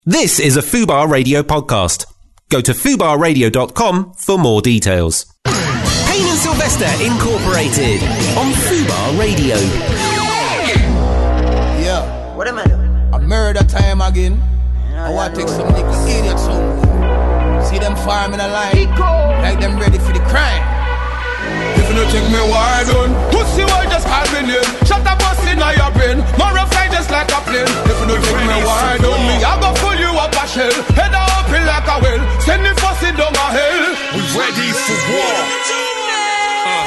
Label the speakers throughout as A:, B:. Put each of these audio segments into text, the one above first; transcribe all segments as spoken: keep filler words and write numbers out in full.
A: This is a Fubar Radio podcast. Go to fubar radio dot com for more details. Payne and Sylvester Incorporated on Fubar Radio.
B: Yeah.
C: What am I doing?
B: A murder time again. I want to take some niggas idiots home. See them farming a line, like them ready for the crime. If you don't take me wide on, pussy will just call me name. Shut the bus in your brain, more fly just like a plane. If you don't take me wide on me, I go pull you up a shell. Head up in like a whale, send the fussy down a hell.
D: We ready for war. uh.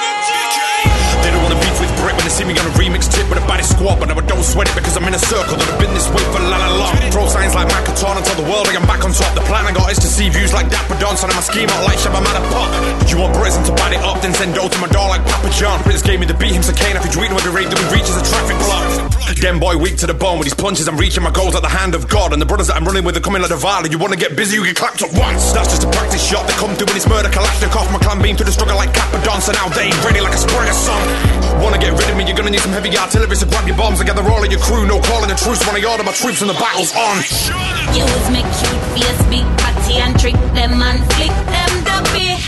D: They don't wanna beef with Brit when they see me on a remix tip with a body squad, but no, I don't sweat it because I'm in a circle that have been this way for la la long. Throw signs like Makaton and tell the world I am back on top. The plan I got is to see views like Dapper Don, so I'm a scheme out like Shabba Madapop. You want Britain to bad it up, then send dough to my door like Papa John. Brits gave me the beat, him so Kane, if you tweet with the rate that we reach is a traffic block. Dem boy weak to the bone with these punches, I'm reaching my goals at the hand of God. And the brothers that I'm running with are coming like the Valley. You wanna get busy, you get clapped up once. That's just a practice shot, they come through when it's murder Kalashnikov. My clan beam through the struggle like Capadon, so now they ready like a Springer song. Wanna get rid of me, you're gonna need some heavy artillery, so grab your bombs and gather all of your crew. No calling a truce, wanna order my troops and the battle's on.
E: Use me cute face, big patty and trick them and flick them dumpy.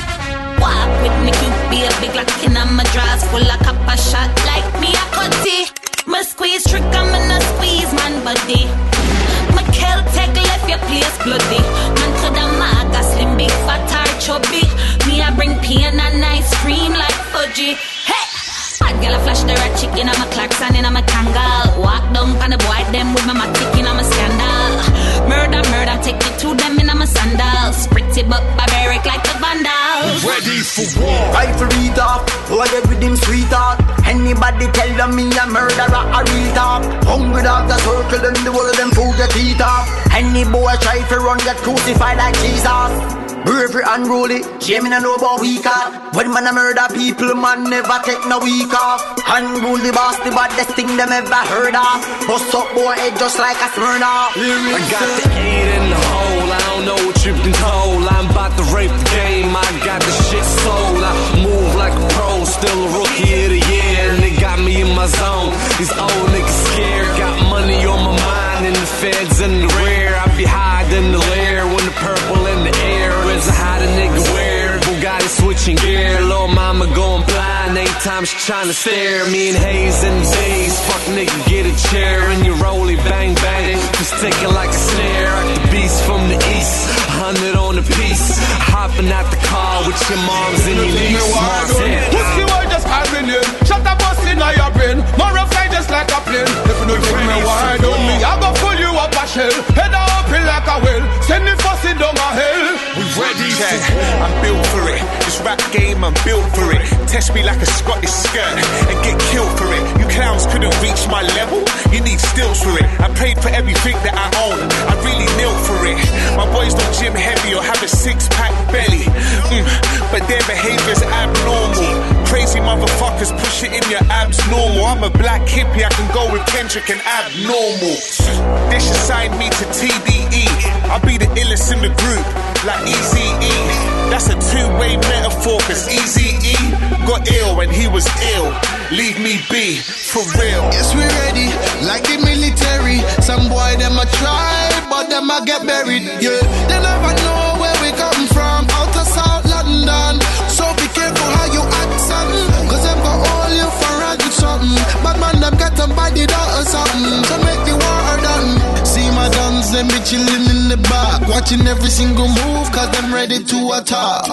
E: Walk with me cute baby, like in my drawers full of copper shot like me a cutty. My squeeze trick, I'm in a squeeze man body. My Celtic left your place bloody. Man to the maga, slim big fat or chubby. Me I bring pain and ice cream like fudgy. Hey! Bad girl I flash the red chicken, I'm a Clarkson and I'm a Kangal. Walk down on the boy them with my matic in I'm a scandal. Murder, murder, take me to them in I'm a sandals. Pretty but barbaric like the Vandals.
D: Ready for war.
C: Rifle read off, who I get with him sweet talk. Anybody tell them me a murderer, a real talk. Hungry dogs a circle them, the whole of them food get eat off. Any boy try to run get crucified like Jesus. Bravery unruly, shame in a know about weak heart. When man a murder people, man never take no week off. Unruly boss, the baddest thing them ever heard of. Bust up boy head just like a Smirnoff.
F: I got the eight in the hole, I don't know what you've been told. I'm about to rape the game, I got the shit sold. I move like a pro, still a rookie of the year. And they got me in my zone, these old niggas scared. Got money on my mind and the feds in the rear. I be hiding the lair when the purple in the air. Is how the nigga wear. Bugatti switching gear. Lil' mama going blind. Eight times she tryna stare. Me and Hayes in the days. Fuck nigga, get a chair. And you rollie bang bang. Just ticking like a snare. The beast from the east. Hundred on the piece. Hopping out the car with your moms and your niece.
B: Pussy will just call me name. Shut the bus in your brain. More fly just like a plane. If you don't take me wide on me, I go pull you up a shell. Head up in like a whale. Send the fussy down a hell.
D: Ready for war. I'm built for it. This rap game, I'm built for it. Test me like a Scottish skirt and get killed for it. You clowns couldn't reach my level. You need stills for it. I paid for everything that I own. I really knelt for it. My boys don't gym heavy or have a six-pack belly. Mm, but their behavior's abnormal. Crazy motherfuckers push it in your abs normal. I'm a black hippie, I can go with Kendrick and abnormal. They should sign me to T D E. I'll be the illest in the group, like Eazy-E. That's a two-way metaphor, cause Eazy-E got ill when he was ill. Leave me be, for real.
B: Yes, we ready, like the military. Some boy them a try, but them a get buried. Yeah, they never know where we come from. Out of South London, so be careful how you act, son. Cause them got all you for rank something. But man, them get them by the door or something. So make the war done. See my dons, them be chilling in the back, watching every single move, cause them ready to attack.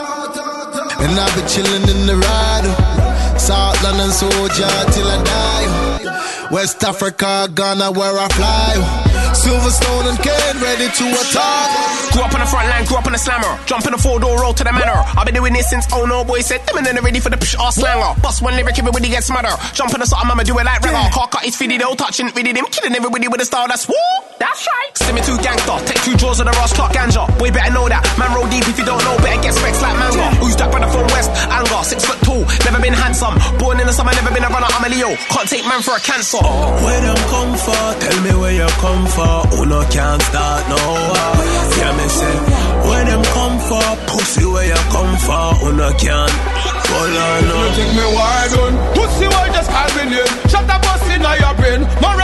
B: And I be chilling in the ride. South London soldier till I die. West Africa, Ghana where I fly. Silverstone and Kane ready to attack.
G: Grew up on the front line, grew up on the slammer. Jump in the four-door roll to the manor. I've been doing this since oh no boy said them and then they're ready for the push ass slanger. Bust one lyric, everybody gets smattered. Jump in the something, I'ma do it like ragga. Car cut his feedy, they'll touching feedy them. Killing everybody with a style that's woo. That's right. Send me two gangster, take two draws of the Ross Clark ganja. Boy better know that, man roll deep if you don't know. Better get specs like manga. Who's that brother from West? Anger, six foot tall, never been handsome. Born in the summer, never been a runner, I'm a Leo. Can't take man for a cancer.
F: Where them come for? Tell me where you come for. Oh no, can't start no war. Yeah, me say, where them come for? Pussy, where you come for? Oh no, can't. Hold on, no.
B: You take me wide on. Pussy, why just call me name? Shut the bus in your brain. More fly just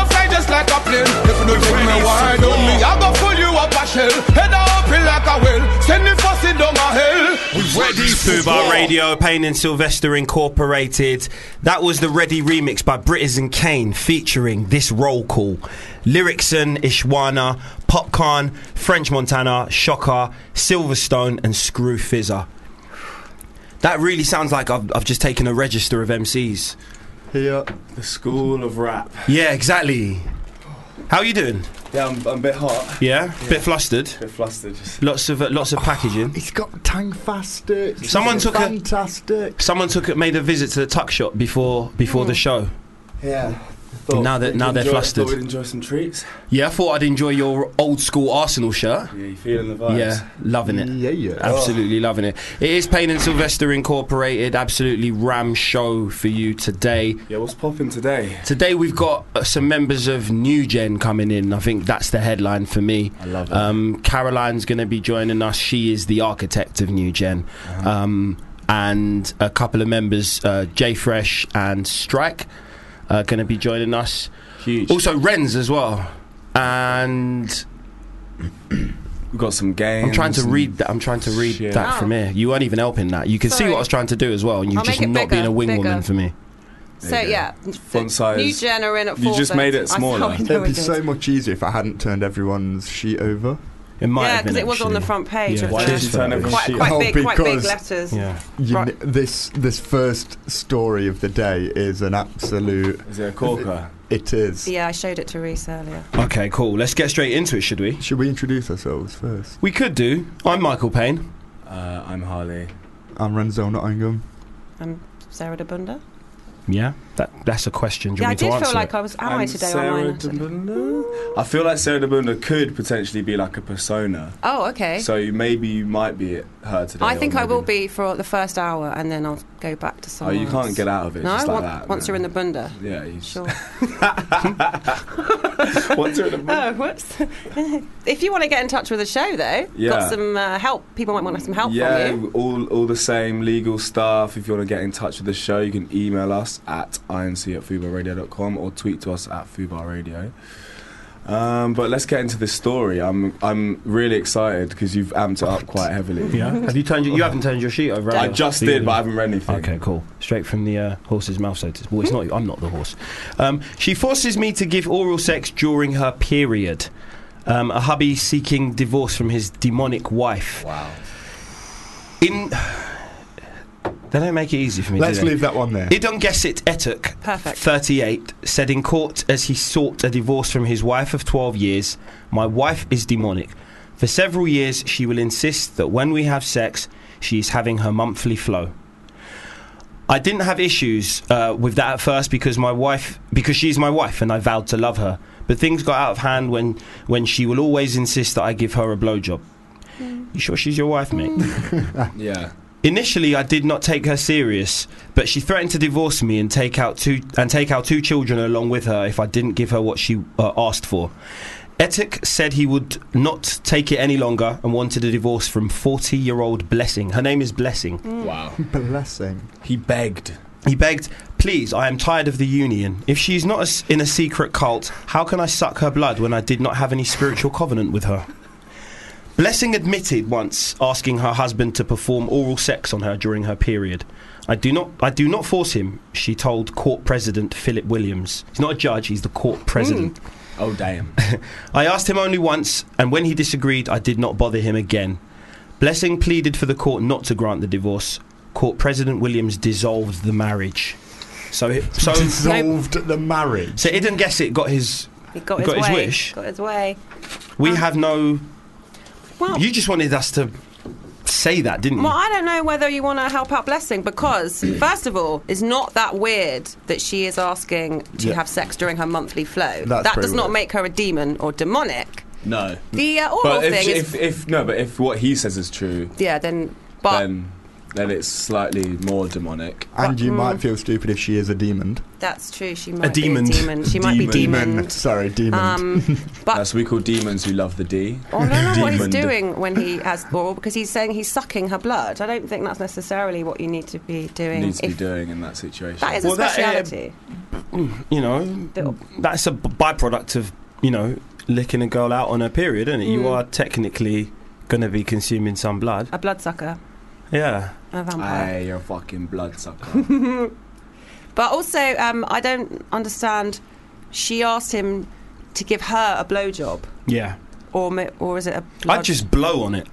B: like a plane. If you don't take me wide on me, I go pull you up a shell. Head up it like a well. Send the fussy down a hell. We ready for
A: Fubar Radio, Payne and Sylvester Incorporated. That was the Ready remix by Britters and Kane featuring This Roll Call. Lyricson, Ishwana, Popcorn, French Montana, Shocker, Silverstone and Screw Fizzer. That really sounds like I've, I've just taken a register of M Cs.
H: Here, the School of Rap.
A: Yeah, exactly. How are you doing?
H: Yeah, I'm, I'm a bit hot.
A: Yeah?
H: Yeah.
A: Bit flustered?
H: Bit flustered. Just.
A: Lots of uh, lots of packaging.
I: It's got tang fastic.
A: Someone took
I: fantastic.
A: a Someone took it, made a visit to the tuck shop before before mm. the show.
H: Yeah.
A: Thought, now that now they're
H: enjoy,
A: flustered.
H: Thought we'd enjoy some treats.
A: Yeah, I thought I'd enjoy your old school Arsenal shirt.
H: Yeah, you feeling the vibes?
A: Yeah, loving it.
I: Yeah, yeah.
A: Absolutely oh. loving it. It is Payne and Sylvester Incorporated. Absolutely ram show for you today.
H: Yeah, what's popping today?
A: Today we've got uh, some members of New Gen coming in. I think that's the headline for me.
H: I love it.
A: Um, Caroline's going to be joining us. She is the architect of New Gen. Uh-huh. Um, and a couple of members, uh, Jay Fresh and Strike, are going to be joining us.
H: Huge.
A: Also Renz as well. And
H: we've got some games.
A: I'm trying to read that. I'm trying to read
H: shit.
A: that
J: oh.
A: from here. You weren't even helping that. You can
J: Sorry.
A: see what I was trying to do as well, and you're
J: I'll
A: just
J: make it
A: not
J: bigger,
A: being a wing
J: bigger.
A: woman for me.
J: So yeah,
H: font size.
J: New Gen are in at
H: You
J: four
H: just made it
J: thirty.
H: smaller.
J: I
I: It'd be so much easier if I hadn't turned everyone's sheet over.
A: It might
J: yeah,
A: have been
J: because it was on the front page.
A: Yeah.
J: Of
H: Why
J: the
H: did you turn everyone's
J: quite,
H: sheet
J: quite
I: Oh,
J: big, quite big
I: because-
J: letters.
A: Yeah.
I: You
J: Right.
I: kn- this this first story of the day is an absolute.
H: Is it a corker?
I: It is.
J: Yeah, I showed it to Reese earlier.
A: Okay, cool. Let's get straight into it, should we?
I: Should we introduce ourselves first?
A: We could do. I'm Michael Payne.
H: Uh, I'm Harley.
I: I'm Renzo Nottingham.
J: I'm Sarah de Bunda.
A: Yeah, that that's a question. Do you
J: Yeah, I
A: want me
J: did
A: to answer
J: feel like
A: it?
J: I was. Am I
H: I'm
J: today
H: Sarah
J: online?
H: de Bunda. I feel like Sarah de Bunda could potentially be like a persona.
J: Oh, okay.
H: So you, maybe you might be her today.
J: I think
H: or
J: I will
H: maybe-
J: be for the first hour, and then I'll go back to
H: Oh,
J: someone
H: you can't
J: else.
H: get out of it
J: No,
H: just like
J: on-
H: that.
J: once
H: no.
J: you're in the Bunda.
H: Yeah, you
J: Sure.
H: Once you're in the Bunda.
J: Oh, whoops. If you want to get in touch with the show, though,
H: Yeah.
J: got some uh, help. People might want some help
H: Yeah,
J: from you.
H: all all the same legal stuff. If you want to get in touch with the show, you can email us at inc at fubar radio dot com or tweet to us at fubar radio. Um, but let's get into this story. I'm I'm really excited because you've amped it up quite heavily.
A: Yeah. Have you turned? Your, you haven't turned your sheet over.
H: I
A: have you?
H: just
A: So you-
H: did, but I haven't read anything.
A: Okay, cool. Straight from the uh, horse's mouth, so to Well, it's not. I'm not the horse. Um, she forces me to give oral sex during her period. Um, a hubby seeking divorce from his demonic wife.
H: Wow.
A: In. They don't make it easy for me.
I: Let's
A: do they?
I: leave that one there.
A: Idongesit Etuk,
J: Perfect.
A: thirty-eight, said in court as he sought a divorce from his wife of twelve years, "My wife is demonic. For several years, she will insist that when we have sex, she is having her monthly flow. I didn't have issues uh, with that at first because my wife, because she's my wife, and I vowed to love her. But things got out of hand when, when she will always insist that I give her a blowjob. Mm. You sure she's your wife, mate?
H: Yeah.
A: Initially, I did not take her serious, but she threatened to divorce me and take out two and take our two children along with her if I didn't give her what she uh, asked for. Etik said he would not take it any longer and wanted a divorce from forty-year-old Blessing. Her name is Blessing.
J: Mm.
H: Wow.
I: Blessing.
H: He begged.
A: He begged, "Please, I am tired of the union. If she's not a s in a secret cult, how can I suck her blood when I did not have any spiritual covenant with her?" Blessing admitted once asking her husband to perform oral sex on her during her period. I do not I do not force him, she told court president Philip Williams. He's not a judge, he's the court president.
J: Mm.
H: Oh, damn.
A: I asked him only once, and when he disagreed, I did not bother him again. Blessing pleaded for the court not to grant the divorce. Court president Williams dissolved the marriage. So it, so
I: Dissolved the marriage.
A: So Idongesit got his
J: He got,
A: got
J: his,
A: his
J: way.
A: wish.
J: Got his way.
A: We
J: Um,
A: have no.
J: Well,
A: You just wanted us to say that, didn't you?
J: Well, I don't know whether you want to help out Blessing because, first of all, it's not that weird that she is asking to
I: Yeah.
J: have sex during her monthly flow.
I: That's
J: that
I: pretty
J: does not
I: weird.
J: make her a demon or demonic.
H: No.
J: The uh, oral
H: But if,
J: thing
H: she-
J: is,
H: if, if no, but if what he says is true,
J: yeah, then but
H: then then it's slightly more demonic.
I: And you
J: Mm.
I: might feel stupid if she is a demon.
J: that's true. She might
A: demon.
J: be a demon. She might be
H: Demon.
J: demon.
I: Sorry, demon.
J: Um, but
H: That's what we call demons who love the D.
J: I don't know what he's
H: Demoned.
J: doing when he has oral because he's saying he's sucking her blood. I don't think that's necessarily what you need to be doing.
H: Needs to be
J: if-
H: doing in that situation.
J: That is
A: Well,
J: a
A: that, uh,
J: speciality.
A: you know, that's a b- byproduct of, you know, licking a girl out on her period, isn't it?
J: Mm.
A: You are technically going to be consuming some blood.
J: A bloodsucker.
A: Yeah.
J: A vampire.
H: Hey, you're a fucking bloodsucker.
J: But also, um, I don't understand. She asked him to give her a blowjob,
A: Yeah.
J: or mi- or is it a? Blood-
A: I'd just blow on it.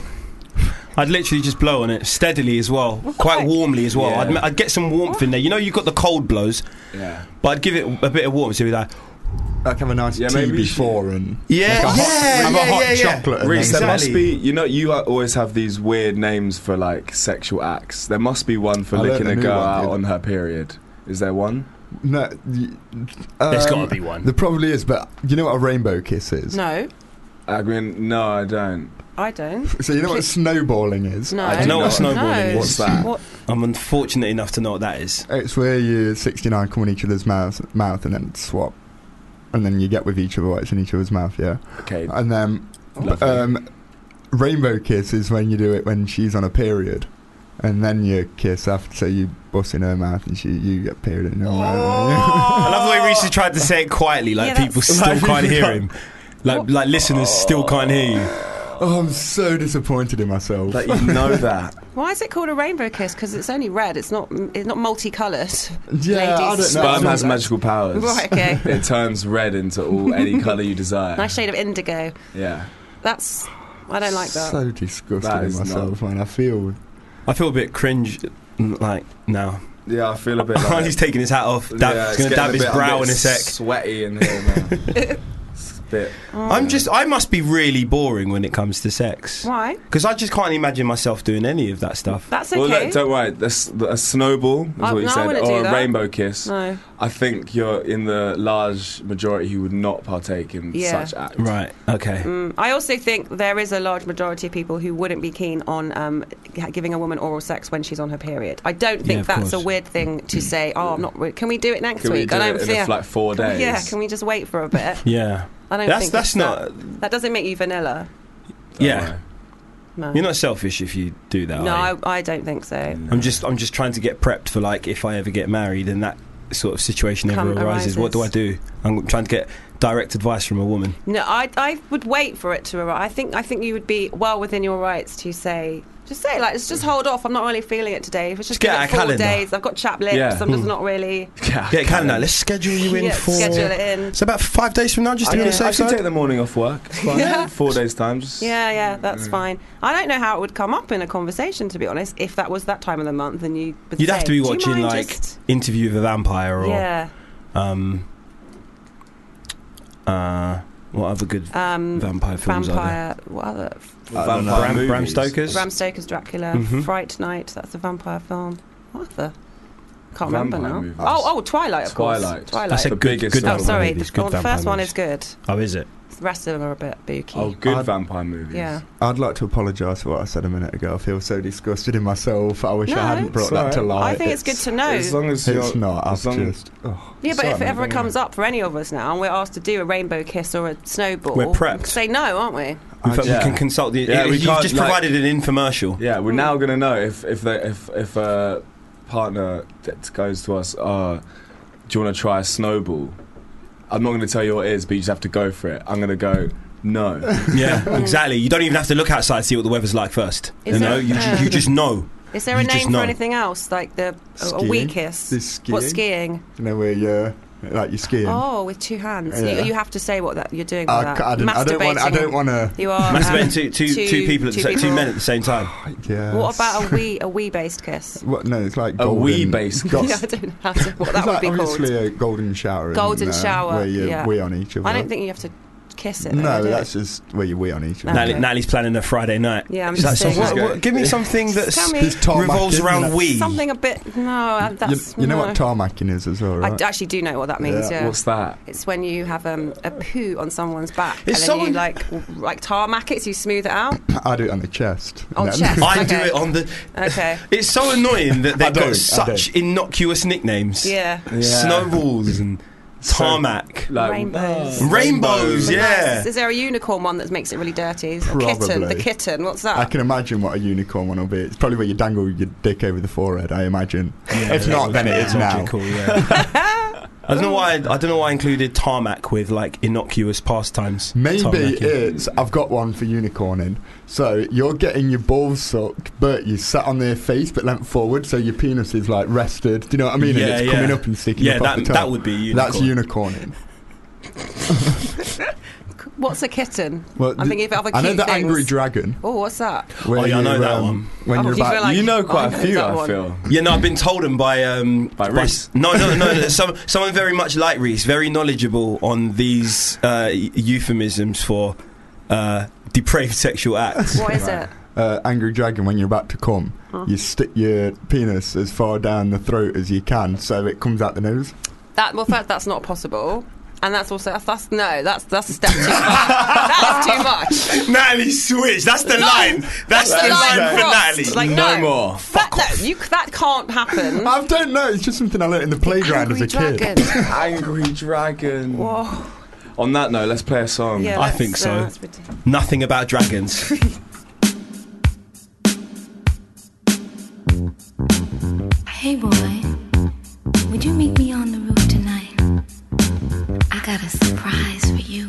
A: I'd literally just blow on it steadily as well, quite warmly as well.
H: Yeah.
A: I'd, I'd get some warmth in there. You know, you've got the cold blows,
H: Yeah.
A: but I'd give it a bit of warmth. So it'd be like,
I: Like have a nice
H: Yeah,
I: tea
H: maybe you
I: before and
A: Yeah,
I: like a hot,
A: yeah,
I: have
A: yeah,
I: a hot
A: yeah, yeah.
I: chocolate. And
H: Reece,
I: then
H: there must
A: Exactly.
H: be, you know, you always have these weird names for like sexual acts. There must be one for
I: I learnt
H: licking
I: a
H: a
I: new
H: girl
I: one,
H: out
I: yeah.
H: on her period. Is there one?
I: No, y- um,
A: there's got to be one.
I: There probably is, but you know what a rainbow kiss is?
J: No,
H: I mean, no, I don't.
J: I don't.
I: So you know what snowballing is?
J: No,
H: I
A: I know what
H: not.
A: snowballing
J: no.
A: is.
H: What's that?
J: What?
A: I'm unfortunate enough to know what that is.
I: It's where you sixty-nine come in each other's mouth, mouth and then swap. And then you get with each other what's in each other's mouth, yeah.
H: Okay.
I: And then
H: Lovely.
I: um, rainbow kiss is when you do it when she's on a period. And then you kiss after, so you bust in her mouth and she, you get period in your mouth.
A: I love the way Reece tried to say it quietly, like
J: Yeah,
A: people
J: that's-
A: still
I: Like,
A: can't
I: you
A: hear
I: can't-
A: him. Like, like listeners still can't hear you.
I: Oh, I'm so disappointed in myself.
H: That you know that.
J: Why is it called a rainbow kiss? Because it's only red. It's not. It's not multicoloured.
I: yeah, I
J: ladies.
I: don't know.
H: Sperm has magical powers.
J: Right. Okay.
H: It turns red into all any colour you desire.
J: Nice shade of indigo.
H: Yeah.
J: That's. I don't like that.
I: So disgusted
H: That
I: in
H: is
I: myself, man. I feel.
A: I feel a bit cringe, mm, like now.
H: Yeah, I feel a bit like...
A: He's taking his hat off. Dab,
H: yeah,
A: he's
H: it's
A: going to
H: getting
A: dab
H: a
A: his
H: bit- I'm
A: brow
H: bit
A: in a sec.
H: sweaty in here now. It's a bit...
A: I'm just. I must be really boring when it comes to sex.
J: Why?
A: Because I just can't imagine myself doing any of that stuff.
J: That's okay.
H: Well, look, don't worry. This, a snowball is
J: I-
H: what you
J: no, I
H: said,
J: wouldn't
H: or
J: do
H: a
J: that.
H: rainbow kiss.
J: No.
H: I think you're in the large majority who would not partake in
J: Yeah.
H: such acts.
A: Right. Okay.
J: Mm, I also think there is a large majority of people who wouldn't be keen on um, g- giving a woman oral sex when she's on her period. I don't
A: Yeah,
J: think
A: of
J: that's
A: course.
J: a weird thing to say. Oh, I'm not. Re- can we do it next
H: Can we
J: week?
H: do
J: I don't
H: it in
J: think.
H: a, like four
J: Can we-
H: days?
J: yeah. Can we just wait for a bit?
A: Yeah.
J: I don't
A: That's
J: think
A: that's
J: it's
A: not.
J: That, that doesn't make you vanilla.
A: Yeah.
J: No.
A: You're not selfish if you do that.
J: No,
A: are you?
J: I, I don't think so.
A: I'm just. I'm just trying to get prepped for like if I ever get married and that sort of situation ever
J: Come-
A: arises. What do I do? I'm trying to get direct advice from a woman.
J: No, I I would wait for it to arrive. I think I think you would be well within your rights to say. Just say like, let's just hold off. I'm not really feeling it today. If it's just,
A: Just get
J: give
A: out
J: it
A: a
J: four
A: calendar.
J: days. I've got chapped lips.
H: Yeah.
J: I'm just not really.
H: Yeah,
A: Get a calendar. Let's schedule you in
J: Yeah,
A: for.
J: schedule it in.
A: So about five days from now, just to
H: I,
A: be on
H: can,
A: the
H: I
A: safe
H: can
A: side.
H: take the morning off work. It's fine.
J: Yeah.
H: Four days time. Just
J: Yeah, yeah, that's fine. I don't know how it would come up in a conversation, to be honest. If that was that time of the month, and you would
A: You'd
J: say,
A: have to be
J: "Do you
A: watching
J: mind
A: like
J: just-"
A: Interview with a Vampire or
J: yeah,
A: um, uh, what other good
J: um,
A: vampire films are there?
J: vampire. What other?
H: vampire
A: Bram, Bram
H: movies.
A: Stoker's.
J: Bram Stoker's Dracula,
A: Mhm.
J: Fright Night. That's a vampire film. What other? Can't remember
H: Vampire
J: now.
H: movies.
J: Oh, oh, Twilight, of course.
H: Twilight.
J: Twilight.
A: That's a
H: The
A: good,
H: biggest
A: good
H: one.
J: oh,
A: vampire
J: sorry.
A: movies,
J: The,
A: good
J: oh, the
A: vampire
J: first one
A: movies.
J: is good.
A: Oh, is it?
J: The rest of them are a bit booky.
H: Oh, good
I: I'd-
H: vampire movies.
J: yeah.
I: I'd like to apologise for what I said a minute ago. I feel so disgusted in myself. I wish
J: No,
I: I hadn't brought
H: it's
I: that to
H: alright.
I: light.
J: I think it's good to know.
H: As long as
I: It's
H: you're,
I: not. I've
H: as long-
I: just. Oh.
J: Yeah, but
H: Sorry,
J: if it ever
H: yeah.
J: comes up for any of us now, and we're asked to do a rainbow kiss or a snowball,
A: We're prepped.
J: we can say no, aren't we?
A: In fact,
H: Yeah.
A: we can consult the.
H: Yeah, we
A: you've
H: can't,
A: just
H: like-
A: provided an infomercial.
H: Yeah, we're
J: Mm.
H: now gonna know if if they, if if a partner that goes to us, uh, do you want to try a snowball? I'm not going to tell you what it is, but you just have to go for it. I'm going to go, no.
A: Yeah, exactly. You don't even have to look outside to see what the weather's like first.
J: Is
A: you know,
J: there-
A: you,
J: yeah.
A: ju- you just know.
J: Is there a
A: You just
J: name for
A: know.
J: anything else, like the a, a
I: Skiing?
J: wee kiss?
I: There's skiing.
J: What skiing?
I: You know where you're like you're skiing.
J: Oh, with two hands.
I: Yeah.
J: You, you have to say what that you're doing. With
I: I,
J: that.
I: ca- I, don't, I don't want. I
J: Masturbating.
I: don't want to.
J: You are
A: Masturbating
J: um,
A: two, two, two people at the
J: two
A: same, two
J: people.
A: men at the same time.
I: Yeah.
J: What about a wee a wee based kiss?
I: What? No, it's like
H: A
I: golden,
H: wee base
I: go-
J: Yeah, I don't know how to, what that
I: it's
J: would
I: like
J: be
I: obviously
J: called.
I: a golden shower. isn't
J: Golden
I: there,
J: shower,
I: where you
J: yeah.
I: wee on each other.
J: I don't think you have to kiss it. though,
I: No,
J: do
I: that's
J: it?
I: just where you wee on each other.
J: Okay.
A: Natalie, Natalie's planning a Friday night.
J: Yeah, I'm
A: She's
J: just
A: like, so
J: saying
A: what,
J: that.
A: what, give me something that's
J: Tell me.
I: There's tarmacking,
A: revolves
I: you
A: around
I: know.
A: we.
J: something a bit. No, uh,
I: You,
J: that's.
I: you know
J: no.
I: what tarmacking is as well, right?
J: I d- actually do know what that means.
I: Yeah.
J: Yeah.
H: What's that?
J: It's when you have um, a poo on someone's back,
A: Is
J: and then
A: someone-
J: you like w- like tarmac it, so you smooth it out.
I: I do it on the chest.
J: On
I: No.
J: chest.
A: I do
J: Okay.
A: it on the.
J: Okay.
A: It's so annoying that
I: I
A: they've
I: don't, I
A: got such
I: don't.
A: innocuous nicknames.
J: Yeah.
H: Yeah.
A: Snowballs and tarmac.
H: Like,
J: Rainbows.
H: oh,
A: Rainbows,
J: Nice.
A: yeah.
J: Is there a unicorn one that makes it really dirty? A kitten.
I: Probably.
J: The kitten. What's that?
I: I can imagine what a unicorn one will be. It's probably where you dangle your dick over the forehead, I imagine.
A: Yeah,
I: if
A: that
I: not,
A: would
I: then
A: be
I: it is now.
A: logical, yeah. I don't know why. I don't know why I included tarmac with like innocuous pastimes.
I: Maybe
A: Tarmacking.
I: it's. I've got one for unicorning. So you're getting your balls sucked, but you sat on their face but leant forward, so your penis is like rested. Do you know what I mean?
A: Yeah,
I: and it's
A: yeah.
I: coming up and sticking
A: Yeah,
I: up off
A: that-
I: the top.
A: that would be unicorn.
I: That's unicorning.
J: What's a kitten?
I: Well,
J: I'm thinking of other
I: I know
J: cute
I: the
J: things.
I: angry dragon.
J: Oh, what's that?
I: where
A: Oh, yeah, I know
I: you,
A: that
I: um,
A: one.
I: When
J: Oh,
I: you're
J: you feel
I: about,
J: like-
H: You know
J: I
H: quite
J: know
H: a few,
J: that
H: I
J: one.
H: feel.
A: Yeah, no, I've been told them by um
H: By Reese?
A: No, no, no, no. Some someone very much like Reese, very knowledgeable on these uh, euphemisms for uh, depraved sexual acts.
J: What is it?
I: uh, angry dragon, when you're about to come,
J: Huh?
I: you stick your penis as far down the throat as you can, so it comes out the nose.
J: That well, first, that's not possible, and that's also that's, that's no, that's that's a step too far. That's too much.
A: Natalie switch. That's the
J: No,
A: line. That's, the line, for
J: crossed.
A: Natalie.
J: Like,
H: No
J: no,
H: more.
J: That, no, you that can't happen.
I: I don't know, it's just something I learnt in the playground as
J: Angry
I: a kid.
J: dragon.
H: Angry dragon.
J: Whoa.
H: On that note, let's play a song.
J: Yeah,
A: I
J: that's-
A: think so.
J: no, that's ridiculous.
A: Nothing about dragons.
K: Hey boy, would you meet me on the roof tonight? I got a surprise for you.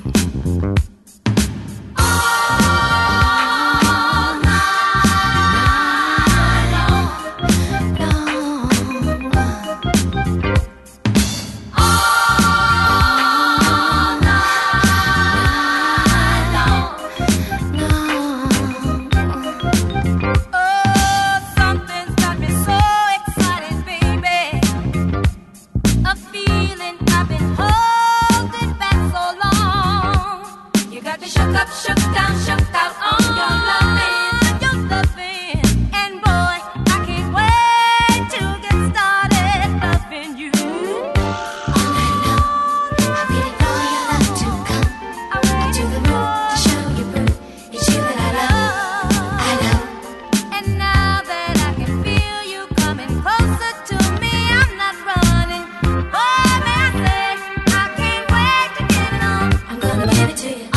L: Oh, something's got me so excited, baby. A feeling I've been holding back so long. You got me shook up, shook down, shook out on your loving, your loving. And boy, I can't wait to get started loving you.
K: All night long, I'm waiting for your love to come to the room to show you proof. It's you that I love, I love.
L: And now that I can feel you coming closer to me, I'm not running. Oh, may I say, I can't wait to get it on.
K: I'm gonna give it to you.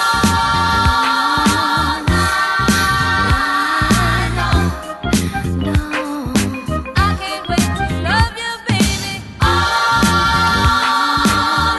L: All night long. I can't wait to love you, baby. All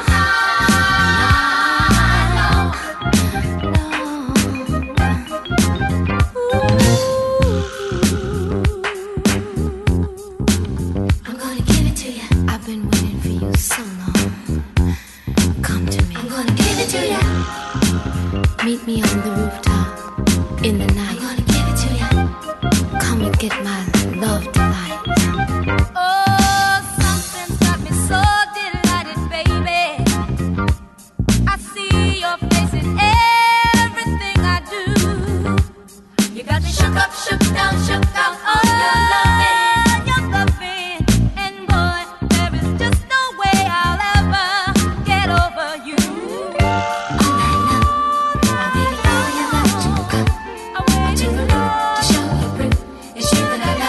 K: I'm gonna give it to you. I've been waiting for you so long. Come to me. I'm gonna give it to you. Meet me on the rooftop in the night. I'm gonna give it to you. Come and get my love delight.
L: Oh, something's got me so delighted, baby. I see your face in everything I do. You got me shook up, shook down, shook out on your loving, your loving. And boy, there is just no way I'll ever get over you.
K: All night long, I'm waiting for your love to come
L: I'm waiting
K: to the room to show you proof. It's you that I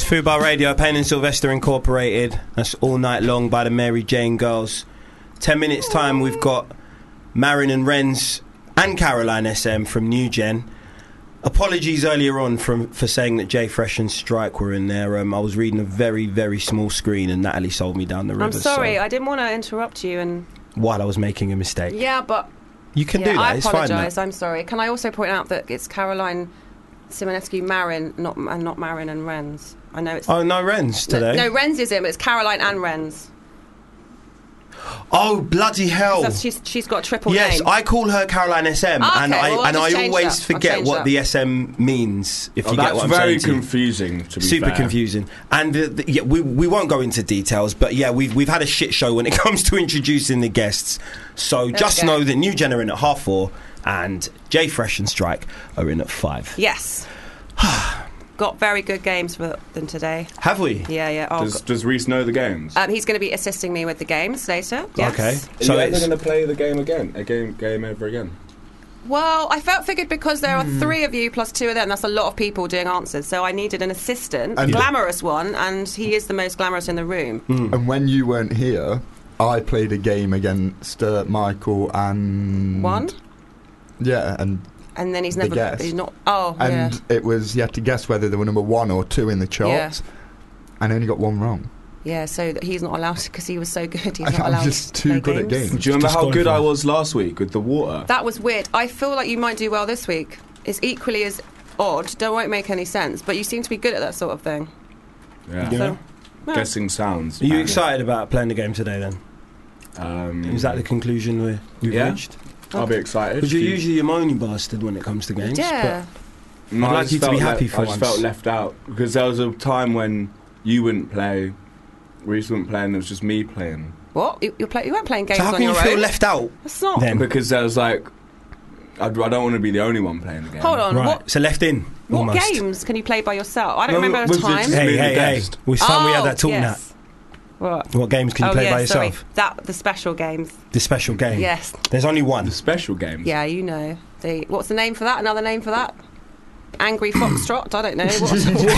A: Fubar Radio, Payne and Sylvester Incorporated. That's All Night Long by the Mary Jane Girls. Ten minutes time, we've got Marin and Renz and Caroline S M from New Gen. Apologies earlier on from for saying that Jay Fresh and Strike were in there. Um, I was reading a very, very small screen and Natalie sold me down the river.
J: I'm sorry,
A: so
J: I didn't want to interrupt you. And
A: while I was making a mistake.
J: Yeah, but...
A: You can
J: yeah,
A: do that,
J: I
A: it's fine.
J: apologise, I'm sorry. Can I also point out that it's Caroline Simonescu Marin, not and not Marin and Renz. I know it's...
A: Oh, no Renz today?
J: No, no, Renz is in, but it's Caroline and Renz.
A: Oh, bloody hell.
J: That's, she's, she's got a triple
A: yes,
J: name.
A: I call her Caroline S M,
J: Oh,
A: and
J: okay,
A: I
J: well, I'll
A: and
J: just
A: I
J: change
A: always
J: that.
A: forget
J: I'll change
A: what
J: that.
A: the S M means, if
H: Oh,
A: you get
H: that's
A: what I'm
H: very
A: saying to you.
H: confusing, to be
A: Super
H: fair.
A: confusing. And uh, the, yeah, we, we won't go into details, but yeah, we've, we've had a shit show when it comes to introducing the guests. So
J: There
A: just
J: we go.
A: know that New Gen are in at half four, and Jay Fresh and Strike are in at five.
J: Yes. Got very good games for them today.
A: Have we?
J: Yeah, yeah. Oh,
H: Does,
J: God.
H: does Reese know the games?
J: Um, he's going to be assisting me with the games later. Yes.
A: Okay.
H: Are
A: So
H: you ever
A: it's,
H: going to play the game again? A game game over again?
J: Well, I felt figured because there are
A: Hmm.
J: three of you plus two of them, that's a lot of people doing answers. So I needed an assistant, a
I: And-
J: glamorous one, and he is the most glamorous in the room.
I: And when you weren't here, I played a game against uh, Michael and...
J: One?
I: Yeah, and
J: And then he's
I: The
J: never.
I: guest.
J: He's not. Oh,
I: and
J: yeah.
I: it was, you had to guess whether they were number one or two in the charts. And I only got one wrong.
J: Yeah, so that he's not allowed to, because he was so good. He's
I: I-
J: not
I: I'm
J: allowed
I: just
J: to
I: too
J: play
I: good at
J: games.
I: games.
H: Do you remember how good I
A: disqualified.
H: was last week with the water?
J: That was weird. I feel like you might do well this week. It's equally as odd. Don't won't make any sense, but you seem to be good at that sort of thing.
H: Yeah.
A: Yeah.
J: So, yeah.
H: Guessing sounds.
A: are you
H: Um,
A: excited about playing the game today then?
H: Um,
A: Is that the conclusion we're, we've
H: Yeah.
A: reached?
H: I'll be excited.
A: Because you're
H: You-
A: usually a moany bastard when it comes to games.
J: Yeah.
H: No,
A: I'd
H: I
A: like
H: just
A: you to be
H: felt
A: happy
H: le-
A: for
H: I just
A: once.
H: felt left out because there was a time when you wouldn't play, Reese wouldn't play, and it was just me playing.
J: What? You, you're play, you weren't playing games
A: So how
J: on
A: can you
J: your
A: feel
J: own?
A: left out
J: That's not.
A: then?
H: Because there was like, I'd, I don't want to be the only one playing the game.
J: Hold on.
A: Right,
J: What,
A: so left in.
J: what
A: almost.
J: games can you play by yourself? I don't
H: No,
J: remember a
H: was it
J: time.
H: just-
A: Hey,
H: Me and
A: hey,
H: the
A: hey.
H: guest.
A: It's time we had
J: Oh,
A: that talk
J: yes. What?
A: now. What games can you
J: oh,
A: play
J: yeah,
A: by
J: sorry.
A: yourself?
J: That the special games.
A: The special game.
J: Yes.
A: There's only one.
H: The special games.
J: Yeah, you know. The what's the name for that? Another name for that? Angry Foxtrot? I don't know. What?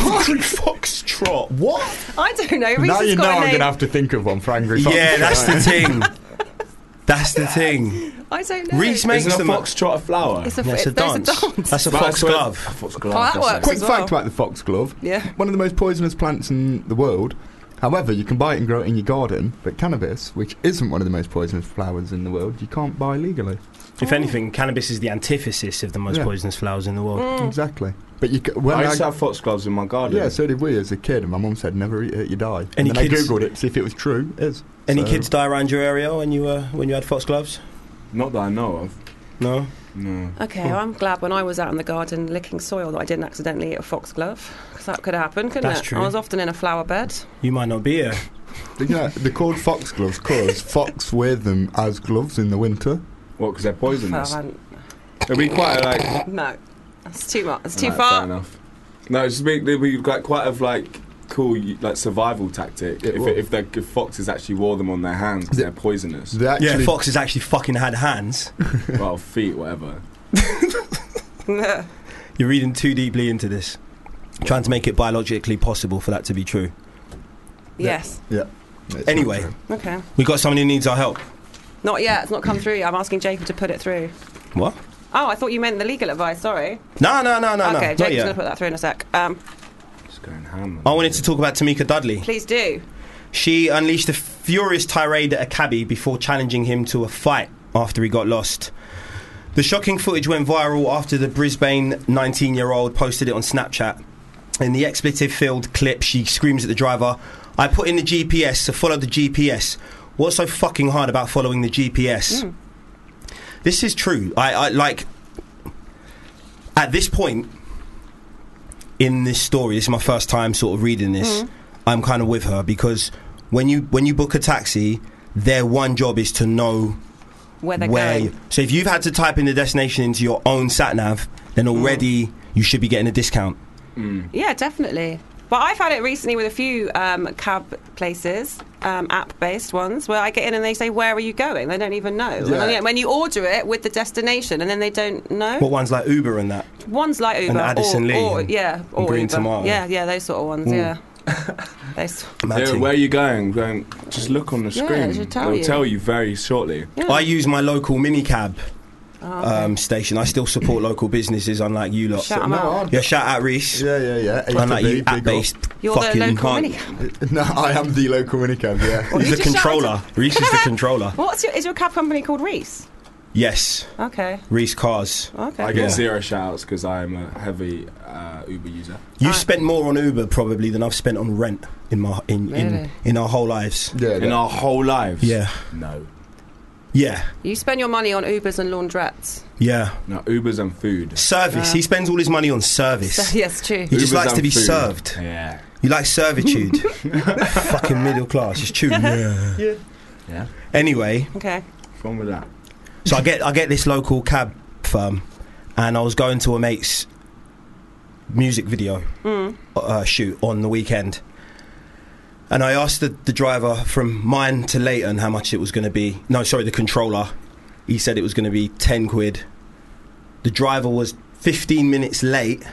A: Foxtrot. What?
J: I don't know. Reese
I: now
J: has
I: you know
J: got a
I: I'm
J: name.
I: going to have to think of one for Angry Fox.
A: Yeah, that's the thing. That's the thing.
J: I don't know.
A: Reese makes
H: Isn't a
A: them.
H: foxtrot a flower?
J: It's a,
A: Yeah, it's a
J: there's
A: dance.
J: a dance.
A: That's a
H: But I
A: fox
H: swear-
A: glove.
H: A fox glove.
J: Oh, that
H: that's
J: works.
H: it.
I: Quick
J: as
I: fact
J: well.
I: about the foxglove.
J: Yeah.
I: One of the most poisonous plants in the world. However, you can buy it and grow it in your garden, but cannabis, which isn't one of the most poisonous flowers in the world, you can't buy legally.
A: If anything, cannabis is the antithesis of the most
I: Yeah.
A: poisonous flowers in the world.
J: Mm.
I: Exactly. But you c- when
H: I
I: I,
H: used to have foxgloves in my garden.
I: yeah, so did we as a kid, and my mum said never eat it, you die.
A: Any
I: and then
A: kids-
I: I googled it to see if it was true. It is.
A: Any
I: So-
A: kids die around your area when you were when you had foxgloves?
H: Not that I know of.
A: No.
H: No.
J: Okay, well, I'm glad when I was out in the garden licking soil that I didn't accidentally eat a foxglove, because that could happen, couldn't
A: That's
J: it?
A: true.
J: I was often in a flower bed.
A: You might not be here.
I: You know, they're called foxgloves because fox wear them as gloves in the winter.
H: What? Because they're poisonous.
J: Well, I'm-
H: It'd be quite like.
J: no, that's too much. It's too
H: Right, Fair
J: far.
H: enough. No, it's be, it'd be like quite of like cool like survival tactic
I: It
H: if,
I: will.
H: if, the, if foxes actually wore them on their hands because
I: The-
H: they're poisonous.
I: They actually,
A: Yeah, foxes actually fucking had hands.
H: Well, feet, whatever.
A: You're reading too deeply into this. Trying to make it biologically possible for that to be true.
J: Yes.
I: Yeah. It's
A: Anyway,
I: not true.
J: Okay.
A: we got someone who needs our help.
J: Not yet. It's not come through yet. I'm asking Jacob to put it through.
A: What?
J: Oh, I thought you meant the legal advice. Sorry.
A: No, no, no, no, no.
J: okay,
A: Not
J: Jacob's going
A: yet.
J: to put that through in a sec. Um,
H: Just going ham.
A: I wanted to talk about Tamika Dudley.
J: please do.
A: She unleashed a furious tirade at a cabbie before challenging him to a fight after he got lost. The shocking footage went viral after the Brisbane nineteen-year-old posted it on Snapchat. In the expletive-filled clip, she screams at the driver, "I put in the G P S, so follow the G P S. What's so fucking hard about following the G P S?"
J: Mm.
A: This is true. I, I like... At this point in this story, this is my first time sort of reading this,
J: Mm.
A: I'm kind of with her because when you when you book a taxi, their one job is to know
J: Where they're
A: where.
J: going.
A: You, so if you've had to type in the destination into your own sat nav, then already
J: Mm.
A: you should be getting a discount.
H: Mm.
J: Yeah, definitely. But I've had it recently with a few um, cab places, um, app-based ones, where I get in and they say, "Where are you going?" They don't even know. And
I: Yeah.
J: then when you order it with the destination, and then they don't know.
A: What ones like Uber and that?
J: Ones like Uber,
A: And Addison
J: or,
A: Lee
J: or
A: and-
J: yeah,
A: and
J: or
A: Green
J: Uber.
A: Tomato.
J: Yeah, yeah, those sort of ones.
A: Mm.
J: Yeah. They s-
A: Mad
H: Yeah,
A: thing.
H: where are you going? Going. Just look on the
J: Yeah,
H: screen.
J: it should tell
H: It'll
J: you.
H: tell you very shortly.
J: Yeah.
A: I use my local minicab
J: Oh, okay.
A: um, station. I still support local businesses, unlike you lot.
J: Shout 'em
I: no,
J: out.
I: I'm-
A: Yeah, shout out Reese.
I: Yeah, yeah, yeah. A to
A: Unlike
I: B,
A: you,
I: big up.
A: app-based
J: You're the
A: fucking
J: local
A: cunt.
J: minicab.
I: No, I am the local minicab, yeah.
J: Well,
A: He's
J: you
A: the
J: just shouted
A: controller. Reese is the controller.
J: What's your, is your cab company called Reese?
A: Yes,
J: Okay.
A: Reese Cars.
J: Okay.
H: I get
A: Yeah.
H: zero shouts because I'm a heavy uh, Uber user.
A: You
J: Right.
A: spent more on Uber probably than I've spent on rent in my in in,
J: Really?
A: in our whole lives.
I: Yeah,
H: In our whole lives.
A: Yeah,
H: No.
A: yeah,
J: You spend your money on Ubers and laundrettes.
A: yeah.
H: No, Ubers and food.
A: Service.
J: Yeah.
A: He spends all his money on service.
J: So, yes, true.
A: He just
H: Ubers
A: likes to
H: and
A: be
H: food.
A: served.
H: Yeah.
A: You like servitude. Fucking middle class. Just chew. Yeah.
H: Yeah. Yeah.
A: Anyway,
J: Okay.
H: What's wrong with that?
A: so I get I get this local cab firm, and I was going to a mate's music video
J: Mm.
A: uh, shoot on the weekend, and I asked the, the driver from mine to Leighton how much it was going to be. No, sorry, the controller. He said it was going to be ten quid. The driver was fifteen minutes late,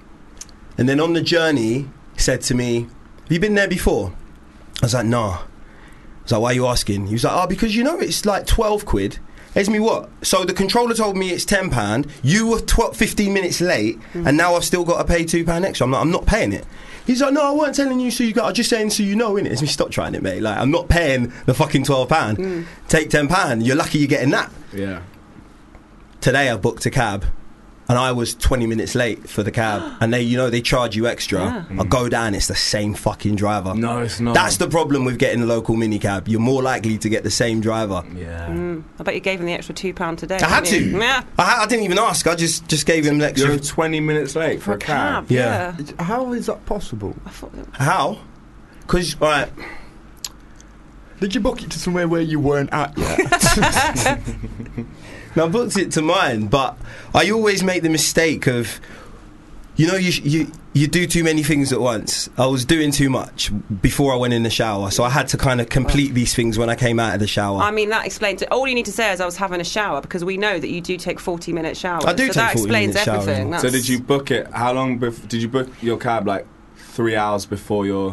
A: and then on the journey said to me, "Have you been there before?" I was like, "Nah." I was like, "Why are you asking?" He was like, "Oh, because you know it's like twelve quid." Here's me what? So the controller told me it's ten pound. You were twelve, fifteen minutes late,
J: Mm.
A: and now I've still got to pay two pound extra. I'm like, I'm not paying it. He's like, "No, I weren't telling you, so you got. I'm just saying, so you know, innit?" It's me. Stop trying it, mate. Like, I'm not paying the fucking twelve pound.
J: Mm.
A: Take ten pound. You're lucky you're getting that.
H: Yeah.
A: Today I booked a cab, and I was twenty minutes late for the cab, and they, you know, they charge you extra.
J: Yeah.
A: I go down, it's the same fucking driver.
H: No, it's not.
A: That's the problem with getting a local minicab. You're more likely to get the same driver.
H: Yeah.
J: Mm. I bet you gave him the extra two pound today.
A: I had
J: didn't
A: to.
J: you? Yeah.
A: I, ha- I didn't even ask. I just just gave him the extra.
H: You're twenty minutes late for,
J: For a cab.
A: Yeah.
J: Yeah.
I: How is that possible?
J: I thought,
A: How? Because right,
I: Did you book it to somewhere where you weren't at yet?
A: now I booked it to mine, but I always make the mistake of, you know, you sh- you you do too many things at once. I was doing too much before I went in the shower, so I had to kind of complete these things when I came out of the shower.
J: I mean, that explains it. All you need to say is I was having a shower, because we know that you do take forty minute showers.
A: I do
J: so
A: take
J: that
A: 40
J: explains
A: minute showers.
J: everything.
H: So
J: That's-
H: did you book it? How long bef- did you book your cab? Like three hours before your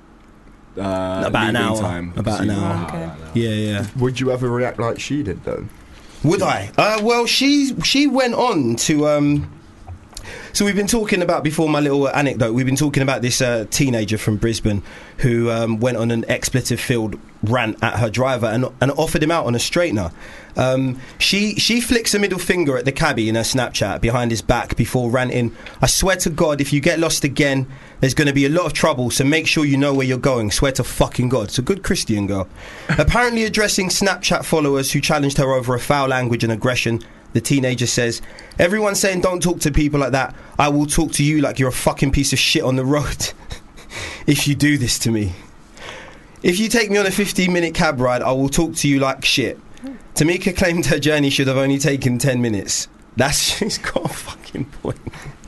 H: uh,
A: About an
H: leaving
A: hour.
H: time?
A: About an
H: So you-
A: hour.
H: wow,
J: Okay.
H: about an hour.
A: yeah, yeah.
I: Would you ever react like she did, though?
A: Would I? Uh, well, she she went on to. Um, so we've been talking about, before my little anecdote, we've been talking about this uh, teenager from Brisbane who um, went on an expletive-filled rant at her driver and and offered him out on a straightener. Um, she she flicks a middle finger at the cabbie in her Snapchat behind his back before ranting, "I swear to God, if you get lost again, there's going to be a lot of trouble, so make sure you know where you're going. Swear to fucking God." It's a good Christian girl. Apparently addressing Snapchat followers who challenged her over a foul language and aggression, the teenager says, "Everyone's saying don't talk to people like that. I will talk to you like you're a fucking piece of shit on the road if you do this to me. If you take me on a fifteen minute cab ride, I will talk to you like shit." Tamika claimed her journey should have only taken ten minutes. That's, she's got a fucking point.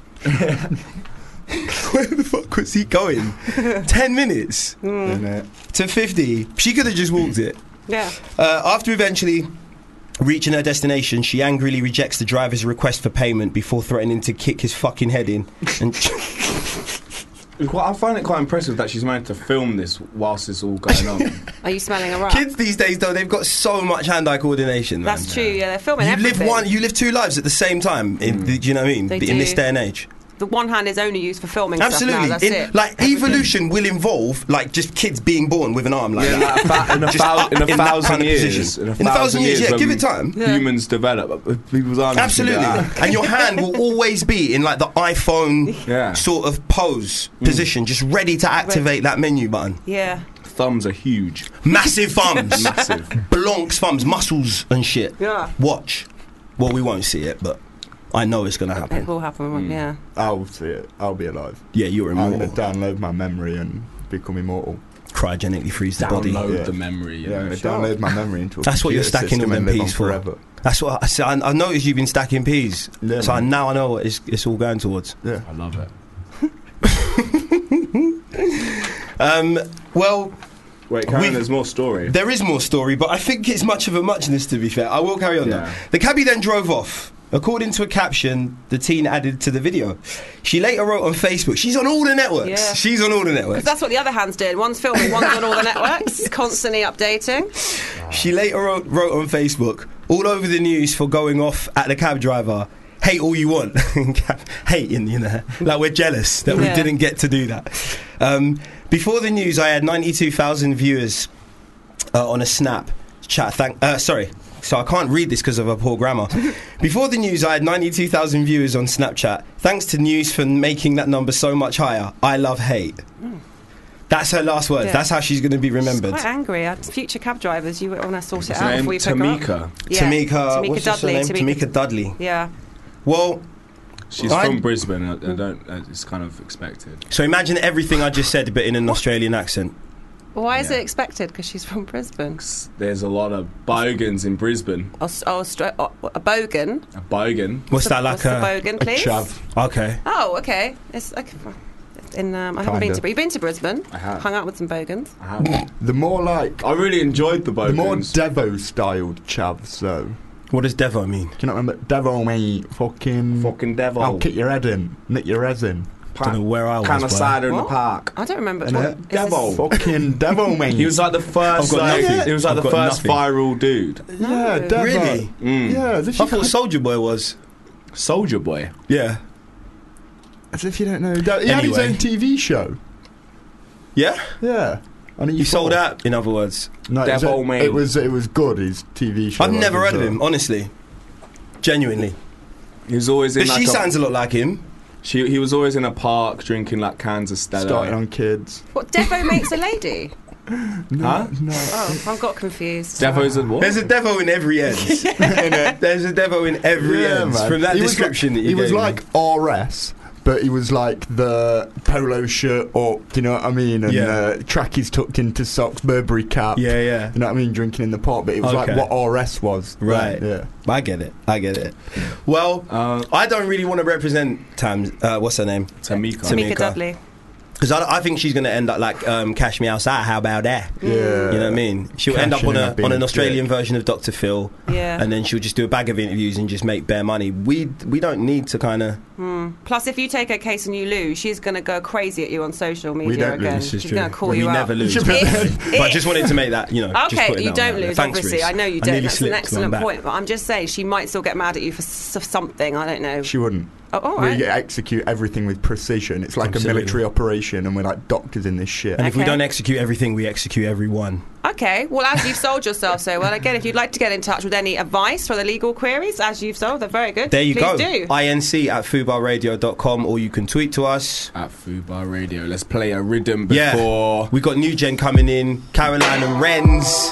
A: Where the fuck was he going? ten minutes
I: Innit?
A: to fifty. She could have just walked it.
J: Yeah.
A: Uh, after eventually reaching her destination, she angrily rejects the driver's request for payment before threatening to kick his fucking head in. And
H: It's quite- I find it quite impressive that she's managed to film this whilst this all going on.
J: Are you smelling a rat?
A: kids these days, though, they've got so much hand-eye coordination. Man.
J: That's true. Yeah, they're filming
A: You
J: everything.
A: live one, you live two lives at the same time. In, Do you know what I mean?
J: They
A: In this
J: do.
A: day and age.
J: The one hand is only used for filming
A: Absolutely.
J: stuff now. That's
A: In-
J: it.
A: Like
J: Everything.
A: evolution will involve like just kids being born with an arm like
H: Yeah,
A: that.
H: like a fa- in a
A: Just
H: thou-
A: up
H: in a
A: that
H: thousand
A: kind of
H: years,
A: position.
H: in a
A: In a thousand
H: thousand
A: years,
H: years
A: yeah. Give
H: when
A: it time.
J: Yeah.
H: Humans develop. uh, People's arms.
A: Absolutely.
H: can do that.
A: And your hand will always be in like the iPhone
H: Yeah.
A: sort of pose position, just ready to activate that menu button.
J: Yeah.
H: Thumbs are huge.
A: Massive thumbs.
H: Massive.
A: Blonks thumbs, muscles and shit.
J: Yeah.
A: Watch. Well, we won't see it, but I know it's going to
J: It
A: happen.
J: will happen. won't- Yeah.
I: I'll see it. I'll be alive.
A: Yeah, you're
I: I'm
A: immortal.
I: going to download my memory and become immortal.
A: Cryogenically freeze the body.
H: Download
I: Yeah.
H: the memory. You
I: Yeah, I'm
H: know.
I: going to download my memory into a
A: That's what you're
I: computer
A: stacking
I: system
A: all
I: and
A: them
I: live on
A: peas for.
I: forever.
A: That's what I, see, I, I noticed you've been stacking peas.
I: Yeah,
A: so I,
I: man.
A: now I know what it's, it's all going towards.
I: Yeah.
H: I love it.
A: Um, well,
H: Wait, Karen,
A: We've-
H: there's more story.
A: there is more story, but I think it's much of a muchness, to be fair. I will carry on
H: Yeah.
A: now. The cabbie then drove off. according to a caption the teen added to the video. She later wrote on Facebook, she's on all the networks.
J: Yeah.
A: She's on all the networks.
J: Because that's what the other hand's doing. One's filming, one's on all the networks, constantly updating.
A: She later wrote, wrote on Facebook, all over the news for going off at the cab driver. Hate all you want. Hating, you know. Like we're jealous that
J: Yeah.
A: we didn't get to do that. Um, before the news, I had ninety-two thousand viewers uh, on a Snap chat. Thank, uh, sorry. So I can't read this because of a poor grammar. Before the news, I had ninety-two thousand viewers on Snapchat. Thanks to news for making that number so much higher. I love hate.
J: Mm.
A: That's her last words.
J: Yeah.
A: That's how she's going to be remembered.
J: Quite angry. Uh, Future cab drivers, you want to sort it
H: What's
J: out
H: her name?
J: before you pick her
H: Tamika.
J: up. Yeah.
A: Tamika,
J: Tamika
A: what's
J: Dudley.
A: her name? Tamika Dudley.
J: Yeah.
A: Well,
H: She's
A: I-
H: from Brisbane. I, I don't. uh, It's kind of expected.
A: so imagine everything I just said, but in an Australian accent.
J: Why is
H: Yeah.
J: it expected? Because she's from Brisbane.
H: There's a lot of bogans in Brisbane.
J: Oh, s- oh, stra- oh, a bogan.
H: A bogan.
A: What's that like?
J: What's the
A: a,
J: bogan,
I: A
J: please?
I: chav.
A: Okay.
J: Oh, okay. It's like in. Um, I haven't been
I: Kinda.
J: to. You've been to Brisbane.
H: I have.
J: Hung out with some bogans.
H: I have.
I: The more like
H: I really enjoyed the
I: the
H: bogans.
I: more Devo-styled chavs, though.
A: What does Devo mean?
I: Do you not remember Devo, mate? Fucking.
H: Fucking devil.
I: I'll kick your head in, nick your head in.
A: Don't know where I was.
H: Kind of
A: but-
H: cider in the
J: What?
H: park.
J: I don't remember.
I: And
J: What,
I: a
J: is this-
H: devil.
I: Fucking Devo, mate.
H: He was like the first.
A: I've got
H: Like,
A: nothing.
H: he was like
A: I've
H: the
A: got
H: first
A: nothing.
H: viral dude.
I: Yeah, Devo.
A: Really?
H: Mm.
I: Yeah, as if
A: I
I: you
A: thought
I: can't-
A: Soldier Boy was.
H: Soldier Boy.
A: Yeah.
I: as if you don't know. De- he had his
A: Anyway.
I: own T V show.
A: Yeah?
I: Yeah. On
A: He sold out, in other words.
I: No, it was,
H: Devo, mate.
I: it was it was good. His T V show.
A: I've never
I: was,
A: heard of
I: uh,
A: him, honestly. Genuinely.
H: He was always in
A: But
H: like
A: she
H: a,
A: sounds a lot like him.
H: she, he was always in a park drinking like cans of Stella.
I: Starting on kids.
J: What, Devo makes a lady?
H: Huh?
I: No.
J: Oh, I've got confused.
H: Devo's a what?
A: There's a Devo in every end. There's a Devo in every
I: Yeah,
A: end.
I: man.
A: From that
I: He was
A: description
I: like,
A: that you
I: he was
A: gave me.
I: like R S, but he was like the polo shirt up. Do you know what I mean? And
A: Yeah.
I: uh, trackies tucked into socks, Burberry cap.
A: Yeah, yeah.
I: You know what I mean? Drinking in the pot, but it was
A: Okay.
I: like what R S was.
A: Right.
I: Yeah.
A: I get it. I get it. Well,
H: Uh,
A: I don't really want to represent Tams. Uh, what's her name?
H: Tamika.
J: Tamika
A: Tamika.
J: Dudley.
A: Because I, I think she's going to end up like um, Cash Me Outside. How about that?
I: Yeah.
A: You know what I mean? She'll end up
I: Cashing
A: on
I: in
A: a
I: on being
A: on an
I: a
A: Australian
I: dick.
A: version of Doctor Phil,
J: Yeah.
A: and then she'll just do a bag of interviews and just make bare money. We we don't need to kind of.
J: Plus, if you take her case and you lose, she's going to go crazy at you on social media
I: don't lose,
J: again.
I: this
J: She's
A: is
J: going
A: true.
J: to call
A: Well,
J: you
A: we
J: out.
A: never lose.
J: If-
A: but I just wanted to make that, you know. just
J: Okay,
A: put it
J: you
A: down
J: don't
A: like that.
J: lose,
A: Thanks,
J: obviously.
A: Reece.
J: I know you
A: I
J: don't.
A: nearly
J: That's an
A: slipped,
J: excellent
A: I'm back.
J: point. But I'm just saying, she might still get mad at you for s- of something. I don't know.
I: She wouldn't.
J: Oh, all
I: We
J: right.
I: execute everything with precision. It's like
A: Absolutely.
I: a military operation, and we're like doctors in this shit.
A: And if we
J: Okay.
A: don't execute everything, we execute everyone.
J: Okay, well, as you've sold yourself so well, again, if you'd like to get in touch with any advice for the legal queries, as you've sold, they're very good.
A: There you
J: Please
A: go.
J: do.
A: inc at fubar radio dot com, or you can tweet to us.
H: At Fubar Radio. Let's play a rhythm
A: Yeah.
H: before.
A: We got New Gen coming in, Caroline and Renz.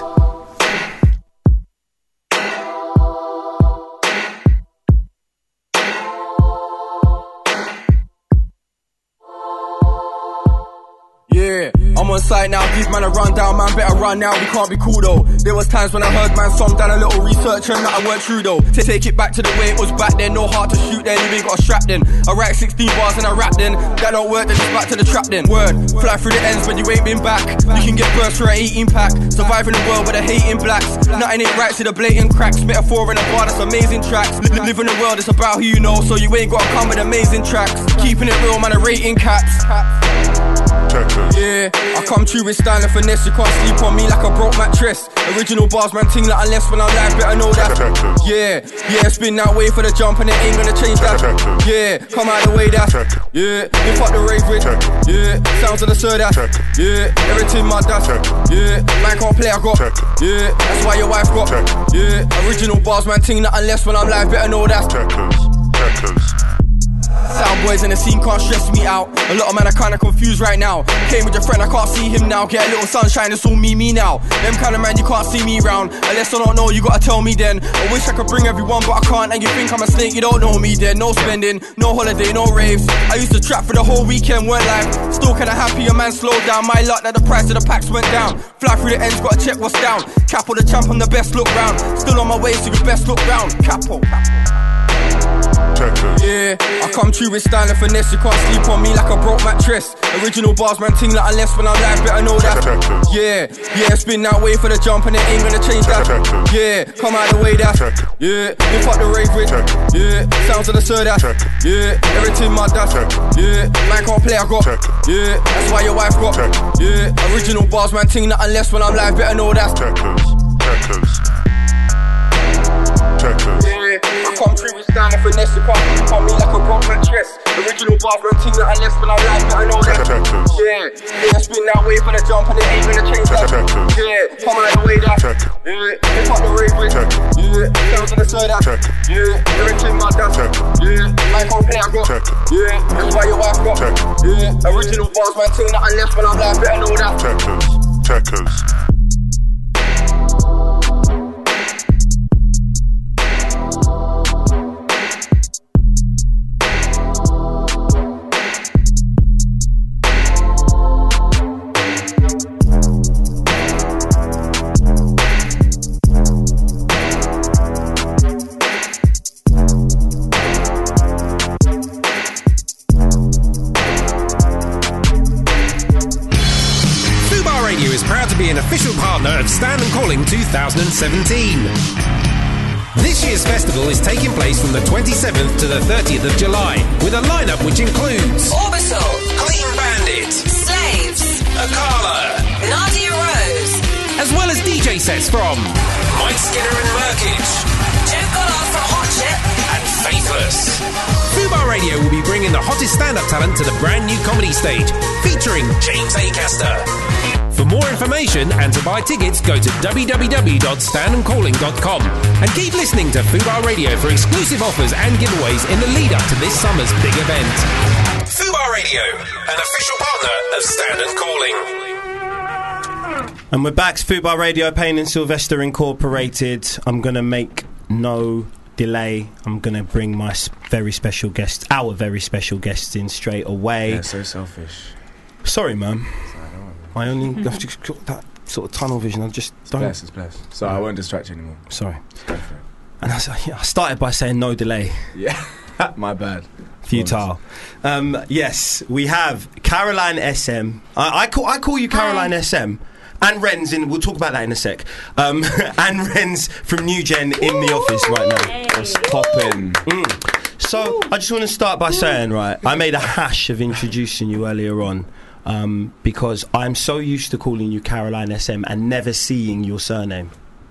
F: Yeah, I'm on site now, these man are run down, man better run now, we can't be cool though. There was times when I heard man song, done a little research and that I weren't true though. To take it back to the way it was back then, no heart to shoot then, you ain't got a strap then. I write sixteen bars and I rap then, that don't work then it's back to the trap then. Word, fly through the ends when you ain't been back, you can get burst for an eighteen pack. Surviving the world with the hating blacks, nothing ain't right to the blatant cracks. Metaphor in a bar, that's amazing tracks. Li- Live in the world, it's about who you know, so you ain't gotta come with amazing tracks. Keeping it real, man, a rating caps. Yeah, I come true with style and finesse. You can't sleep on me like a broke mattress. Original bars, man, ting like unless when I'm live, better know that. Yeah, yeah, it's been that way for the jump and it ain't gonna change that. Yeah, come out the way that. Yeah, lift up the rave with. Yeah, sounds of the sir that. Yeah, everything my dad. Yeah, man can't play, I got. Yeah, that's why your wife got. Yeah, original bars, man, ting like unless when I'm live, better know that. Sound boys in the scene can't stress me out. A lot of men are kinda confused right now. Came with your friend, I can't see him now. Get a little sunshine, it's all me, me now. Them kind of man, you can't see me round. Unless I don't know, you gotta tell me then. I wish I could bring everyone, but I can't. And you think I'm a snake, you don't know me then. No spending, no holiday, no raves. I used to trap for the whole weekend, weren't live. Still kinda happy, a man slowed down. My luck that the price of the packs went down. Fly through the ends, gotta check what's down. Capo the champ, I'm the best look round. Still on my way, so you best look round. Capo.
M: Yeah, I come true with style and finesse. You can't sleep on me like a broke mattress. Original bars, man, ting like unless when I'm live, better know that. Yeah, yeah, it's been that way for the jump and it ain't gonna change that. Yeah, come out the way that. Yeah, lift up the rave with. Yeah, sounds of the sir that. Yeah, everything my dad. Yeah, man can't play, I got. Yeah, that's why your wife got. Yeah, original bars, man, ting like unless when I'm live, better know that. Yeah, I come through with style and finesse. You can't sleep on me like a broke mattress. Original bars, man, ting like unless when I'm live, better know that. Yeah, yeah, it's been that way for the jump and it ain't gonna change that. Yeah, come out the way that. Yeah, lift up the rave with. Yeah, sounds of the sir that. Yeah, everything my dad. Yeah, man can't play, I got. Yeah, that's why your wife got. Yeah, original bars, man, ting like unless when I'm live, better know that.
N: Techers.
O: An official partner of Stand and Calling twenty seventeen. This year's festival is taking place from the twenty-seventh to the thirtieth of July, with a lineup which includes
P: Orbital,
O: Clean Bandit,
P: Slaves,
O: Akala,
P: Nadia Rose,
O: as well as D J sets from Mike Skinner and Merkage,
P: Joe Goddard from Hot Chip,
O: and Faithless. Fubar Radio will be bringing the hottest stand-up talent to the brand new comedy stage, featuring James Acaster. For more information and to buy tickets, go to w w w dot stand and calling dot com and keep listening to Fubar Radio for exclusive offers and giveaways in the lead-up to this summer's big event. Fubar Radio, an official partner of Stand and Calling.
A: And we're back to Fubar Radio, Payne and Sylvester Incorporated. I'm going to make no delay. I'm going to bring my very special guest, our very special guest in straight away.
H: Yeah, so selfish.
A: Sorry, man. I only I've just got that sort of tunnel vision. I just
H: It's
A: don't.
H: blessed, it's blessed. So I won't distract you anymore.
A: Sorry.
H: Go for it.
A: And I, was- yeah, I started by saying no delay.
H: Yeah, my bad.
A: Futile. Um, yes, we have Caroline S M. I, I call I call you Caroline S M. And Renz in. We'll talk about that in a sec. Um, and Renz from New Gen in the office right now.
H: What's poppin'?
A: Mm. So I just want to start by saying, right, I made a hash of introducing you earlier on. Um, because I'm so used to calling you Caroline S M and never seeing your surname.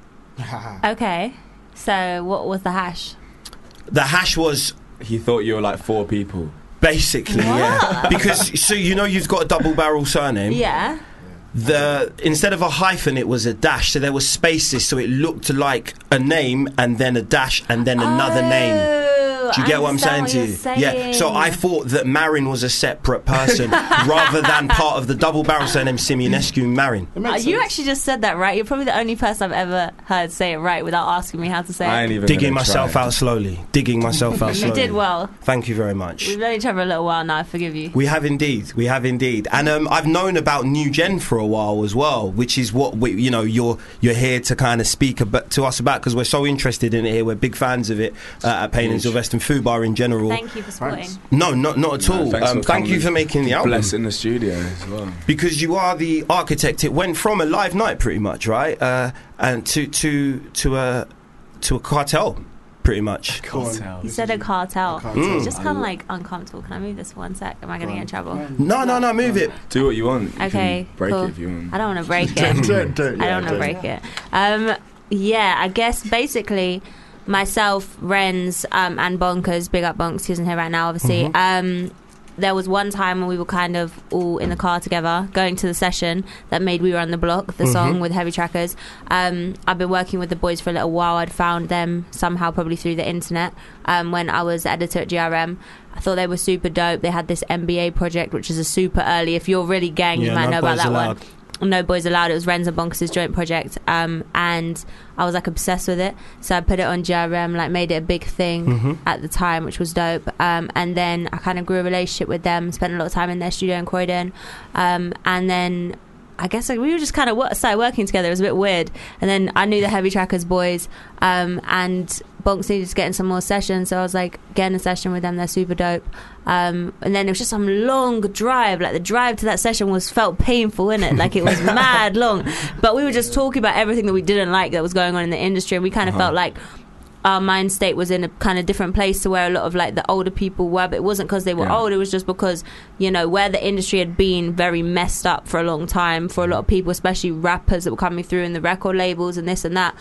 Q: Okay, so what was the hash?
A: The hash was...
H: He thought you were like four people.
A: Basically, yeah. Because, so you know you've got a double barrel surname?
Q: Yeah.
A: The instead of a hyphen, it was a dash, so there were spaces, so it looked like a name and then a dash and then another
Q: Oh,
A: name. Do you get
Q: I
A: what I'm saying
Q: understand
A: to you?
Q: what you're
A: Yeah. So
Q: saying.
A: I thought that Marin was a separate person rather than part of the double barrel surname Simeonescu Marin.
Q: Uh, you actually just said that right. You're probably the only person I've ever heard say it right without asking me how to say
H: I
Q: it.
H: ain't even
A: Digging
H: gonna
A: myself
H: try.
A: out slowly. Digging myself out
Q: You
A: slowly.
Q: did well.
A: Thank you very much.
Q: We've known each other a little while now. I forgive you.
A: We have indeed, we have indeed, and um, I've known about New Gen for a while as well, which is what we, you know, you're you're here to kind of speak about, to us about, because we're so interested in it here. We're big fans of it uh, at Payne and Sylvester and Fubar in general.
Q: Thank you for supporting.
A: No, not not at
H: No,
A: all.
H: thanks
A: Um,
H: for
A: thank you
H: coming.
A: for making the album.
H: Bless in the studio as well.
A: Because you are the architect. It went from a live night, pretty much, right, uh, and to to to a to a cartel, pretty much.
H: Cartel.
Q: You said a cartel.
A: cartel.
Q: So it's
A: Mm.
Q: just kind of like uncomfortable. Can I move this one sec? Am I going to get in trouble?
A: No, no, no, move it.
H: Do what you want. You
Q: Okay,
H: can break
Q: cool.
H: it if you want.
Q: I don't want to break it.
I: Don't- don't- don't-
Q: I
I: yeah,
Q: don't want to
I: don't.
Q: break it. Um, yeah, I guess basically myself, Renz, um, and Bonkers, big up Bonks, he isn't here right now, obviously.
A: Mm-hmm.
Q: Um, there was one time when we were kind of all in the car together, going to the session that made We Were on the Block, the
A: Mhm.
Q: song with Heavy Trackers. Um, I've been working with the boys for a little while. I'd found them somehow, probably through the internet, um, when I was editor at G R M. I thought they were super dope. They had this M B A project, which is a super early. If you're really gang, you
A: Yeah,
Q: might
A: No
Q: know about
A: Boys
Q: that
A: Allowed.
Q: one. No Boys Allowed. It was Renz and Bonkers' joint project, um, and I was like obsessed with it. So I put it on G R M, like made it a big thing
A: Mhm.
Q: at the time, which was dope. Um, and then I kind of grew a relationship with them, spent a lot of time in their studio in Croydon, um, and then I guess like, we were just kind of w- started working together. It was a bit weird. And then I knew the Heavy Trackers boys, um, and Bonks needed to get in some more sessions, so I was like, get in a session with them. They're super dope. Um, and then it was just some long drive. Like the drive to that session was felt painful, innit? Like it was mad long. But we were just talking about everything that we didn't like that was going on in the industry, and we kind of
H: Uh-huh.
Q: felt like our mind state was in a kind of different place to where a lot of like the older people were, but it wasn't because they were
H: Yeah.
Q: old, it was just because, you know, where the industry had been very messed up for a long time for a lot of people, especially rappers that were coming through in the record labels and this and that.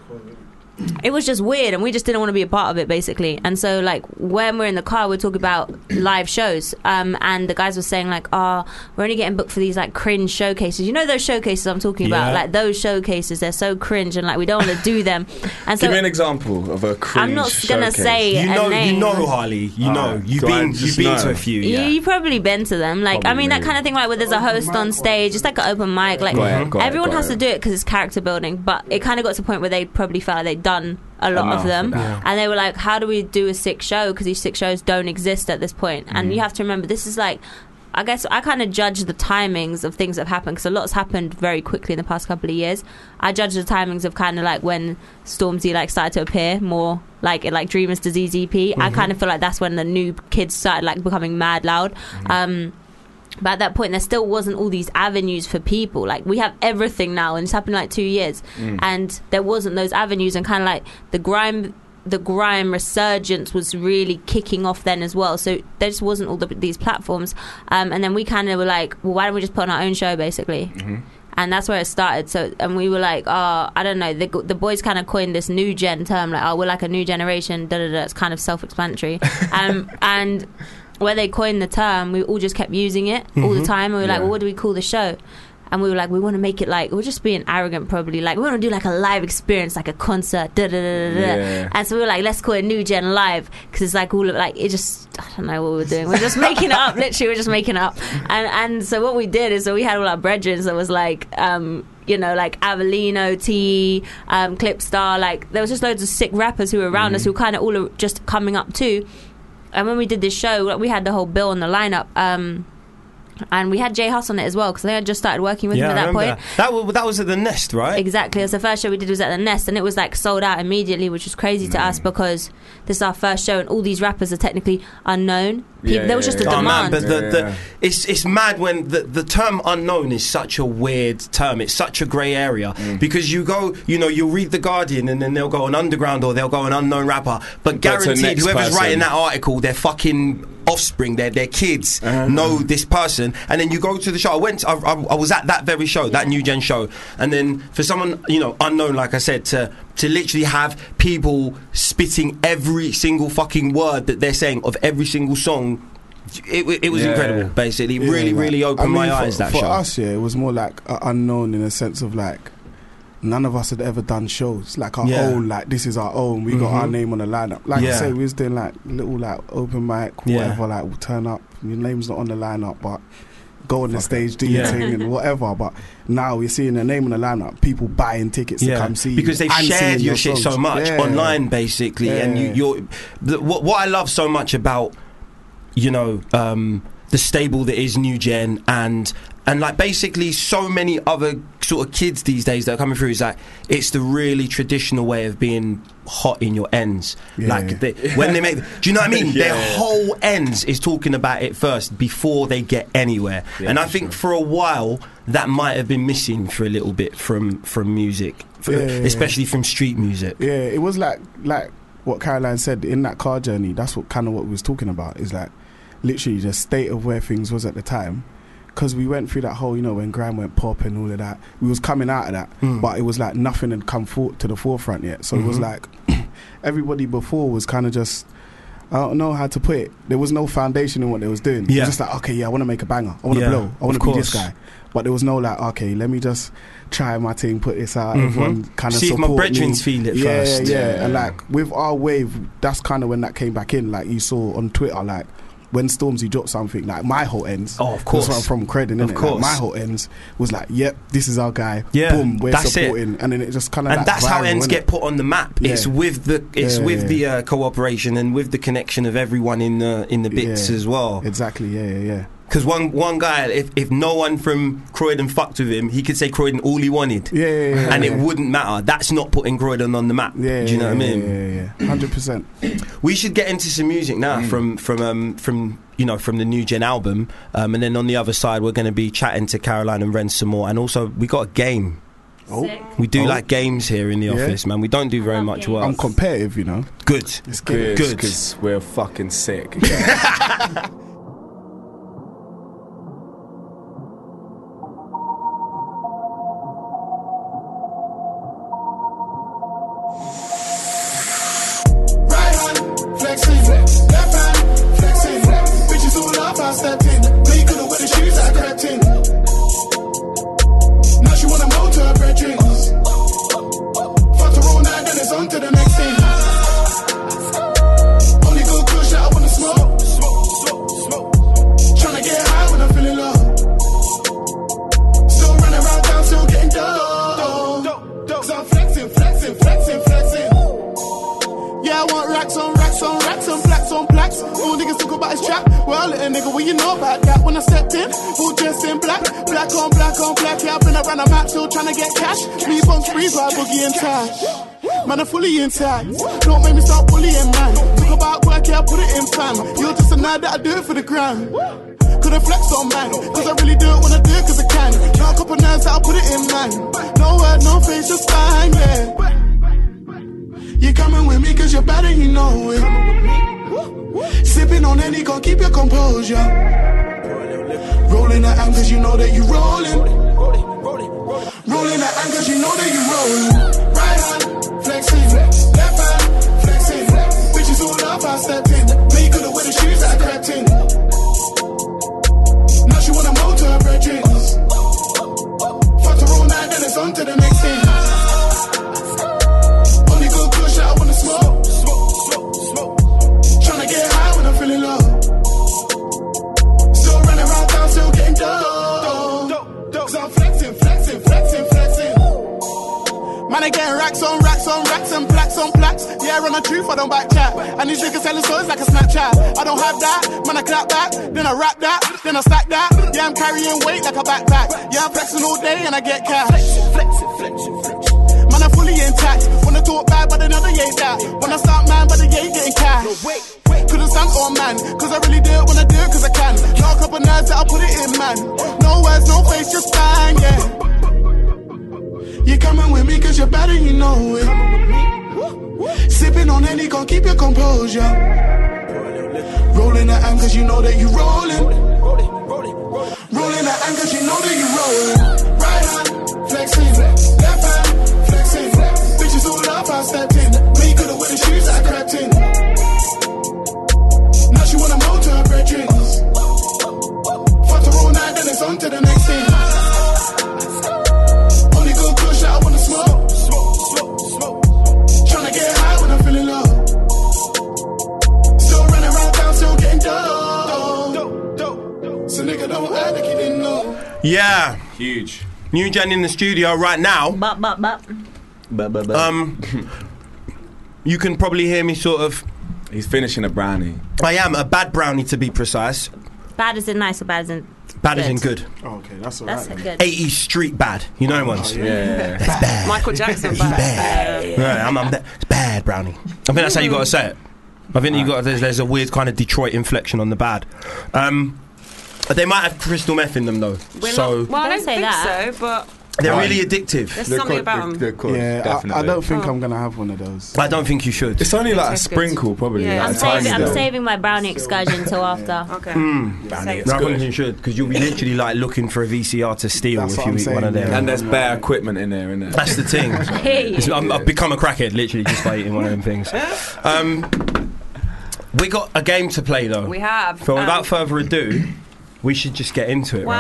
Q: It was just weird, and we just didn't want to be a part of it, basically. And so, like, when we're in the car, we're talking about live shows, um, and the guys were saying, like, oh, we're only getting booked for these, like, cringe showcases. You know those showcases I'm talking
H: Yeah.
Q: about? Like, those showcases, they're so cringe, and, like, we don't want to do them. And so
H: Give me an example of a cringe
Q: I'm not gonna
H: showcase.
Q: say
A: You
Q: a
A: know,
Q: name.
A: you know, Harley. You know,
H: Alright,
A: you've
H: go on,
A: been,
H: just
A: you've been
H: know.
A: to a few.
Q: You,
A: Yeah.
Q: you've probably been to them. Like, I
H: Probably,
Q: mean, that
H: maybe.
Q: kind of thing, like, where there's a host on stage, it's like an open mic. Like,
H: Got it, got it,
Q: everyone
H: got
Q: has
H: it.
Q: to do it because it's character building, but it kind of got to a point where they probably felt like they'd done a lot
H: Enough
Q: of them.
H: of that.
Q: And they were like, how do we do a sick show? Because these sick shows don't exist at this point. And
H: Mm.
Q: you have to remember, this is like, I guess I kind of judge the timings of things that have happened, because a lot's happened very quickly in the past couple of years. I judge the timings of kind of like when Stormzy like started to appear more, like in like Dreamer's Disease E P. I
H: Mm-hmm.
Q: kind of feel like that's when the new kids started like becoming mad loud.
H: Mm-hmm.
Q: Um, but at that point, there still wasn't all these avenues for people. Like, we have everything now, and it's happened in like two years.
H: Mm.
Q: And there wasn't those avenues, and kind of like the grime the grime resurgence was really kicking off then as well. So there just wasn't all the, these platforms. Um, and then we kind of were like, well, why don't we just put on our own show, basically?
H: Mm-hmm.
Q: And that's where it started. So, and we were like, oh, I don't know. The, the boys kind of coined this new gen term, like, oh, we're like a new generation. Da da da. It's kind of self-explanatory. um, and where they coined the term, we all just kept using it all the time. And we were like,
H: Yeah.
Q: well, what do we call the show? And we were like, we want to make it like, we're just being arrogant probably, like we want to do like a live experience, like a concert, da da da da.
H: Yeah.
Q: And so we were like, let's call it New Gen Live, because it's like all of like, it just, I don't know what we were doing, we're just making it up, literally we're just making it up. And and so what we did is, so we had all our brethren that was like, um you know, like Avelino, T, um, Clipstar, like there was just loads of sick rappers who were around
H: Mhm.
Q: us who were kind of all just coming up too. And when we did this show, we had the whole bill on the lineup, um and we had Jay Huss on it as well, because I had just started working with
A: Yeah,
Q: him
A: I
Q: at that
A: remember
Q: point.
A: That. That, was, that was at the Nest, right?
Q: Exactly. So the first show we did was at the Nest, and it was like sold out immediately, which was crazy to us because this is our first show, and all these rappers are technically unknown. People,
H: Yeah,
Q: there was
H: yeah,
Q: just a
H: yeah.
A: Oh man,
Q: demand.
A: but the,
H: Yeah.
A: the it's it's mad when the, the term unknown is such a weird term. It's such a grey area because you go, you know, you'll read the Guardian and then they'll go an underground or they'll go an unknown rapper, but
H: But to
A: guaranteed
H: next
A: whoever's
H: person.
A: writing that article, their fucking offspring, their their kids
H: Uh-huh.
A: know this person, and then you go to the show. I went, I, I, I was at that very show, that New Gen show, and then for someone, you know, unknown, like I said, to to literally have people spitting every single fucking word that they're saying of every single song. It, it was
H: Yeah.
A: incredible, basically. It
N: Yeah,
A: really,
N: like,
A: really opened
N: I mean,
A: my
N: for,
A: eyes, that
N: for
A: show.
N: us, yeah, it was more like uh, unknown in a sense of like none of us had ever done shows like our
A: Yeah.
N: own. Like this is our own. We got our
A: Mhm.
N: name on the lineup. Like
A: Yeah.
N: I say, we was doing like little like open mic,
A: Yeah.
N: whatever. Like we'll turn up. Your name's not on the lineup, but go on the
H: Fuck
N: stage, do
A: Yeah.
N: your thing and whatever. But now we're seeing the name on the lineup. People buying tickets to
A: Yeah,
N: come see you
A: because they've
N: and
A: shared
N: singing
A: your shit
N: songs.
A: so much
N: Yeah.
A: online, basically, and you,
N: Yeah.
A: you're the, what, what I love so much about, you know, um, the stable that is New Gen, and and like basically so many other sort of kids these days that are coming through, is that it's the really traditional way of being hot in your ends.
N: Yeah.
A: Like they, when they make, do you know what I mean?
H: Yeah.
A: Their whole ends is talking about it first before they get anywhere.
H: Yeah,
A: and I
H: for
A: think
H: sure.
A: for a while that might have been missing for a little bit from from music, for,
N: Yeah, yeah, yeah.
A: especially from street music.
N: Yeah, it was like like what Caroline said in that car journey. That's what kind of what we was talking about. Is like literally the state of where things was at the time. Because we went through that whole, you know, when grime went pop and all of that, we was coming out of that,
A: Mm.
N: but it was like nothing had come for- to the forefront yet. So it was
A: Mhm.
N: like everybody before was kind of just, I don't know how to put it. There was no foundation in what they was doing. It
A: Yeah.
N: was just like, okay, yeah, I want to make a banger. I want to
A: Yeah,
N: blow. I want
A: of
N: to be this
A: course.
N: guy. But there was no like, okay, let me just try my thing, put this out.
A: Mhm.
N: Everyone kind of
A: See if
N: support
A: my
N: me.
A: brethrens feel it
N: yeah,
A: first.
N: Yeah,
H: Yeah.
N: And like with our wave, that's kind of when that came back in. Like you saw on Twitter, like when Stormzy dropped something, like my whole ends.
A: Oh, of course.
N: That's where I'm from, Credit, innit?
A: Of course.
N: Like, my whole ends was like, yep, this is our guy.
A: Yeah,
N: Boom, we're
A: that's it.
N: supporting. And then it just kind of
A: And
N: like
A: that's how
N: viral,
A: ends
N: innit?
A: get put on the map.
N: Yeah.
A: It's with the it's
N: Yeah,
A: with
N: yeah.
A: the uh, cooperation and with the connection of everyone in the in the bits
N: Yeah.
A: as well.
N: Exactly, yeah, yeah, yeah.
A: Because one one guy, if, if no one from Croydon fucked with him, he could say Croydon all he wanted.
N: Yeah, yeah, yeah,
A: and
N: yeah.
A: it wouldn't matter. That's not putting Croydon on the map.
N: Yeah,
A: Do you know
N: yeah,
A: what I mean?
N: Yeah, yeah, yeah. Hundred percent.
A: We should get into some music now
N: Mm.
A: from from um, from you know from the New Gen album, um, and then on the other side we're going to be chatting to Caroline and Ren some more, and also we got a game.
N: Oh.
A: We do
N: Oh.
A: like games here in the
N: Yeah.
A: office, man. We don't do very much work.
N: I'm competitive, you know.
A: Good.
N: It's
H: Good,
A: Good.
H: because we're fucking sick.
B: Right hand, flexing, left hand, flexing. Bitches all up, I stepped in. But you could've wear the shoes that I crept in. Now she wanna motor her bread drinks. Fucked her all night, then it's on to the next thing. Only good kush that I wanna smoke. Tryna get high when I'm feeling low. Still running around town, still getting dough. Cause I'm flexing, flexing, flexing, flexing. Yeah, I want racks on racks on racks and plaques on plaques. All niggas talk about his trap. Well, little nigga, what you know about that? When I stepped in, all dressed in black. Black on black on black. Yeah, I've been around the map, still trying to get cash. Me on sprees while boogie and tash. Man, I'm fully intact. Don't make me start bullying, man. Talk about work, yeah, I put it in fam. You're just a nerd that I do it for the gram. Could've flexed on man, cause I really do it when I do it cause I can. Got a couple nerves that I put it in, man. No word, no face, just fine, yeah. You coming with me cause you're bad and you know it. Sipping on any, gon' keep your composure. Rolling the M cause you know that you rolling. Rolling the M cause you know that you rolling. Right hand, flexing. Left hand, flexing. Bitches all up, I stepped in. But you could've wear the shoes that I crept in. Now she wanna motor her bread drinks. Fucked her all night, then it's on to the next thing. Only good kush that I wanna smoke. Tryna get high when I'm feeling low. Still running around town, still getting dough. Cause I'm flexing, flexing, flexing, flexing. Man, I getting racks on racks on racks and plaques on plaques. Yeah, I run the truth, I don't back chat. And these niggas selling stories like a Snapchat. I don't have that, man, I clap back. Then I rap that, then I stack that. Yeah, I'm carrying weight like a backpack. Yeah, I'm flexing all day and I get cash. Flexing, flexing, flexing, flexing. Man, I'm fully intact. Wanna talk bad, but another ain't that. When I start, man, but they ain't getting cash. Couldn't stand on man, cause I really do it when I do it cause I can. Got a couple nerves that I put it in, man. No words, no face, just bang, yeah. You coming with me cause you're bad and you know it. Sipping on any, gon' keep your composure. Rolling the M cause you know that you rolling. Rolling the M cause you know that you rolling. Right hand, flexing. Left hand, flexing. Bitches all up, I stepped in. But you could've wear the shoes that I crept in. Now she wanna motor her bread drinks. Fucked her all night, then it's on to the next thing. Only good kush that I wanna smoke. Tryna get high when I'm feeling low. Still running around town, still getting dough. So nigga, don't act like you didn't know.
A: Yeah.
H: Huge.
A: New Gen in the studio right now.
Q: But, but, but.
H: But, but, but.
A: Um, you can probably hear me sort of.
H: He's finishing a brownie.
A: I am a bad brownie to be precise.
Q: Bad as in nice or bad as in
A: Bad
Q: good?
A: as in good.
N: Oh, okay, that's
Q: That's
N: alright.
Q: good.
A: eighties street bad. You know ones.
H: Yeah. yeah.
A: That's bad.
J: Michael Jackson,
A: He's
J: bad.
A: bad. Yeah, I'm, I'm bad. It's bad brownie. I think that's how you got to say it. I think you got there's, there's a weird kind of Detroit inflection on the bad. Um, they might have crystal meth in them though.
J: We're
A: so
J: not, well, I
Q: Don't
J: don't
Q: say
J: think
Q: that.
J: so, but
A: they're really addictive.
J: there's something about them.
H: They're cool,
N: Yeah, I,
H: definitely.
N: I don't think
J: Oh.
N: I'm gonna have one of those.
A: I don't think you should.
H: It's only like a
J: Tastes good.
H: sprinkle, probably.
J: Yeah.
H: like
Q: I'm,
H: a tiny
Q: saving, I'm
H: little-
Q: saving my brownie excursion till after.
J: Okay.
A: Mm.
H: Brownie, it's
A: No, I
H: good.
A: think you should because you'll be literally like looking for a V C R to steal
N: That's
A: if
N: what
A: you
N: I'm
A: eat one of
N: saying,
A: them.
N: yeah.
H: And there's bare equipment in there, isn't there?
A: That's the thing.
Q: Hey.
A: It's- I'm, I've become a crackhead literally just by eating one of them things. Um, we got a game to play though.
J: We have.
A: So
J: um,
A: without further ado, we should just get into it,
J: Well,
A: right?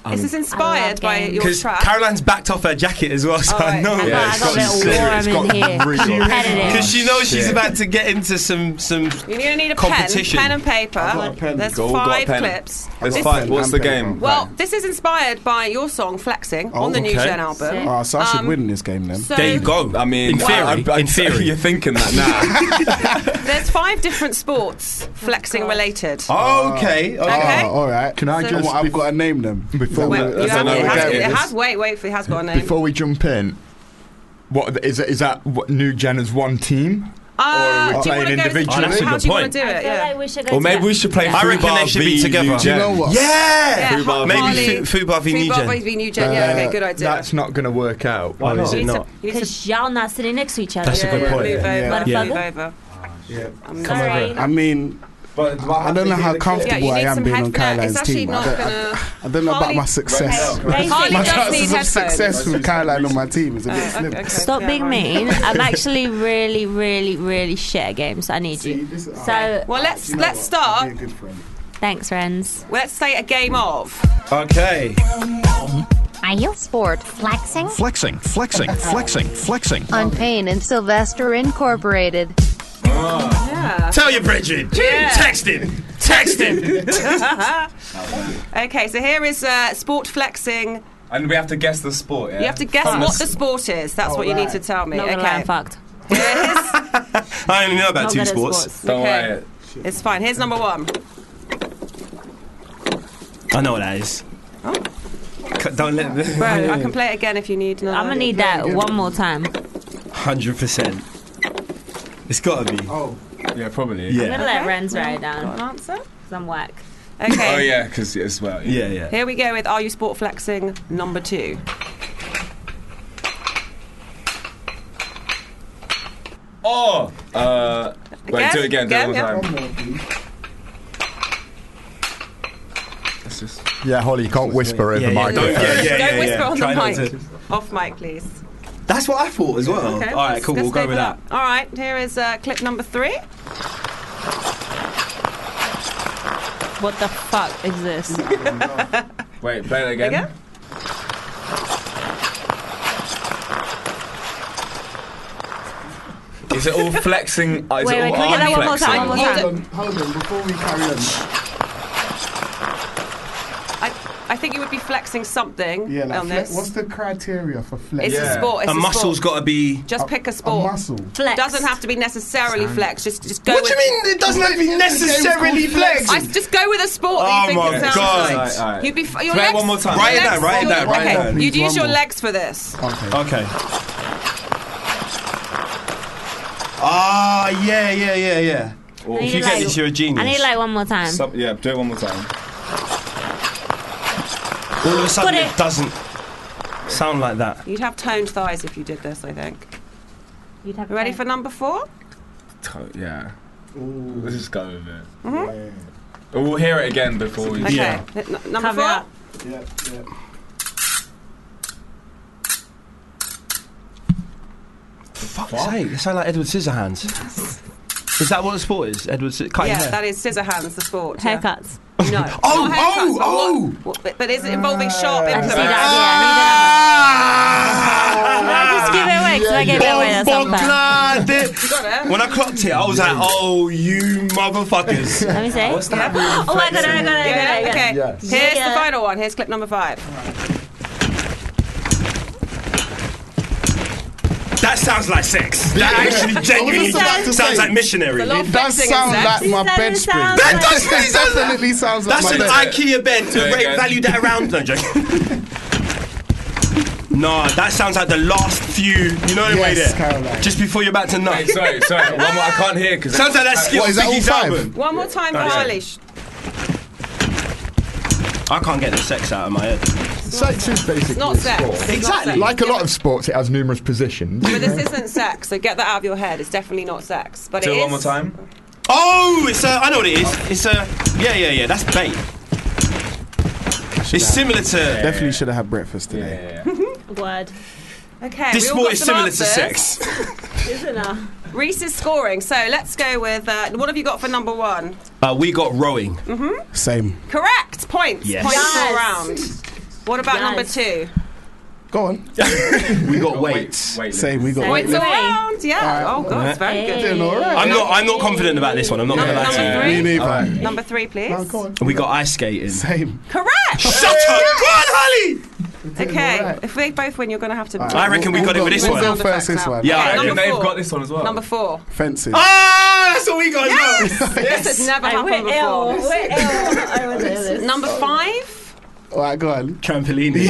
A: Um,
J: Is this inspired by your
A: Because
J: track?
A: Caroline's backed off her jacket as well, so
J: Oh,
A: I
J: right.
A: know.
J: I
Q: Yeah, I got a little warm in here. Competitive.
A: Because she knows she's
H: Yeah.
A: about to get into some some
J: You're going to need a
A: competition.
J: pen, pen and paper.
N: I've got a pen.
J: There's
H: Go, got a
J: five
H: pen.
J: clips.
H: There's
J: This-
H: five. What's the
N: and
H: game?
J: Well, this is inspired by your song "Flexing"
N: Oh,
J: on the New
A: okay.
J: Gen album.
Q: Sick.
N: Oh, so I should
J: Um,
N: win this game then.
J: So
A: There you go.
H: I mean,
A: in theory,
H: I, I,
A: in theory,
H: you're thinking that now.
J: there's five different sports flexing related.
A: Oh, okay. okay.
J: Okay.
N: Oh, all right.
I: Can I
J: So-
I: just
N: What, I've got to name them
I: before
J: Wait,
I: we,
J: you
H: that's
J: have,
H: another
J: it, has,
H: game.
J: it has. Wait, wait. It has got a name.
I: before we jump in? What is it? Is that what New Gen as one team?
J: Uh,
I: or are we
J: do you
I: playing
J: wanna go-
I: individually?
A: Oh, that's a
J: How
A: good
J: do you want
A: point.
J: to do
Q: I
J: it?
Q: feel
J: Yeah.
Q: like we should go
H: Or maybe
Q: together.
H: we should play
Q: Yeah.
A: I reckon
H: Fubar
A: they should be
H: v
A: together.
H: New
A: Do you
H: Gen.
N: know what?
A: Yeah.
J: Yeah,
H: Fubar
A: Maybe
J: Harley-
A: Fu- Fubar v New
J: Fubar
A: Gen.
J: v New Gen. Yeah, okay, good idea.
I: That's not going to work out.
A: Why
I: or
A: not?
I: is
J: You
I: it
J: need to-
I: not?
J: you need to-
Q: Because y'all not sitting next to each other.
A: That's a
J: yeah,
A: good
J: yeah,
A: point.
J: Move over.
N: Yeah.
J: Move
Q: Motherfucker.
J: over.
N: Yeah.
J: I'm
N: Come
J: sorry.
N: over. I mean,
H: But do I
N: I don't know how
J: Yeah,
N: comfortable
J: you
N: I
J: need
N: am
J: some
N: being on
J: head-
N: Caroline's
J: It's actually
N: team. I
J: not
N: don't,
J: gonna.
N: I don't know about
J: Harley-
N: my success.
Q: Right.
J: Harley
N: My
J: does need
N: chances of
J: headphones.
N: success with Caroline on my team is a bit
J: Oh,
N: slim.
J: okay, okay.
Q: Stop
J: Yeah,
Q: being
J: right.
Q: mean. I'm actually really, really, really shit at games. I need
N: See,
Q: you.
N: this is-
Q: So,
J: Well, let's
N: You know
J: let's
N: what? I'll
J: start.
N: be a good friend.
Q: thanks, friends.
J: Let's say a game of.
A: Okay.
R: I use sport flexing
S: Flexing, flexing, flexing, flexing.
R: on Payne and Sylvester Incorporated.
J: Yeah.
A: Tell your Bridget.
J: Yeah.
A: Text him. Text him.
J: Okay, so here is uh, sport flexing.
H: And we have to guess the sport, yeah?
J: You have to guess
H: From
J: what
H: the
J: the sport is. That's what you need to tell me.
Q: Not gonna lie, I'm
J: Okay.
Q: fucked.
A: I only know about
Q: Not
A: two
Q: good at
A: sports.
Q: sports.
H: Don't
J: Okay.
H: worry.
J: It's fine. Here's number one.
A: I know what that is.
J: Oh.
A: C- Don't let the
J: Bro, I can play it again if you need. No,
Q: I'm gonna need that one more time.
A: hundred percent. It's got to be.
N: Oh,
H: Yeah, probably.
A: Yeah.
Q: I'm gonna let
J: Okay.
Q: Renz write it
J: Got an
Q: down.
J: answer?
Q: Because I'm whack.
J: Okay.
H: Oh, yeah, because as well.
A: Yeah, yeah.
J: Here we go with Are You Sport Flexing number two.
H: Oh! Uh, wait,
J: Again?
H: do it again, do
J: Again,
H: it
J: yeah.
H: one
N: one
H: more
N: more, please.
H: Let's just.
I: Yeah, Holly, you can't whisper over
A: Yeah, yeah,
I: my
A: don't- yeah, yeah,
J: Don't whisper
A: yeah.
J: on
A: Try
J: the
A: not
J: mic.
A: to-
J: Off mic, please.
A: That's what I thought as well.
J: Okay,
A: All right,
J: let's-
A: cool.
J: let's
A: We'll go
J: for
A: with that.
J: All right, here is uh, clip number three.
Q: What the fuck is this?
H: Wait, play it again.
J: Again?
H: Is it all flexing? Uh, is
Q: Wait,
H: it
Q: wait,
H: all
Q: can we get
H: arm
Q: that one more
H: flexing?
Q: time, one more
N: Hold
Q: time.
N: on, hold on, before we carry on.
J: I, I think you would be flexing something
N: Yeah, like
J: on
N: flex,
J: this.
N: what's the criteria for flex?
J: It's a sport. It's
A: A
J: a
A: muscle's
J: sport.
A: got to be.
J: Just pick a sport.
N: A muscle.
Q: Flex.
J: Doesn't have to be necessarily flex. Just just go.
A: What
J: with,
A: do you mean? It doesn't have to be necessarily flex.
J: I just go with a sport
A: Oh
J: that you think
A: my
J: it sounds
A: God.
J: like.
H: Alright, alright.
J: You'd be f- your
H: Play it
J: legs.
H: one more time.
J: your
A: Write it
J: legs-
A: down, write it
J: your-
A: down, write it
J: okay,
A: down.
J: you'd
N: Please,
J: use
N: one
J: your
N: more.
J: legs for this.
N: Okay.
A: Okay. Ah, yeah, yeah, yeah, yeah.
H: Or-
Q: I need
A: If you
Q: it
A: get
Q: like-
A: this, you're a genius.
Q: I need like one more time.
H: Some- yeah, do it one more time.
A: All of a sudden,
Q: Got
A: it.
Q: it.
A: doesn't sound like that.
J: You'd have toned thighs if you did this. I think.
Q: You'd have
J: You ready for number four?
H: To- Yeah. Let's just go with it.
J: Mhm.
H: We'll hear it again before we.
J: Okay.
A: Yeah.
J: N- number
Q: Cover
J: four.
Q: up.
N: Yeah, yeah.
A: For fuck's sake, it sounds like Edward Scissorhands. Is that what the sport is? Edward Scissorhands? Cutting
J: Yeah,
A: hair?
J: that is scissor hands. The sport. yeah.
Q: Haircuts.
J: No.
A: Oh,
J: Not haircuts,
A: oh,
J: but
A: oh!
J: what- what- but, but is it involving sharp
Q: I see
J: implements?
Q: that, yeah. I just give it away because I gave it away. That's
A: Bomb
Q: not fair.
A: clad.
J: You got it.
A: When I clocked it, I was like, oh, you motherfuckers.
Q: Let me see.
H: What's that?
Q: Oh, I got it, I got it, I got it, I
J: Yeah,
Q: got it.
J: okay.
I: Yes.
J: Here's
Q: Yeah.
J: the final one. Here's clip number five.
A: That sounds like sex. That actually genuinely
N: just about to
A: sounds
N: say.
A: like missionary.
J: It's a lot
N: It
J: of
N: does
J: flexing
N: sound
J: and
N: like
J: sex.
N: my
Q: That
N: bed spring.
Q: sounds
A: That
Q: like-
A: does really sound like.
N: Definitely sounds like
A: That's
N: my
A: an
N: bed.
A: IKEA bed
H: Do it
A: rate
H: again.
A: valued at around. No, joke. Nah, that sounds like the last few. You know the way
N: Yes,
A: there.
N: Caroline.
A: Just before you're about to nut.
H: Wait, sorry, sorry. One more. I can't hear because.
A: Sounds like that skill.
N: What, is that all
A: Biggie's
N: five?
A: album.
J: One more time for
A: Right.
J: Harley.
A: I can't get the sex out of my head.
I: Sex is basically
J: It's not
I: a
J: sex.
I: sport.
J: It's not
A: Exactly.
J: sex.
I: Like a lot of sports, it has numerous positions.
J: But this isn't sex, so get that out of your head. It's definitely not sex. But
H: Do
J: it
H: it
J: is.
H: one more time.
A: Oh, it's a. I know what it is. It's a. Yeah, yeah, yeah. That's bait. It's similar to.
N: Definitely should have had breakfast today.
H: Yeah, yeah.
Q: Word.
J: Okay.
A: This
J: we all
A: sport
J: got
A: is
J: some
A: similar
J: answers.
A: to sex.
Q: Isn't it?
J: Reese is scoring, so let's go with. Uh, what have you got for number one?
A: Uh, we got rowing.
N: Same.
J: Correct. Points.
A: Yes.
J: Points all
Q: Yes.
J: round. What about
Q: Yes.
J: number two?
N: Go on.
A: We got weights.
H: Wait,
N: Same, we got
Q: Same.
N: weights.
J: Points around. Yeah.
N: Alright.
J: Oh god, it's very good.
N: Doing all right.
A: I'm not. I'm not confident about this one. I'm not going to lie to
J: Number
A: you.
J: three.
N: Me neither.
H: Alright.
J: Number three, please.
N: No, go on.
A: We got ice skating.
N: Same.
J: Correct.
A: Shut up! Go on, Holly.
J: Okay.
N: all right.
J: If they both win, you're going to have to.
N: Alright,
A: I reckon we
N: we'll
A: got it
N: go-
A: with this
N: we'll
A: one.
N: go
J: Sound
N: first
J: effects
N: this
J: now.
N: one.
A: Yeah,
J: Okay,
A: I
J: number
A: reckon
H: they've
J: four.
H: got this one as well.
J: Number four.
N: Fencing.
A: Ah, that's what we got.
J: Yes.
A: as well.
J: This has never
Q: Hey,
J: happened
Q: we're ill.
J: before.
Q: We're ill. I was ill this.
J: Number five.
N: All right, go on.
A: Trampolining.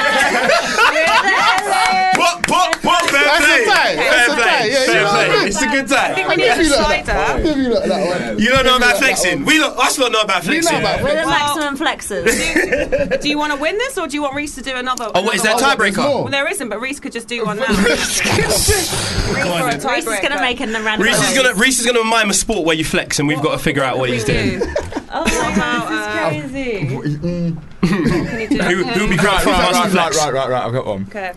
Q: Yes.
A: Pop, pop, pop. Fair
N: That's
A: play.
N: a tie.
A: Fair
N: That's a
A: play.
N: tie. Yeah,
A: Fair
N: you know
A: play.
N: what I mean?
A: It's a good
J: I think
A: time.
J: we need
N: Give
J: a
N: you like
J: cider.
N: that. Give you like that one.
A: You don't know
N: Give you
A: about
N: like that
A: flexing.
N: one.
A: We lot, us lot know about
N: We know
A: flexing.
N: about
Q: We're the
J: Well-
Q: maximum flexers.
J: Do you want to win this, or do you want Reese to do another?
A: Oh, what is there a
J: another one?
A: tiebreaker?
N: more?
J: Well, there isn't, but Reese could just do one now. Reese for a
Q: Reese is
J: tiebreaker.
Q: going to make a random.
A: Reese is gonna Reese is gonna mime a sport where you flex, and we've got to figure out what he's doing.
Q: Oh my god, this is crazy.
A: Who who'll be
I: Right,
A: crowdful
I: right,
A: must
I: right,
A: flex?
I: right, right, right. I've got one.
J: Okay.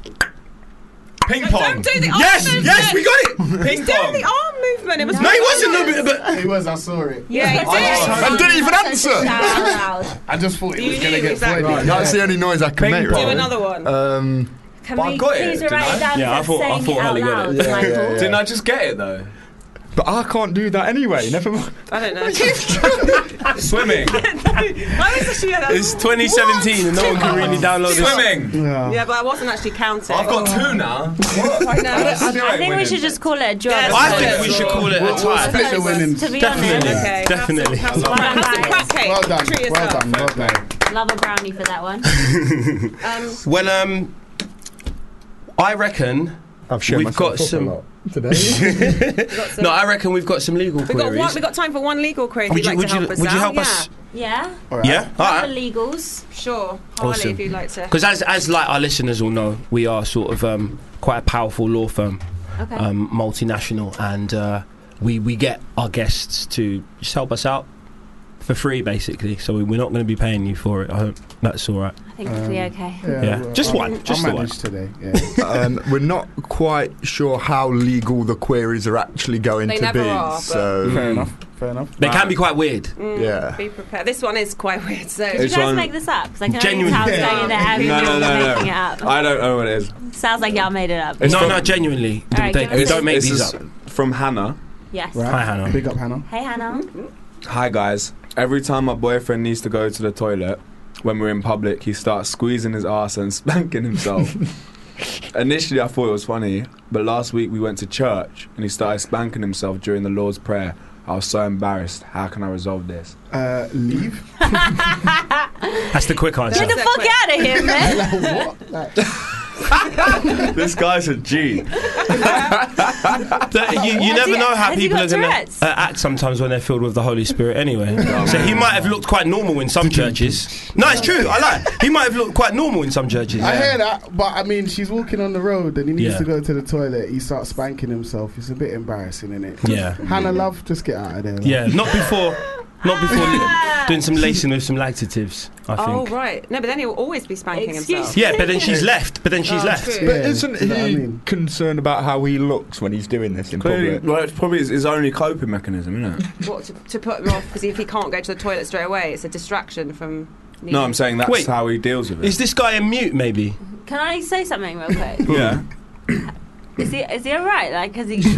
A: Ping
J: Don't
A: pong.
J: do the arm
A: Yes,
J: movement.
A: yes, we got it. Ping
J: He's doing
A: pong.
J: the arm movement. It was
A: No, he
J: really
A: wasn't. No,
J: good.
A: but, but
N: He was, I saw it.
J: Yeah, he did.
I: I didn't even answer.
N: I just thought he
J: You
N: was going to
J: knew,
N: get
J: exactly.
N: pointed.
I: That's the only noise I can
H: Ping
I: make,
J: Do
I: right?
J: another one.
I: Um,
Q: Can
H: But I
Q: we
H: got it,
Q: please
H: didn't
Q: write
H: I?
Q: it down
A: Yeah, I
Q: instead of
A: thought- I
Q: saying
A: thought
Q: it out
A: Holly got it.
Q: loud,
N: Yeah, yeah,
Q: Michael?
N: yeah.
H: Didn't I just get it though?
I: but I can't do that anyway. Never mind.
J: I don't know.
H: Swimming.
J: Why was she?
A: it's twenty seventeen, and no one can really download this.
H: Swimming.
N: Yeah.
J: Yeah, but I wasn't actually counting.
H: I've got two now.
J: I know.
Q: I think we should just call it a draw.
J: Yes,
A: I
J: Yes.
A: think we should call it a
N: We'll
A: tie.
N: split the winnings.
Q: To be
A: Definitely,
Q: honest,
J: Okay.
A: definitely.
J: Have some, have some, have some crab cake.
N: Well done.
J: Treat
N: Well
J: yourself.
N: done. Well done.
Q: love a brownie for that one.
J: Um,
A: Well, um, I reckon
I: I've shown
A: we've
I: myself
A: got
I: up a
A: some.
I: lot today.
A: No, I reckon we've got some legal
J: we got
A: queries.
J: one. We got time for one legal query. If
A: Would
J: you'd
A: you-
J: like
A: would
J: to
A: you-
J: help us
A: would you
J: out.
A: help
J: yeah.
A: us?
Q: Yeah.
N: All right.
A: Yeah, all
Q: For
A: right.
Q: legals.
J: Sure, Harley,
A: Awesome.
J: if you'd like to.
A: Because as as like our listeners will know, we are sort of um, quite a powerful law firm,
Q: Okay.
A: um, multinational, and uh, we we get our guests to just help us out for free, basically. So we- we're not going to be paying you for it. I hope that's all right.
Q: I think it'll be okay.
A: Yeah.
N: well,
A: Just
N: I'll-
A: one, just
N: I'll
A: the one.
N: manage today. Yeah.
I: um, we're not quite sure how legal the queries are actually going
J: They
I: to
J: never
I: be.
J: are, but-
I: So
N: Fair enough. Fair enough.
A: They can be quite weird.
J: Mm,
I: Yeah.
J: Be prepared. This one is quite weird. So
Q: Did you
H: It's
Q: guys
H: one-
Q: make this up? Because I can
A: Genuinely.
Q: only tell it's going in there. Have you
H: No, no, no,
Q: making
H: no.
Q: it up?
H: I don't know what it is.
Q: Sounds like y'all made it up.
H: It's
A: no,
H: from-
A: no, genuinely.
Q: All right,
A: they,
Q: give us
A: they
Q: a-
A: don't make
H: It's
A: these
H: just
A: up.
H: from Hannah.
Q: Yes.
N: Right.
A: Hi, Hannah.
N: Big up, Hannah.
Q: Hey, Hannah.
H: Hi guys. Every time my boyfriend needs to go to the toilet when we're in public, he starts squeezing his ass and spanking himself. Initially, I thought it was funny, but last week we went to church and he started spanking himself during the Lord's Prayer. I was so embarrassed. How can I resolve this?
N: Uh, leave.
A: That's the quick answer.
Q: Get the fuck out of here, man.
N: Like, what? Like,
H: This guy's a G.
A: That- you you
Q: Has
A: never
Q: he-
A: know how
Q: has he
A: people
Q: got
A: are going
Q: Tourette's?
A: to uh, act sometimes when they're filled with the Holy Spirit anyway. So he might have looked quite normal in some churches. No, it's true. I lie. He might have looked quite normal in some churches.
N: I hear that, but I mean, she's walking on the road and he needs
A: Yeah.
N: to go to the toilet. He starts spanking himself. It's a bit embarrassing, isn't it?
A: Yeah.
N: Hannah, love, just get out of there. love.
A: Yeah, not before, not before li- doing some lacing with some laxatives. I
J: Oh
A: think.
J: right. No, but then he'll always be spanking
Q: Excuse
J: himself.
A: Yeah, but then she's left. But then she's
J: Oh,
A: left.
J: true.
I: But
N: Yeah,
I: isn't
N: you know
I: he
N: what I mean?
I: concerned about how he looks when he's doing this in
H: Clearly,
I: public?
H: well, it's probably his, his only coping mechanism, isn't it?
J: What to, to put him off? Because if he can't go to the toilet straight away, it's a distraction from.
H: No, I'm saying that's
A: Wait.
H: how he deals with it.
A: Is this guy a mute? Maybe.
Q: Can I say something real quick?
H: Yeah.
Q: Is he is he alright? Like, cause he.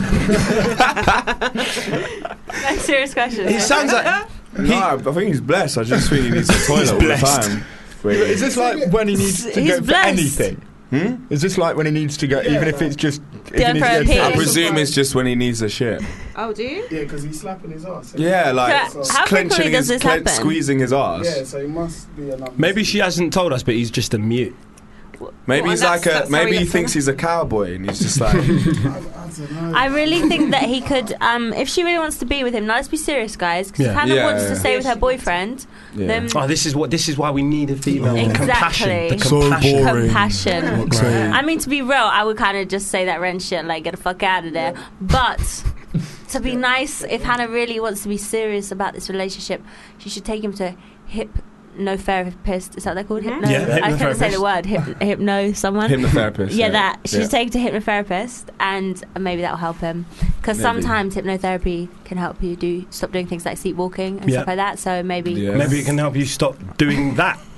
Q: No, serious question.
A: It sounds like.
H: No, I think he's blessed. I just think he needs a toilet all the
A: blessed.
H: time.
I: Is this like when he needs to
Q: He's
I: go for
Q: blessed.
I: anything?
H: Hmm?
I: Is this like when he needs to go, even if it's just? If
Q: Going
I: he
Q: for a
I: needs to
Q: pee.
I: go
H: I
I: to-
H: presume it's just when he needs a shit.
J: Oh, do you?
N: Yeah, because he's slapping his ass.
H: Yeah, like
Q: So, how frequently
H: clenching
Q: does
H: his,
Q: this happen?
H: squeezing his ass.
N: Yeah, so he must be a number.
A: Maybe she hasn't told us, but he's just a mute.
H: Maybe
J: Well,
H: he's
J: that's-
H: like a.
J: that's how
H: Maybe
J: he
H: he
J: gets
H: thinks
J: in.
H: he's a cowboy, and he's just like.
N: I, I don't know.
Q: I really think that he could, um, if she really wants to be with him. Now let's be serious, guys. Because
A: Yeah.
Q: if Hannah
H: Yeah,
Q: wants
H: yeah.
Q: to stay with her boyfriend,
H: Yeah.
Q: then
A: Oh, this is what. This is why we need a female. The compassion. The
Q: Exactly.
I: So
A: compassion.
I: boring.
Q: compassion.
I: What's that?
Q: I mean, to be real, I would kind of just say that Ren shit, like, get the fuck out of there. But to be nice, if Hannah really wants to be serious about this relationship, she should take him to hypnotherapist. Is that what they're called? Hypno?
A: Yeah,
Q: I couldn't say
A: hypnotherapist.
Q: the word. Hyp- hypno someone.
H: Hypnotherapist.
Q: Yeah, that. She
H: Yeah.
Q: should take him to hypnotherapist, and maybe that'll help him. Because
H: Maybe.
Q: sometimes hypnotherapy can help you do stop doing things like sleepwalking and
A: Yeah.
Q: stuff like that. So maybe.
H: Yeah.
A: Maybe it can help you stop doing that.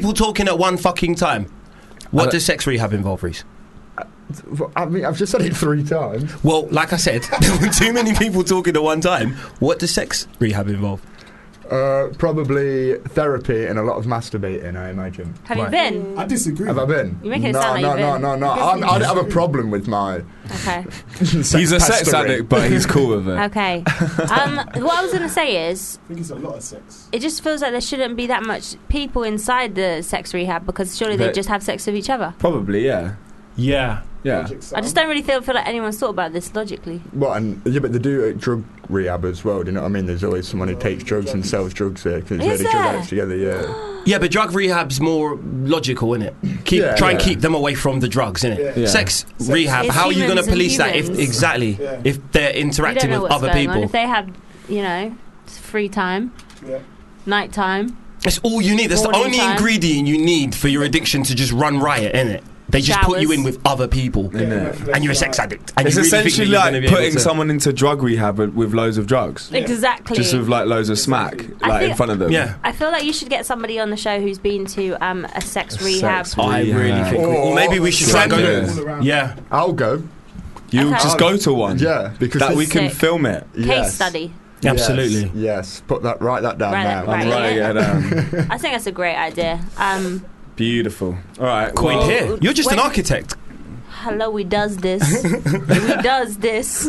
A: people talking at one fucking time. What
I: Uh,
A: does sex rehab involve, Reese?
I: I mean, I've just said it three times.
A: Well, like I said, there were too many people talking at one time. What does sex rehab involve?
I: Uh, probably therapy and a lot of masturbating, I imagine.
Q: Have you been?
N: I disagree.
I: Have I been?
Q: You're making it
I: no,
Q: sound like
I: no,
Q: you've
I: no,
Q: been.
I: no, no, no. I'm, I don't have a problem with my.
Q: Okay.
H: He's a sex
I: pestering.
H: addict, but he's cool with it.
Q: Okay. Um, what I was going to say is,
N: I think it's a lot of sex.
Q: it just feels like there shouldn't be that much people inside the sex rehab because surely they
H: But-
Q: just have sex with each other.
H: Probably, yeah.
A: Yeah.
H: Yeah.
Q: I just don't really feel, feel like anyone's thought about this logically.
I: Well, and yeah, but they do uh, drug rehab as well. Do you know what I mean? There's always someone who takes drugs and sells drugs there because
Q: Is
I: they're drug
Q: there?
I: addicts together. Yeah.
A: Yeah, but drug rehab's more logical, innit? Keep
I: Yeah,
A: try and
I: yeah.
A: keep them away from the drugs, innit?
I: Yeah. Yeah.
A: Sex rehab.
Q: It's
A: How are you going to
Q: humans and
A: police that if
Q: humans.
A: exactly
N: Yeah.
A: if they're
Q: You don't
A: interacting
Q: know
A: with
Q: what's
A: other
Q: going on.
A: people?
Q: If they have, you know, free time,
N: Yeah.
Q: night time.
A: It's all you need. That's the
Q: Morning
A: only
Q: time.
A: ingredient you need for your addiction to just run riot, innit? They just put you
Q: Showers.
A: in with other people,
H: Innit?
A: and you're a sex addict. And
H: It's
A: you really think
H: essentially
A: that you're
H: like
A: gonna be able
H: putting
A: to-
H: someone into drug rehab with, with loads of drugs.
Q: Exactly.
H: Just with like loads of smack,
Q: I
H: like in
Q: think-
H: front of them.
A: Yeah.
Q: I feel like you should get somebody on the show who's been to um, a sex rehab.
H: Sex
A: I
H: rehab.
A: really think, we, or maybe we should try and go.
H: Yeah.
A: Yeah,
I: I'll go.
H: You
Q: Okay.
H: just go to one.
I: Yeah, because
H: that we can
Q: Sick.
H: film it.
Q: Case
I: Yes.
Q: study.
A: absolutely.
I: Yes, yes. Put that. Write that down
Q: Write
I: now.
Q: that- right.
H: I'm writing
Q: yeah.
H: it down.
Q: I think that's a great idea. Um,
H: Beautiful. All right.
A: Queen
H: well,
A: here. You're just an
Q: Wait.
A: architect.
Q: hello, we does this. we does this.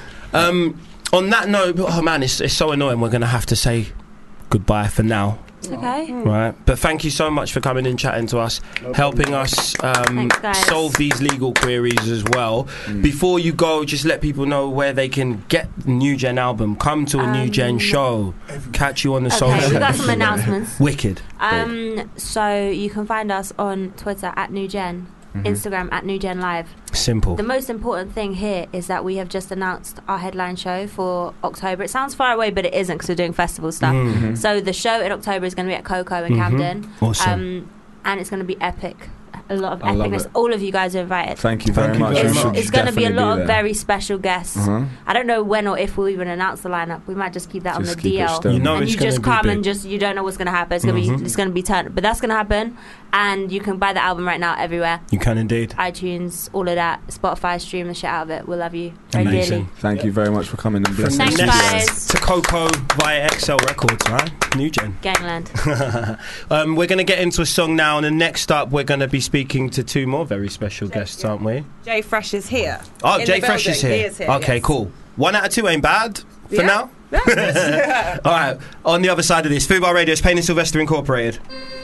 A: Um, on that note, oh man, it's, it's so annoying. We're going to have to say goodbye for now.
Q: It's okay.
A: Right, but thank you so much for coming and chatting to us, helping us um,
Q: Thanks, guys.
A: solve these legal queries as well.
H: Mm.
A: Before you go, just let people know where they can get the New Gen album, come to a New
Q: Um,
A: Gen show, catch you on the
Q: Okay,
A: social.
Q: we've got some announcements.
A: Wicked.
Q: Um, so you can find us on Twitter at New Gen,
A: Mhm.
Q: Instagram at New Gen Live.
A: Simple.
Q: The most important thing here is that we have just announced our headline show for October. It sounds far away, but it isn't because we're doing festival stuff.
A: Mhm.
Q: So the show in October is going to be at Coco in
A: Mhm.
Q: Camden.
A: Awesome.
Q: Um, and it's going to be epic. A lot of
H: I love
Q: epicness.
H: it.
Q: All of you guys are invited.
H: Thank you very
A: Thank you
H: much.
A: very
H: We
A: much.
H: should
Q: It's going to be a
H: definitely
Q: lot of
H: there.
Q: very special guests.
H: Uh-huh.
Q: I don't know when or if we'll even announce the lineup. We might just keep that
H: Just
Q: on the
H: keep it
Q: D L.
H: still. You
A: know
Q: and
A: it's
Q: you
A: gonna
Q: just
A: be
Q: come
A: big.
Q: and just you don't know what's going to happen. It's going to
A: Mhm.
Q: be it's going to be turned, but that's going to happen. And you can buy the album right now everywhere.
A: You can indeed.
Q: iTunes, all of that. Spotify, stream the shit out of it. We love you very
A: Amazing.
Q: dearly.
H: Thank you very much for coming and blessing
Q: Thanks,
H: us.
Q: guys.
A: To Coco via X L Records, right? New Gen.
Q: Gangland.
A: um, we're going to get into a song now, and then next up, we're going to be speaking to two more very special guests, aren't we?
J: Jay Fresh is here.
A: Oh,
J: In
A: Jay
J: the
A: Fresh is
J: building.
A: here.
J: He is here.
A: Okay,
J: yes.
A: cool. One out of two ain't bad for
J: Yeah.
A: now.
J: Yeah.
A: All right. On the other side of this, Fubar Radio's Payne and Sylvester Incorporated.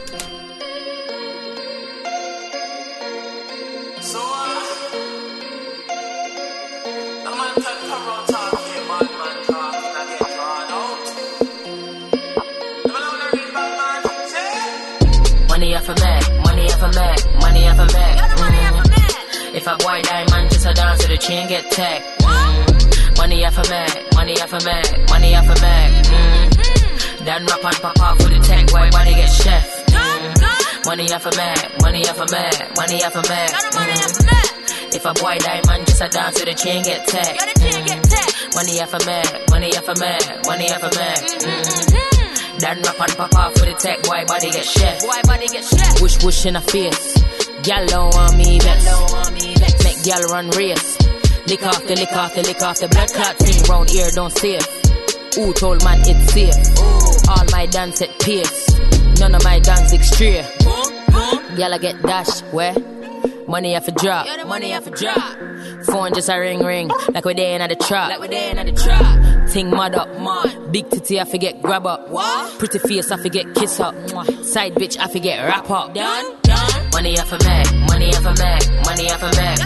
T: Money off a Mac, money off a Mac, money off a Mac. Mm. If a boy die, man, just a dance to the chain get tagged. Mm. Money off a Mac, money off a Mac, money off a Mac. Mm. Then rap and pop off for the tech, why body get chef. Mm. Money off a Mac, money off a Mac, money off a Mac. Mm. If a boy die, man, just a dance to the chain get tagged. Mm. Money off a Mac, money off a Mac, money off a Mac. Mm. Then rap and pop off for the tech, boy body get chef. Boy body get chef. Wish wish in a face. Gal don't want me vex. Make gal run race. Lick off the lick off the lick off the blood clot thing round here don't save. Who told man it's safe? All my dance at pace. None of my dance extreme. Gal I get dash where? Money have a drop. Money have a drop. Phone just a ring ring. Like we there in the trap. Like we there in the trap. Ting mud up. Mud. Big titty I forget grab up. What? Pretty face I forget kiss up. Side bitch I forget wrap up. Done. Done. Money have a Mac. Money have a Mac. Money have a Mac.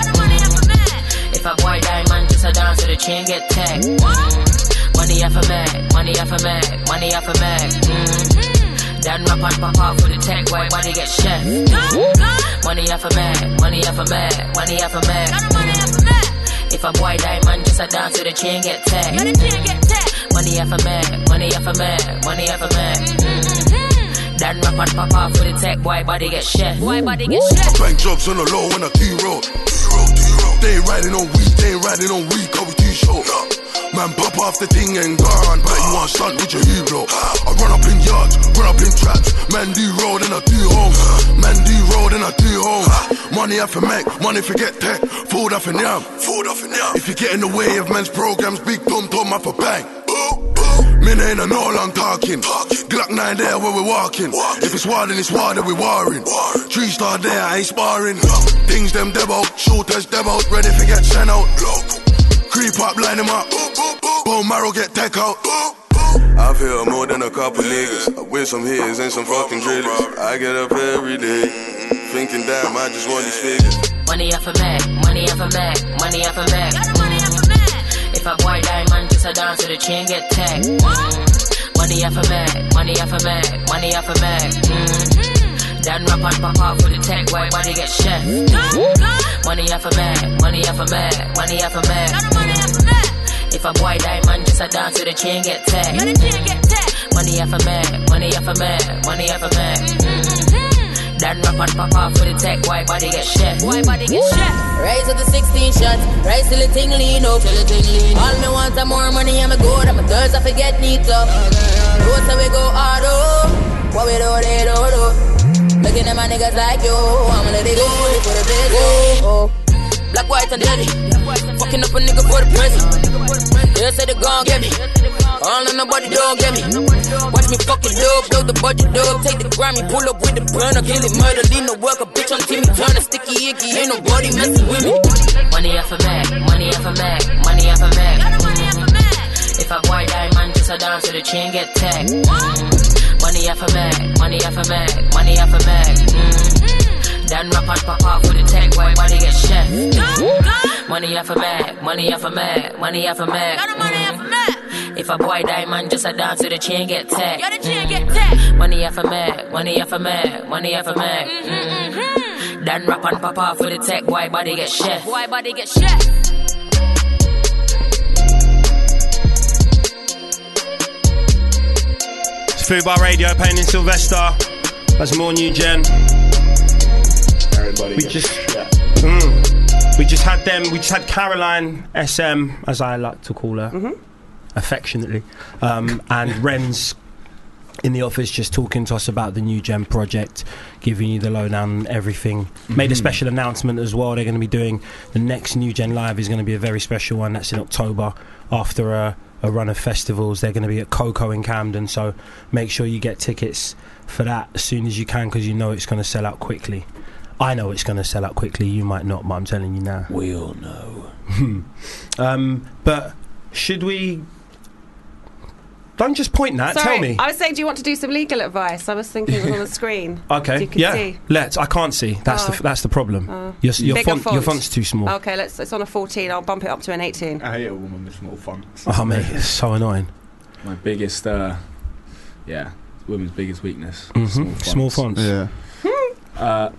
T: Mm. If a boy die man just a dance to the chain get tagged. Mm. Money have a Mac. Money have a Mac. Money have a Mac. Mm. Then rap and pop off for the tech, why body get chef. Mm. Money off a Mac, money off a Mac, money off a Mac. Mm. If a boy die, man, just a dance to the chain get tagged. Mm. Money off a Mac, money off a Mac, money off a Mac. Mm. Then rap and pop off for the tech, why body get chef. Why body get chef.
B: Bank jobs on the low when I D-roll. They ain't riding on week, they ain't riding on week, I was too short. Man, pop off the thing and gone. Bet you want stunt with your hero. I run up in yards, run up in traps. Man, do road and I do homes. Man, do road and I do homes. Money off a Mac, money forget tech. Food off and yam, food off and yam. If you get in the way of men's programs, big tom tom off a bang.
U: Me ain't a no long talking. Glock nine there where we walking. If it's war, then it's war, then we warring. Three star there, I ain't sparring. Things them deb out, shooters deb out, ready to get sent out. Creep up, line them up. Bone marrow get tech out. I've heard more than a couple niggas. I with some hits and some fucking drillers. I get up every day, thinking damn, I just want these figures.
T: Money off a Mac, money off a Mac, money off a Mac. Mm. If a boy diamond just a dance to the chain get tagged. Mm. Money off a Mac, money off a Mac, money off a Mac. Mm. Dan rap and pop off with the tech, white body get chef. Mm. Money off a Mac, money off a Mac, money off a Mac. Mm. If a boy diamond just a dance to the chain get tagged. Money off a Mac, money off a Mac, money off a Mac. Mm. Dan rap and pop off with the tech, white body get chef. White body get chef.
V: Rise to the sixteen shots, rise till the thing lean up, till the thing lean up. All me want is more money, I'm a good, I'm a thirst, I forget neat up. Road so we go hard, oh, what we do, they do, do. Looking at my niggas like you, I'ma let it go, they put a big go. Oh. Black, white, and dirty. Fucking up a nigga for the present. They say they gon' get me. All on nobody don't get me. Watch me fucking dope, blow the budget dope. Take the Grammy, pull up with the burner, kill it, murder. Leave no work, a bitch on Timmy Turner. Sticky icky, ain't nobody messing with me.
T: Money off a Mac, money off a Mac, money off a Mac. Mm. If a boy diamond just a dance to the chain get tagged. Mm. Money off a Mac, money off a Mac, money off a Mac. Mm. Dan rap and pop off with the tech, white body get chef. Mm. Money off a Mac, money off a Mac, money off a Mac. Mm. If a boy diamond just a dance to the chain get tagged. Mm. Money off a Mac, money off a Mac, money off a Mac. Mm. Dan rap and pop off with the tech, white body get chef.
V: White body get chef.
A: It's Fubar Radio, Payne and Sylvester. That's more new gen.
H: Everybody
A: we
H: gets
A: just
H: shit.
A: mm, we just had them. We just had Caroline S M, as I like to call her,
J: mm-hmm.
A: affectionately, um, and Ren's in the office just talking to us about the New Gen project, giving you the lowdown on everything. Mm-hmm. Made a special announcement as well. They're going to be doing the next New Gen Live is going to be a very special one. That's in October after a, a run of festivals. They're going to be at Coco in Camden, so make sure you get tickets for that as soon as you can, because you know it's going to sell out quickly. I know it's going to sell out quickly. You might not, but I'm telling you now.
H: We all know.
A: um, but should we? Don't just point that.
J: Sorry,
A: Tell me.
J: I was saying, do you want to do some legal advice? I was thinking it was on the screen.
A: Okay.
J: So you can
A: yeah.
J: see.
A: Let's. I can't see. That's
J: Oh.
A: the that's the problem.
J: Oh.
A: Your your
J: Bigger
A: font,
J: font.
A: your font's too small.
J: Okay, let's. It's on a fourteen. I'll bump it up to an eighteen.
H: I hate a woman with small fonts.
A: Oh mate, it's so annoying.
H: My biggest, uh, yeah, women's biggest weakness.
A: Mm-hmm. Small fonts.
I: Yeah.
H: Uh,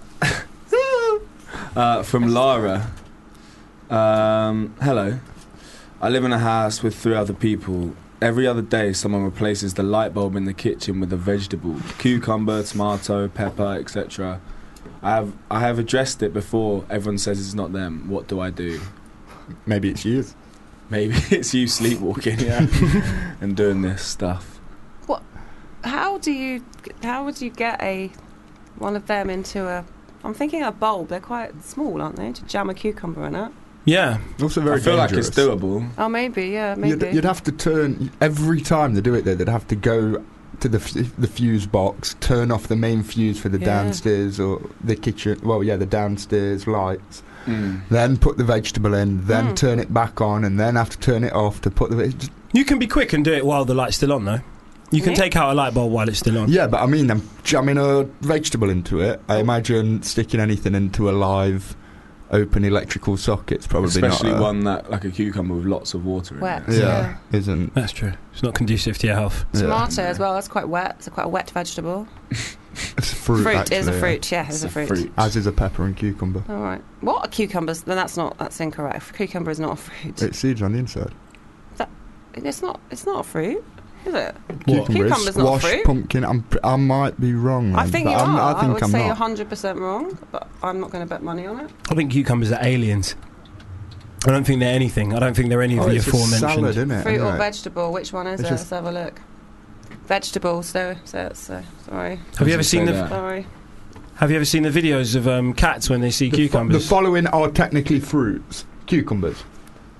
H: uh, from Lara. Um, hello. I live in a house with three other people. Every other day, someone replaces the light bulb in the kitchen with a vegetable: cucumber, tomato, pepper, et cetera. I have I have addressed it before. Everyone says it's not them. What do I do?
I: Maybe it's you.
H: Maybe it's you sleepwalking, yeah, and doing this stuff.
J: What? How do you? How would you get a one of them into a? I'm thinking a bulb. They're quite small, aren't they? To jam a cucumber in it.
A: Yeah.
I: Also very
H: I feel
I: dangerous.
H: like it's doable.
J: Oh, maybe. Yeah, maybe.
I: You'd, you'd have to turn every time they do it. There, they'd have to go to the f- the fuse box, turn off the main fuse for the
J: Yeah.
I: downstairs or the kitchen. Well, yeah, the downstairs lights.
H: Mm.
I: Then put the vegetable in. Then
J: Mm.
I: turn it back on, and then have to turn it off to put the. Ve- just,
A: You can be quick and do it while the light's still on, though. You can
J: Yeah.
A: take out a light bulb while it's still on.
I: yeah, but I mean, I'm jamming a vegetable into it. I imagine sticking anything into a live, open electrical socket's probably
H: Especially
I: not. a-
H: one that, like a cucumber with lots of water in
J: Wet.
H: it.
I: Yeah, isn't.
A: That's true. It's not conducive to your health.
I: Yeah.
J: Tomato as well. That's quite wet. It's a quite a wet vegetable.
I: It's a fruit.
J: Fruit
I: actually,
J: is a
I: yeah.
J: fruit. Yeah, it's,
H: It's
J: a
H: a
J: fruit.
H: fruit.
I: As is a pepper and cucumber.
J: All right. What are cucumbers? Then that's not. That's incorrect. Cucumber is not a fruit.
I: It's seeds on the inside.
J: It's not. It's not a fruit, is it?
I: Cucumber is
J: Cucumber's not a
I: squash,
J: fruit.
I: pumpkin. I'm, pr- I might be wrong.
J: I
I: then,
J: think
I: but
J: you
I: I'm,
J: are.
I: I think
J: would
I: I'm
J: say
I: not.
J: you're one hundred percent wrong, but I'm not going to bet money on it.
A: I think cucumbers are aliens. I don't think they're anything. I don't think they're any of
I: Oh,
A: the
I: it's a
A: aforementioned.
I: salad, isn't it?
J: Fruit or
I: Anyway.
J: vegetable? Which one is
I: It's
J: it?
I: just-
J: Let's have a look. Vegetables, though. So, so sorry.
A: Have you ever
H: Say
A: seen the
H: that.
J: Sorry.
A: Have you ever seen the videos of um, cats when they see
I: The, fo- the
A: cucumbers?
I: following are technically fruits. Cucumbers.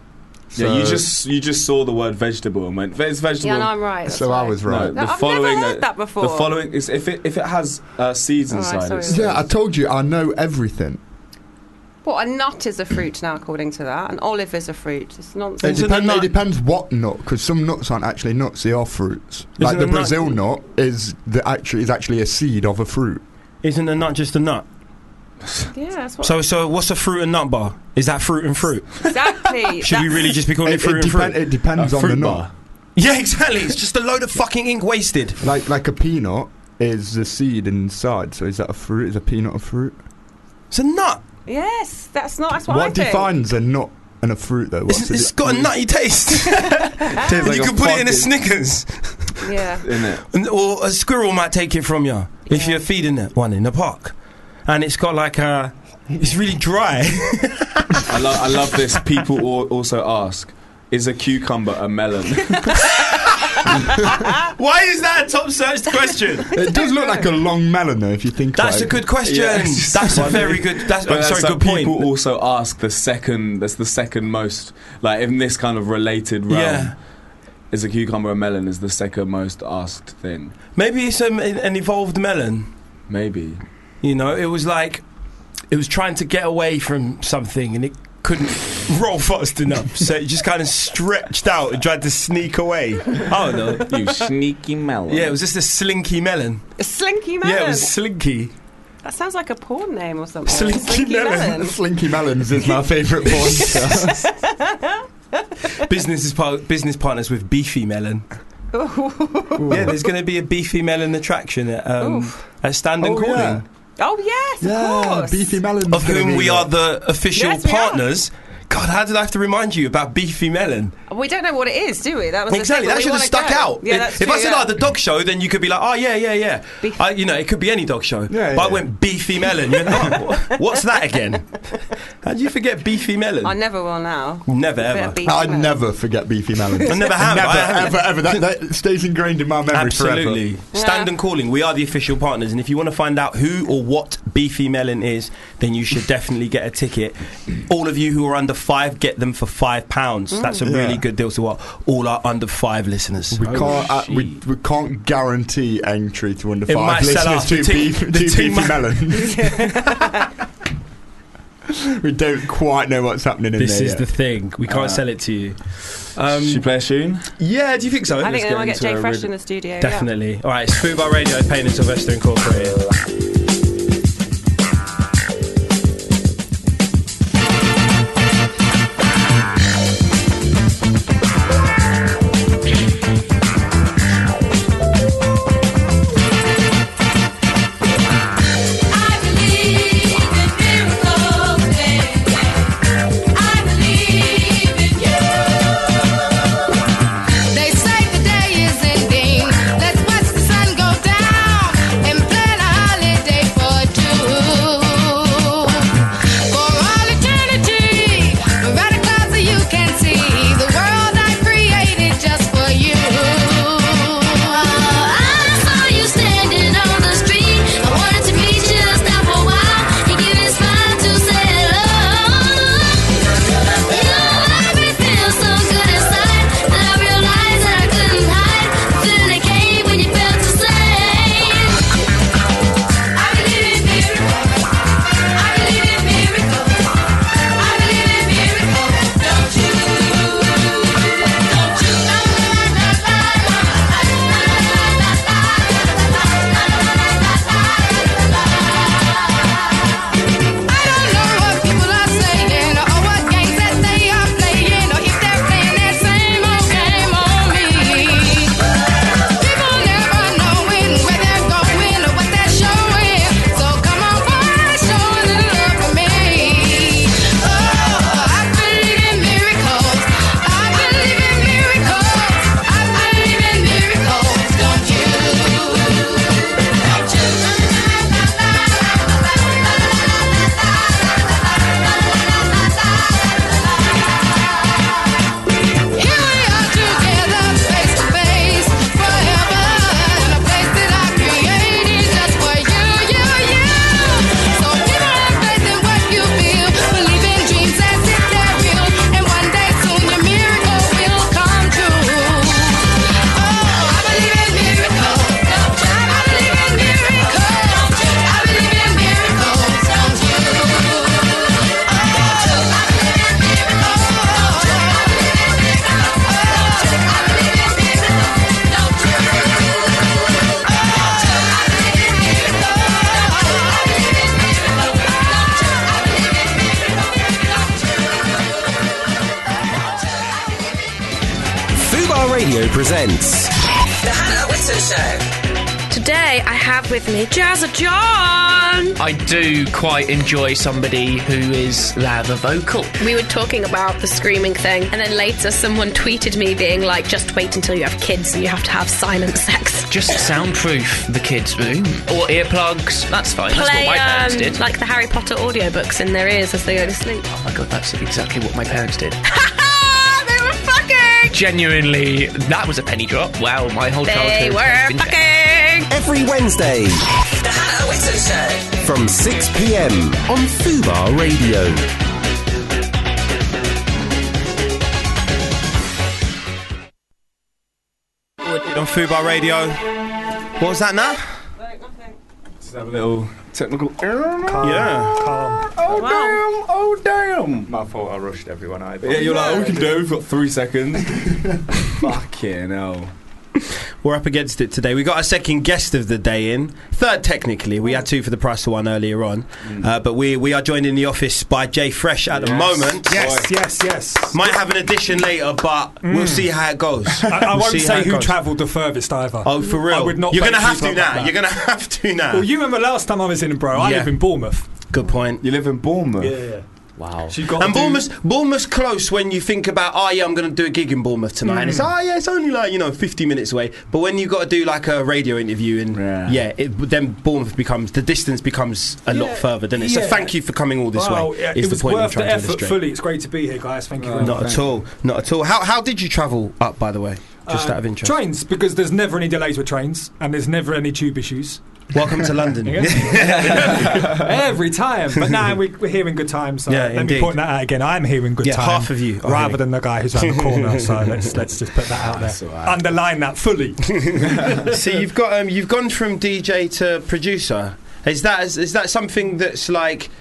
H: Yeah, you
I: So-
H: just you just saw the word vegetable and went, "It's vegetable."
J: Yeah, no, I'm right. that's
I: So I
J: right.
I: was right.
H: No, the
J: I've
H: following,
J: never heard that before.
H: The following is if it if it has uh, seeds
J: Oh, right,
H: inside.
J: sorry.
H: it's,
I: Yeah, I told you I know everything.
J: What, a nut is a fruit now, according to that. An olive is a fruit. It's
I: It,
J: nonsense.
A: Isn't a
I: depend,
A: nut-
I: it depends what nut, because some nuts aren't actually nuts; they are fruits. Like
A: Isn't
I: the
A: a nut-
I: Brazil nut is the actually is actually a seed of a fruit.
A: Isn't a nut just a nut?
J: Yeah, that's what.
A: So, so what's a fruit and nut bar? Is that fruit and fruit?
J: exactly.
A: Should we
J: That's-
A: really just be calling it,
I: It,
A: fruit
I: it,
A: and
I: depend,
A: fruit?
I: it depends
H: A
I: on the
H: fruit
I: nut.
H: bar.
A: Yeah, exactly. It's just a load of fucking ink wasted.
I: Like like a peanut is the seed inside. So is that a fruit? Is a peanut a fruit?
A: It's a nut.
J: Yes, that's not. That's what,
I: What
J: I think.
I: defines a nut and a fruit though? What's
A: It's,
I: the
A: it's
I: di-
A: got a nutty taste.
H: Tastes like
A: you
H: a
A: can put it in a
H: pocket.
A: Snickers.
J: Yeah.
H: in it.
A: And- or a squirrel might take it from you if you're feeding it one in the park. And it's got like a... It's really dry.
H: I love I love this. People al- also ask, "Is a cucumber a melon?"
A: Why is that a top searched question?
I: It does look like a long melon though, if you think
A: That's
I: about
A: a
I: it.
A: good question.
H: Yeah, it's just
A: That's a
H: funny.
A: very good... That's,
H: But
A: I'm
H: that's
A: sorry,
H: like
A: good point.
H: People also ask the second. That's the second most. Like in this kind of related realm,
A: Yeah.
H: is a cucumber a melon? Is the second most asked thing?
A: Maybe it's um, an evolved melon.
H: Maybe.
A: You know, it was like... It was trying to get away from something and it couldn't roll fast enough. So it just kind of stretched out and tried to sneak away. Oh, no.
H: You sneaky melon.
A: Yeah, it was just a slinky melon.
J: A slinky melon.
A: Yeah, it was slinky.
J: That sounds like a porn name or something.
A: Slinky melon.
I: Slinky melons is my favourite porn star.
A: Business is part, business partners with Beefy Melon. Yeah, there's going to be a Beefy Melon attraction at um, at Stand and
I: Oh,
A: Calling.
I: yeah.
J: Oh yes, of
I: Yeah,
J: course.
I: beefy melons.
A: Of
I: gonna
A: whom
I: be
A: we
I: there.
A: are the official
J: Yes, we are.
A: partners. God, how did I have to remind you about Beefy Melon?
J: We don't know what it is, do we? That was the
A: Exactly,
J: thing, but
A: that
J: we
A: should have
J: wanna
A: stuck
J: go.
A: out.
J: Yeah,
A: if
J: that's
A: if
J: true,
A: I said,
J: yeah.
A: oh, the dog show, then you could be like, oh, yeah, yeah, yeah.
J: Beef-
A: I, you know, it could be any dog show.
I: Yeah,
A: but I
I: yeah.
A: went Beefy Melon. You went, oh, what's that again? How do you forget Beefy Melon?
J: I never will now.
A: Never,
J: Bit of
A: ever.
J: beefy
I: I
J: melon.
I: never forget beefy melons.
A: I never have.
I: Never,
A: I haven't.
I: ever, ever. That, that stays ingrained in my memory
A: Absolutely.
I: forever.
A: Stand and Calling, we are the official partners, and if you want to find out who or what Beefy Melon is, then you should definitely get a ticket. All of you who are under five, get them for five pounds. That's a
I: Yeah.
A: really good deal to what all our under five listeners.
I: We can't. Uh, we, we can't guarantee entry to under
A: It
I: five
A: might sell out.
I: listeners
A: The
I: to
A: team-
I: beef,
A: the
I: to
A: team
I: beefy melons. We don't quite know what's happening in
A: This
I: there
A: is
I: yet.
A: the thing. We can't
H: Uh,
A: sell it to you. Um,
H: Should we play a tune?
A: yeah, do you think so?
J: I think
H: Let's
J: they
H: get
J: might get
H: into
J: Jay
H: a
J: Fresh
H: rhythm.
J: in the studio. yeah.
A: Definitely. All right, it's Fubar Radio, Payne and Sylvester Incorporated.
L: I believe in miracles, baby. I believe in you. They say the day is ending. Let's watch the sun go down and plan a holiday.
O: Fubar Radio presents
P: The Hannah Whitten Show.
C: Today I have with me Jazza John.
E: I do quite enjoy somebody who is lather vocal.
C: We were talking about the screaming thing, and then later someone tweeted me being like, just wait until you have kids and you have to have silent sex.
E: Just soundproof the kids' room. Or earplugs. That's fine.
C: Play,
E: that's what my parents
C: um,
E: did.
C: like the Harry Potter audiobooks in their ears as they go to sleep.
E: Oh my god, that's exactly what my parents did.
C: They were fucking!
E: Genuinely, that was a penny drop. Wow, my whole
C: They
E: childhood.
C: were
E: has been
C: fucking!
O: every Wednesday
P: The Hannah Whitten Show.
O: from six p.m. on Fubar Radio.
A: On Fubar Radio. What was that now?
H: Just have a little technical.
A: Yeah.
H: Oh damn! Oh damn!
W: My fault. I rushed everyone over.
H: Yeah, you're like, oh, we can do it. We've got three seconds. Fucking hell.
A: We're up against it today. We got our second guest of the day in. Third, technically. We had two for the price of one earlier on. Mm. Uh, but we we are joined in the office by Jay Fresh at yes. the moment.
X: Yes, Boy. yes, yes.
A: Might have an addition later, but mm. we'll see how it goes.
X: I, I
A: we'll
X: won't say who travelled the furthest either.
A: Oh, for real?
X: I would not.
A: You're going to have to
X: like
A: now.
X: that.
A: You're going to have to now.
X: Well, you remember last time I was in, bro? I
A: yeah.
X: live in Bournemouth.
A: Good point.
H: You live in Bournemouth?
X: Yeah, yeah.
H: Wow.
X: So got
A: and Bournemouth's, Bournemouth's close when you think about, oh yeah, I'm going to do a gig in Bournemouth tonight. Mm. And it's, oh yeah, it's only like, you know, fifty minutes away. But when you've got to do like a radio interview and yeah, yeah it, then Bournemouth becomes, the distance becomes a yeah. lot further, doesn't it? Yeah. So thank you for coming all this
X: well,
A: way.
X: Yeah,
A: is
X: it
A: the
X: was
A: point
X: worth
A: I'm trying
X: the
A: to
X: effort
A: illustrate.
X: fully. It's great to be here, guys. Thank you
A: uh,
X: very
A: not
X: much.
A: Not at all. Not at all. How, how did you travel up, by the way? Just
X: uh,
A: out of interest.
X: Trains, because there's never any delays with trains and there's never any tube issues.
A: Welcome to London.
X: Every time. But now we, we're here in good time, so
A: yeah,
X: let
A: indeed.
X: me point that out again. I'm here in good
A: yeah,
X: time.
A: half of you.
X: Rather than the guy who's around the corner, so let's let's just put that out there. Right. Underline that fully.
A: So you've got um, you've gone from D J to producer. Is that is, is that something that's like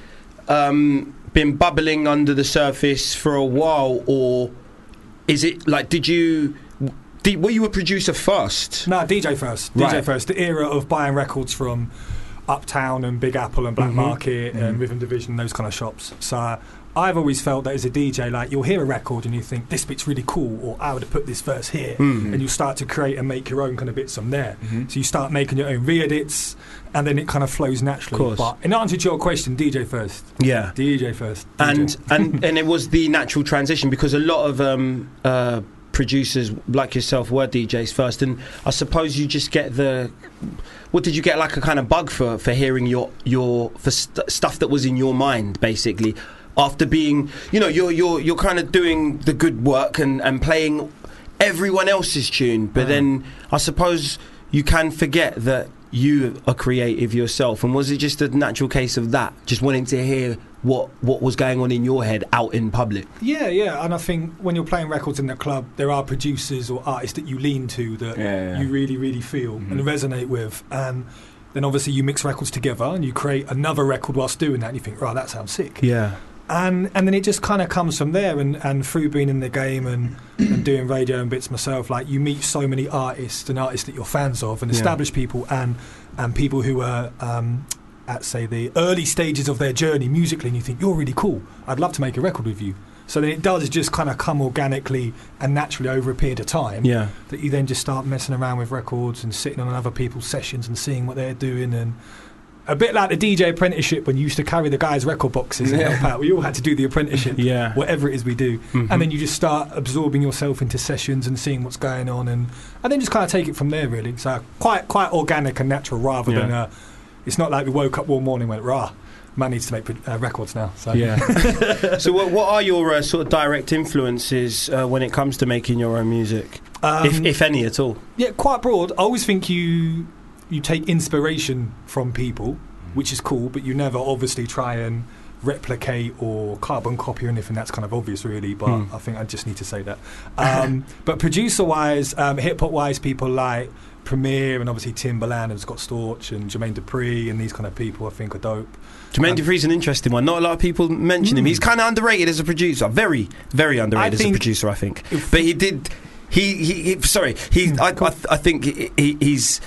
A: um, been bubbling under the surface for a while, or is it like did you Did, were you a producer first?
X: No, D J first.
A: Right.
X: D J first. The era of buying records from Uptown and Big Apple and Black mm-hmm. Market mm-hmm. and Rhythm Division, those kind of shops. So uh, I've always felt that as a D J, like you'll hear a record and you think this bit's really cool, or I would have put this verse here, mm-hmm. and you start to create and make your own kind of bits from there. Mm-hmm. So you start making your own re-edits, and then it kind of flows naturally.
A: Of course.
X: But in answer to your question, D J first.
A: Yeah,
X: D J first. D J.
A: And and and it was the natural transition because a lot of um. Uh, producers like yourself were D Js first, and I suppose you just get the what did you get like a kind of bug for for hearing your your for st- stuff that was in your mind basically after being, you know, you're you're you're kind of doing the good work and and playing everyone else's tune, but mm. then I suppose you can forget that you are creative yourself. And was it just a natural case of that, just wanting to hear what what was going on in your head out in public?
X: Yeah, yeah. And I think when you're playing records in the club, there are producers or artists that you lean to that
H: yeah, yeah.
X: you really, really feel mm-hmm. and resonate with. And then obviously you mix records together and you create another record whilst doing that, and you think, right, that sounds sick.
A: Yeah.
X: And and then it just kind of comes from there. And, and through being in the game and, and doing radio and bits myself, like you meet so many artists and artists that you're fans of, and established yeah. people and and people who are um, at, say, the early stages of their journey musically, and you think, you're really cool, I'd love to make a record with you. So then it does just kind of come organically and naturally over a period of time,
A: yeah.
X: that you then just start messing around with records and sitting on other people's sessions and seeing what they're doing. And a bit like the D J apprenticeship when you used to carry the guys' record boxes and
A: yeah.
X: help out. We all had to do the apprenticeship,
A: yeah.
X: whatever it is we do.
A: Mm-hmm.
X: And then you just start absorbing yourself into sessions and seeing what's going on, and, and then just kind of take it from there, really. So quite quite organic and natural rather
A: yeah.
X: than, uh, it's not like we woke up one morning and went, rah, man needs to make uh, records now. So
A: yeah. So what, what are your uh, sort of direct influences uh, when it comes to making your own music, um, if, if any at all?
X: Yeah, quite broad. I always think you... you take inspiration from people, which is cool, but you never obviously try and replicate or carbon copy or anything. That's kind of obvious, really, but mm. I think I just need to say that. Um, but producer-wise, um, hip-hop-wise, people like Premier and obviously Timbaland and Scott Storch and Jermaine Dupri and these kind of people I think are dope.
A: Jermaine
X: um,
A: Dupri's an interesting one. Not a lot of people mention mm. him. He's kind of underrated as a producer. Very, very underrated as a producer, I think. But he did... He, he, he sorry. He, mm, I, cool. I, I think he, he's...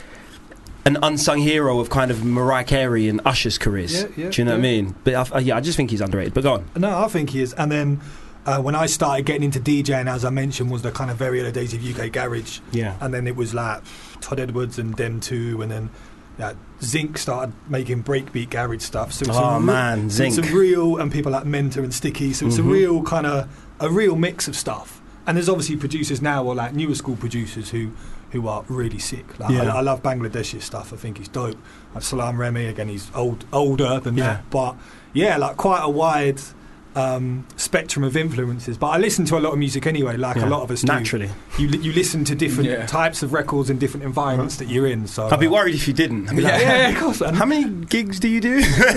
A: an unsung hero of kind of Mariah Carey and Usher's careers.
X: Yeah, yeah,
A: Do you know
X: yeah.
A: what I mean? But I, yeah, I just think he's underrated. But go on.
X: No, I think he is. And then Uh, when I started getting into DJing, as I mentioned, was the kind of very early days of U K Garage.
A: Yeah.
X: And then it was like Todd Edwards and Dem two, and then yeah, Zinc started making breakbeat garage stuff. So it's
A: Oh,
X: a re-
A: man,
X: so it's
A: Zinc.
X: a real, and people like Mentor and Sticky. So it's
A: Mhm.
X: a real kind of a real mix of stuff. And there's obviously producers now, or like newer school producers who who are really sick. Like
A: Yeah.
X: I, I love Bangladeshi stuff. I think he's dope. Like Salam Remy, again, he's old older than
A: Yeah.
X: that, but yeah, like quite a wide um, spectrum of influences. But I listen to a lot of music anyway, like
A: Yeah.
X: a lot of us do.
A: Naturally.
X: You li- you listen to different
A: Yeah.
X: types of records in different environments that you're in. So
A: I'd be
X: uh,
A: worried if you didn't. I'd be like,
X: Yeah, yeah, of course.
A: How many gigs do you do?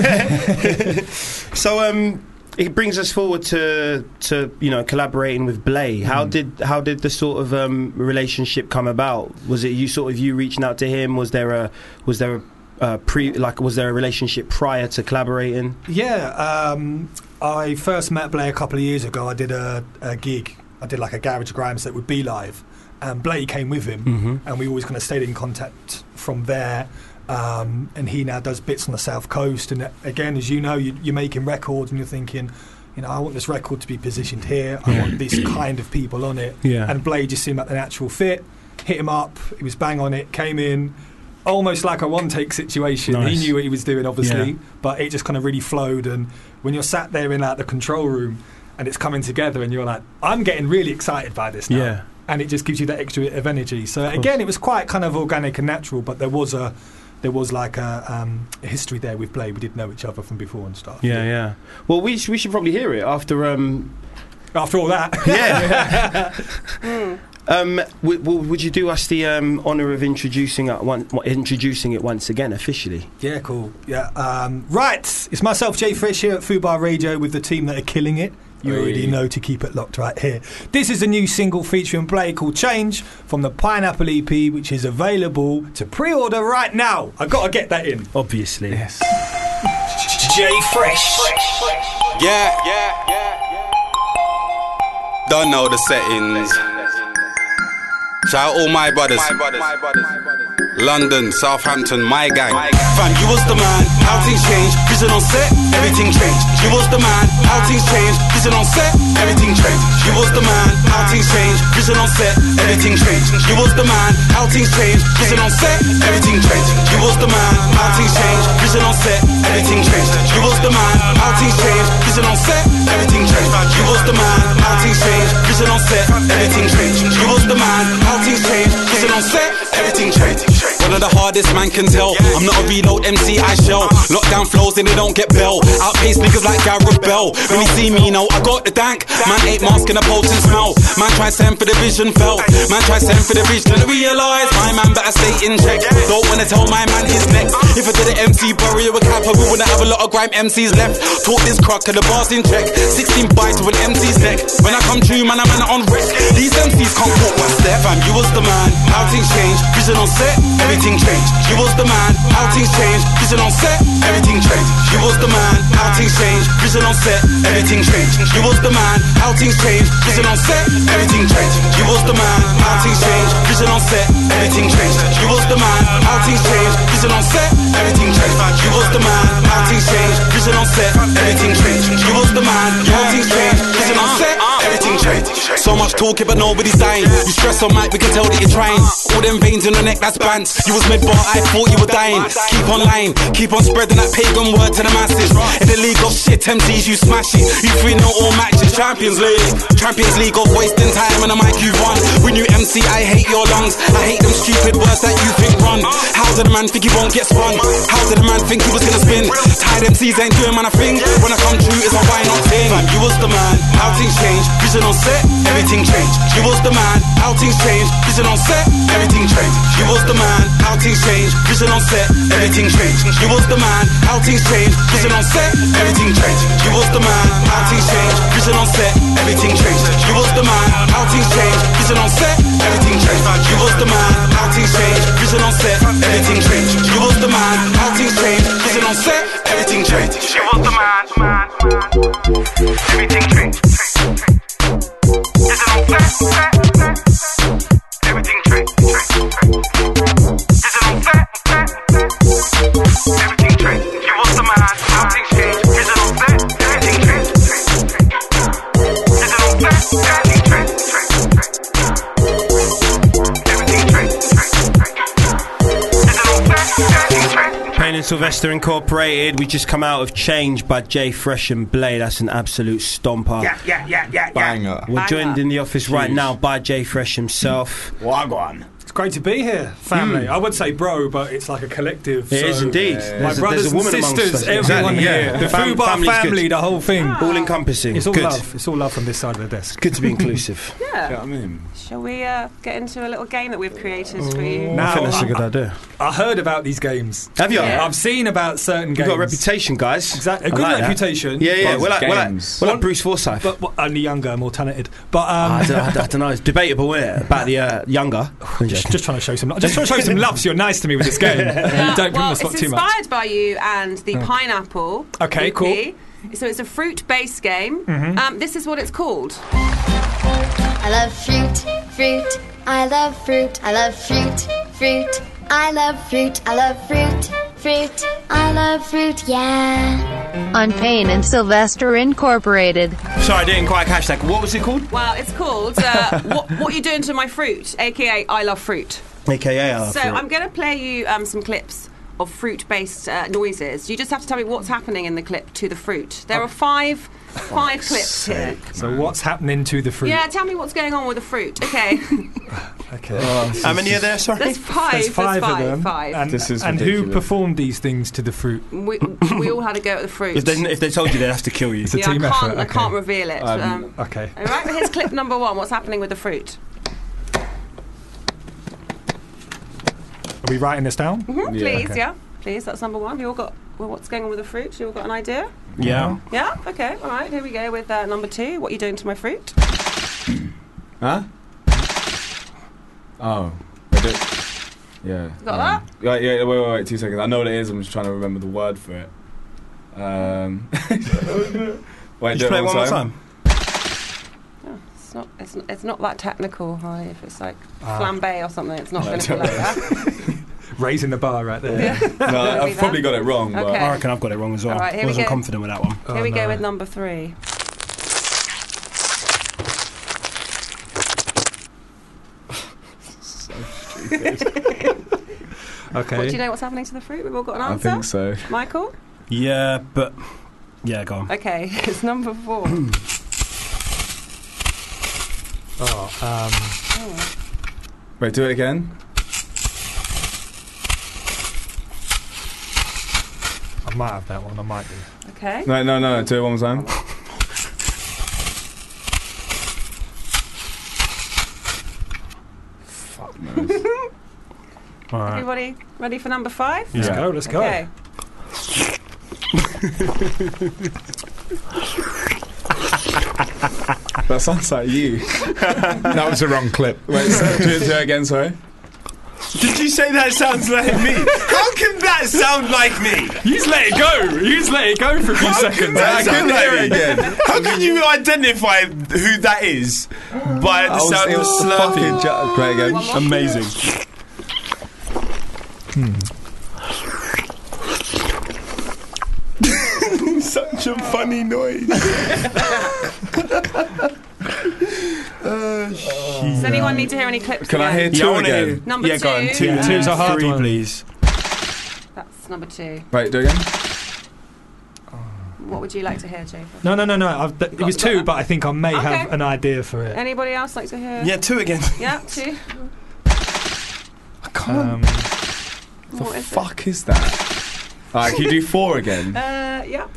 A: So um, it brings us forward to to you know collaborating with Blay. How
X: Mm.
A: did how did the sort of um, relationship come about? Was it you sort of you reaching out to him? Was there a was there a uh, pre like was there a relationship prior to collaborating?
X: Yeah, um, I first met Blay a couple of years ago. I did a, a gig. I did like a Garage Grime set with Be Live, and Blay came with him,
A: Mhm.
X: and we always kind of stayed in contact from there. Um, and he now does bits on the South Coast. And uh, again, as you know, you, you're making records, and you're thinking, you know, I want this record to be positioned here. I want this kind of people on it.
A: Yeah.
X: And Blay just seemed like the natural fit. Hit him up. He was bang on it. Came in. Almost like a one-take situation.
A: Nice.
X: He knew what he was doing, obviously,
A: Yeah.
X: but it just kind of really flowed. And when you're sat there in like the control room and it's coming together, and you're like, I'm getting really excited by this now.
A: Yeah.
X: And it just gives you that extra bit of energy. So again, it was quite kind of organic and natural, but there was a there was like a, um, a history there with Blay. We did know each other from before and stuff.
A: Yeah, yeah. Well, we sh- we should probably hear it after um
X: after all that.
A: Yeah. Um, w- w- would you do us the um, honour of introducing it, one- introducing it once again officially?
X: Yeah, cool. Yeah. Um, right. It's myself, Jay Fresh, here at Fubar Radio with the team that are killing it. You
A: Hey.
X: already know to keep it locked right here. This is a new single featuring Blay called Change from the Pineapple E P, which is available to pre-order right now. I got to get that in.
A: Obviously.
X: Yes.
P: Jay Fresh.
D: Yeah, yeah, yeah. Don't know the settings. Shout out all my brothers. London, Southampton, my gang. Fam, you was the man, how things change. Vision on set, everything changed. You was the man, how things change. Vision on set, everything changed. You was the man, how things change. Vision on set, everything changed. You was the man, how things change. Vision on set, everything changed. You was the man, how things change. Vision on set, everything changed. You was the man, how things change. Vision on set, everything changed. You was the man, how things change. Vision on set, everything changed. You was the man, how things change. Vision on set, everything changed. One of the hardest man can tell. I'm not a reload M C, I shell. Lockdown flows and they don't get bell. Outpace niggas like Gareth Bell. When you see me now, I got the dank. Man ain't masking a potent smell. Man try send for the vision fell. Man try send for the vision and realise my man better stay in check. Don't wanna tell my man his next. If I did an M C burial with Kappa, we wouldn't have a lot of grime M Cs left. Talk this crack to the bars in check. sixteen bites to an M C's neck. When I come true, man, I'm man on wreck. These M Cs can't walk one step. Fam, you was the man. How things change. Vision on set, everything changed. You was the man. How things change. Vision on set, everything changed. You was the man. How things change. Vision on set, everything changed. You was the man. How things change. Vision on set, everything changed. You was the man. How things change. Vision on set, everything changed. You was the man. How things change. Vision on set, everything changed. You was the man. How things change. Vision on set, everything changed. You was the man. How things change. Vision on set, everything changed. So much talking, but nobody's dying. You stress on mic, we can tell that you're trying. All them veins in the neck, that's bands. You was mid-bar, I thought you were dying. Keep on lying, keep on spreading that pagan word to the masses. In the league of shit, M Cs, you smash it. You three know all matches, Champions League. Champions League of wasting time on the mic, you won. When you M C, I hate your lungs. I hate them stupid words that you think run. How did the man think he won't get spun? How did the man think he was gonna spin? Tired M Cs ain't doing man a thing. When I come true, it's a why not thing. Fam, you was the man, how things change. Vision on set, everything changed. You was the man, how things change. Vision on set, everything changed. You was the man, how things change. Vision on set, everything changed. You was the man, how things change. Vision on set, everything changed. You was the man, how things change. Vision on set, everything changed. You was the man, how things change. Vision on set, everything changed. You was the man, how things change. Vision on set, everything changed. You was the man, how things change. Vision on set, everything changed. You was the man, man, man. Everything changed. Vision on set, everything changed. Vision on set, everything changed. You was the man, how things changed. Vision on set, everything changed. Vision
A: Sylvester Incorporated. We just come out of Change by Jay Fresh and Blade. That's an absolute stomper.
F: Yeah, yeah, yeah, yeah,
I: Banger.
A: We're
J: Banger.
A: joined in the office right
F: Jeez.
A: now by Jay Fresh himself.
F: Wagwan.
X: It's great to be here, family.
A: Mm.
X: I would say bro, but it's like a collective.
A: It
X: so
A: is indeed.
X: My
A: There's a-
X: brothers
A: there's a woman
X: and
A: amongst
X: sisters,
A: us.
X: everyone
A: Exactly,
X: here.
A: yeah.
X: The
A: Fam-
X: Fubar
A: family's
X: family,
A: good.
X: the whole thing.
A: All encompassing.
X: It's all
A: Good.
X: love. It's all love from this side of the desk.
A: Good to be inclusive.
J: Yeah.
H: You know what I mean?
J: Shall we uh, get into a little game that we've created for you?
X: Now,
A: I think that's a
X: I-
A: good idea.
X: I heard about these games.
A: Have you?
J: Yeah.
X: I've seen about certain
A: You've
X: games.
A: got a reputation, guys.
X: Exactly. A
A: I
X: good
A: like that.
X: reputation.
A: Yeah, yeah.
X: but-
A: We're like, we're like,
H: Games.
A: we're like Bruce Forsyth.
X: But well, only younger, more talented. But um,
A: I, don't, I, don't, I don't know. It's debatable, isn't it? About the uh, younger.
X: just, just trying to show some, just trying to show some love. So you're nice to me with this game.
J: Yeah,
X: You don't bring
J: well,
X: the
J: it's
X: spot too much.
J: inspired by you and the pineapple.
X: Okay,
J: E P. So it's a fruit-based game.
X: Mhm.
J: Um, this is what it's called.
R: I love fruit, fruit. I love fruit. I love fruit, fruit. I love fruit. I love fruit, fruit. I love fruit, yeah. On Payne and Sylvester Incorporated.
A: Sorry, I didn't quite catch that. What was it called?
J: Well, it's called uh, what, what You Doing to My Fruit, aka I Love Fruit.
A: A K A. I
J: So I'm going to play you um, some clips of fruit-based uh, noises. You just have to tell me what's happening in the clip to the fruit. There are five, five clips here.
X: So what's happening to the fruit?
J: Yeah, tell me what's going on with the fruit. Okay.
X: Okay.
A: How many are there? Sorry.
J: There's five.
X: There's five,
J: There's
X: of them.
J: Five.
X: And,
H: This is
X: and who
H: ridiculous.
X: performed these things to the fruit?
J: We, we all had a go at the fruit.
A: If they, if they told you, they'd have to kill you.
X: It's a
J: yeah, I
X: team
J: can't.
X: effort.
J: I
X: okay.
J: can't reveal it.
H: Um,
J: Um,
X: Okay.
J: all right, but here's clip number one. What's happening with the fruit?
X: Are we writing this down?
J: hmm
H: Yeah.
J: Please,
X: Okay.
J: yeah. Please, that's number one. You all got well, what's going on with the fruit? You all got an idea?
A: Yeah.
J: Yeah. Okay. All right. Here we go with uh, number two. What are you doing to my fruit?
H: Huh? Oh. I did. Yeah.
J: Got
H: um, Yeah, yeah, wait, wait, wait, two seconds. I know what it is, I'm just trying to remember the word for it. Um. Wait,
A: Just
H: do
A: play it one more time.
J: Oh, it's not. It's not, it's not that technical, Harley. If it's like
X: Ah.
J: flambe or something, it's not
H: No,
J: going to be like that.
X: Raising the bar right there.
J: Yeah.
H: No,
J: Gonna be
H: I've probably
J: that.
H: got it wrong, but
J: Okay.
A: I reckon I've got it wrong as well.
J: All right, here we
A: Wasn't
J: go.
A: confident with that one.
X: Oh,
J: Here we go
X: no.
J: with number three.
X: Okay.
J: What, do you know what's happening to the fruit? We've all got an
H: I
J: answer.
H: think so.
J: Michael.
A: Yeah, but yeah, go on.
J: Okay, it's number four.
X: Oh, um,
J: Oh.
H: Wait, do it again.
X: I might have that one. I might do.
J: Okay.
H: No, no, no, do it one more time. Fuck knows.
X: All right.
J: Everybody ready for number five?
X: Let's
H: Yeah.
X: go. Let's go.
J: Okay.
H: That sounds like you.
I: That was the wrong clip.
H: Wait, so, do, it, do it again, sorry.
A: Did you say that sounds like me? How can that sound like me?
X: You just let it go. You just let it go for a few seconds.
A: That
H: I
A: sound
H: couldn't
A: like
H: hear
A: me?
H: it again.
A: How can you identify who that is by the
H: I was,
A: sound
H: it
A: of
H: was
A: slurping?
H: fucking ju- Great again.
J: One more.
A: Amazing. Such a funny noise.
J: Does anyone need to hear any clips?
H: Can I
J: again?
H: hear two
A: I wanna
H: again?
A: hear-
J: Number
A: yeah, go on.
J: two.
A: Two,
X: Yeah,
A: and
X: two's a hard
A: three,
X: one.
A: please.
J: That's number two.
H: Wait, do it again.
J: What would you like to hear, Jacob?
X: No, no, no, no. I've, th- it was two, but I think I may
J: Okay.
X: have an idea for it.
J: Anybody else like to hear?
A: Yeah, two again.
J: Yeah, two.
A: I can't.
X: Um,
H: The
J: What is
H: fuck is that? Alright, can you do four again?
J: Uh, yeah.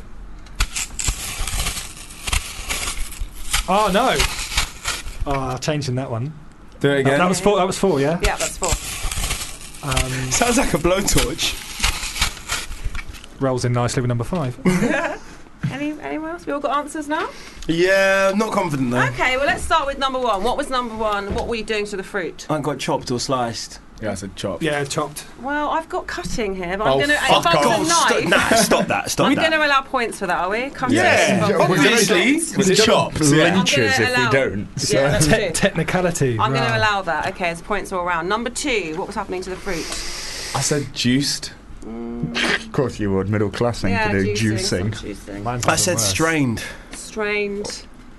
X: oh no. Oh, I'm changing that one.
H: Do it
X: That,
H: again.
X: that was four. That was four. Yeah.
J: Yeah, that's four.
X: Um,
A: Sounds like a blowtorch.
X: rolls in nicely with number five.
J: Any anyone else? We all got answers now?
A: Yeah, not confident though.
J: Okay, well let's start with number one. What was number one? What were you doing to the fruit?
A: I got chopped or sliced.
H: Yeah, I said chop.
X: Yeah, chopped.
J: Well, I've got cutting here, but
H: Oh,
J: I'm gonna if
H: fuck
J: I was
H: off.
J: a
A: St-
J: knife.
A: nah, stop that. Stop
J: I'm
A: that.
J: going to allow points for that, are we? Cutting.
A: Yeah,
J: Well,
A: obviously.
I: Was it
A: chopped?
I: Lynches
J: I'm
I: if
J: gonna
I: we
J: allow-
I: don't. So.
J: Yeah, that's
X: Te-
J: true.
X: technicality.
J: I'm going
X: right.
J: to allow that. Okay, it's points all around. Number two, what was happening to the fruit?
H: I said juiced.
I: Of course you would. Middle class thing
J: Yeah,
I: to do.
J: juicing,
I: Juicing.
J: some juicing.
X: Mine's
A: I
X: even
A: said
X: worse.
A: strained.
J: Strained.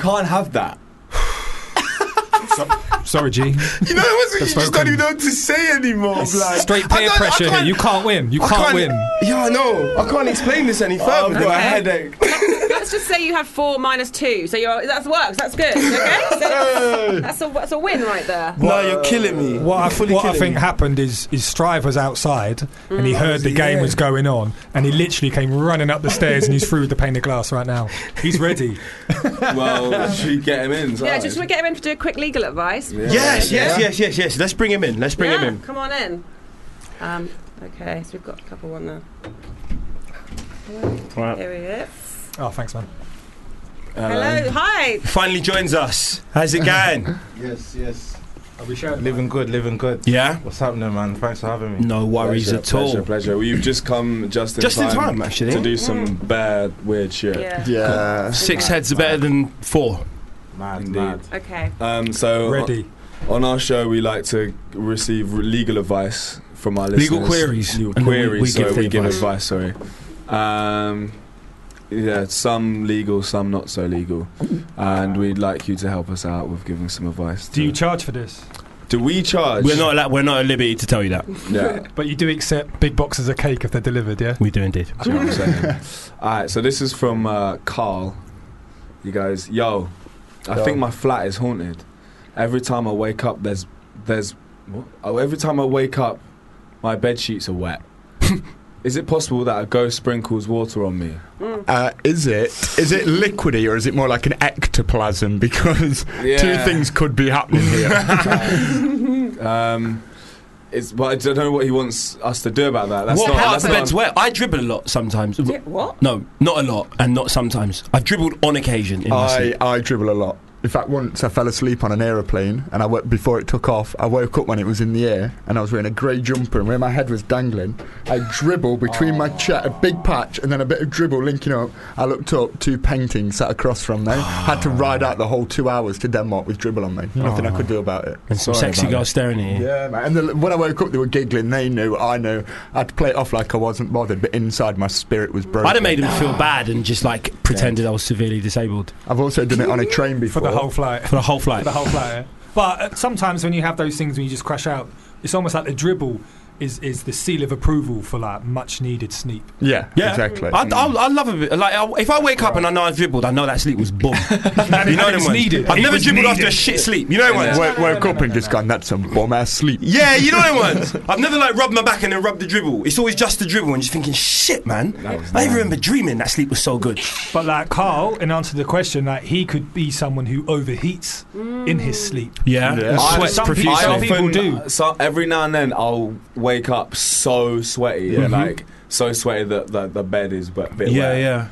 H: can't have that.
X: Sorry, G.
H: You know what? You just
X: spoken.
H: don't even know what to say anymore.
X: It's
H: Like,
X: straight
H: I
X: peer
H: don't- I
X: pressure here.
H: can't-
X: You can't win. You
H: I
X: can't win.
H: Yeah, I know. I can't explain this any further. I've got a
J: Okay.
H: headache.
J: Let's just say you had four minus two, so you're that works. That's good. Okay, so that's a that's a win right there.
H: No, you're killing me.
X: What I,
H: Fully
X: what I
H: killing
X: think
H: me.
X: happened is, is Strive was outside and he
J: Mm.
X: heard the game
H: Yeah.
X: was going on and he literally came running up the stairs and he's through the pane of glass right now. He's ready.
H: Well, should we get him in?
J: Yeah, just we get him in to do a quick legal advice.
A: Yes, yes, yes, yes, yes. Let's bring him in. Let's bring
J: yeah,
A: him in.
J: Come on in. Um, okay, so we've got a couple on there.
A: Right.
J: Here he is.
X: Oh, thanks, man.
J: Hello, hi.
A: Finally joins us. How's it going?
F: Yes, yes.
X: Are we sharing?
F: Living good, living good.
A: Yeah?
F: What's happening, man? Thanks for having me.
A: No worries
H: Pleasure,
A: at all.
H: Pleasure, pleasure. Well, you've just come just in
A: Just in
H: time,
A: time, actually.
H: to do some bad, weird shit.
J: Yeah.
I: Yeah.
A: Six heads are better than four.
F: Mad,
H: Indeed.
F: mad.
J: Okay.
H: Um, so
X: Ready.
H: on our show, we like to receive legal advice from our listeners.
A: Legal queries.
H: Legal
A: And then we-
H: queries.
A: we
H: so
A: give the
H: we give
A: advice.
H: advice. Sorry. Um, yeah, some legal, some not so legal, and we'd like you to help us out with giving some advice.
X: Do you
H: to-
X: charge for this?
H: Do we charge?
A: We're not. Allowed, we're not at liberty to tell you that.
H: Yeah.
X: But you do accept big boxes of cake if they're delivered, yeah?
A: We do indeed.
H: Do you know what I'm saying? Alright, so this is from uh, Carl. He goes, yo, I
F: Yo.
H: think my flat is haunted. Every time I wake up, there's, there's, what? Oh, every time I wake up, my bed sheets are wet. Is it possible that a ghost sprinkles water on me?
I: Uh, is it is it liquidy or is it more like an ectoplasm? Because
H: Yeah.
I: two things could be happening here.
H: um, it's, but I don't know what he wants us to do about that. That's
A: what
H: not,
A: part
H: that's
A: of the
H: not-
A: bed's wet? I dribble a lot sometimes.
J: What?
A: No, not a lot, and not sometimes. I've dribbled on occasion in my
I: I,
A: sleep.
I: I dribble a lot. In fact, once I fell asleep on an aeroplane, and I w- before it took off, I woke up when it was in the air, and I was wearing a grey jumper, and where my head was dangling, I dribbled between my chest, a big patch, and then a bit of dribble linking up. I looked up, two paintings sat across from me. Had to ride out the whole two hours to Denmark with dribble on me. Nothing I could do about it.
A: And some sexy girls staring at you.
I: Yeah, man. And the, when I woke up, they were giggling. They knew, I knew. I had to play it off like I wasn't bothered, but inside my spirit was broken.
A: I'd have made them feel bad and just like pretended I was severely disabled.
I: I've also done it on a train
X: For
I: before.
X: the whole flight.
A: For the whole flight.
X: For the whole flight, yeah. But uh, sometimes when you have those things when you just crash out, it's almost like the dribble is, is the seal of approval for like much needed sleep.
I: Yeah,
A: Yeah,
I: exactly.
A: I, I, I love a bit. Like, I, if I wake up and I know I've dribbled, I know that sleep was bomb. you know
X: and
A: them
X: it's
A: ones.
X: needed.
A: I've
X: It
A: never
X: was
A: dribbled after a
X: needed.
A: shit sleep. You know them ones.
I: Woke, woke up and just gone, that's some bomb ass sleep.
A: Yeah, you know them ones. I've never like rubbed my back and then rubbed the dribble. It's always just the dribble and just thinking, shit, man. I remember dreaming that sleep was so good.
X: But like Carl, in answer to the question, like he could be someone who overheats in his sleep.
A: Yeah,
I: Yeah.
A: and
H: I-
A: sweats
X: some people-
A: profusely.
X: some
H: I
X: people
H: often-
X: do.
H: So every now and then I'll wake up so sweaty,
A: Yeah.
H: like so sweaty that the, the bed is a bit
A: Yeah,
H: wet.
A: yeah.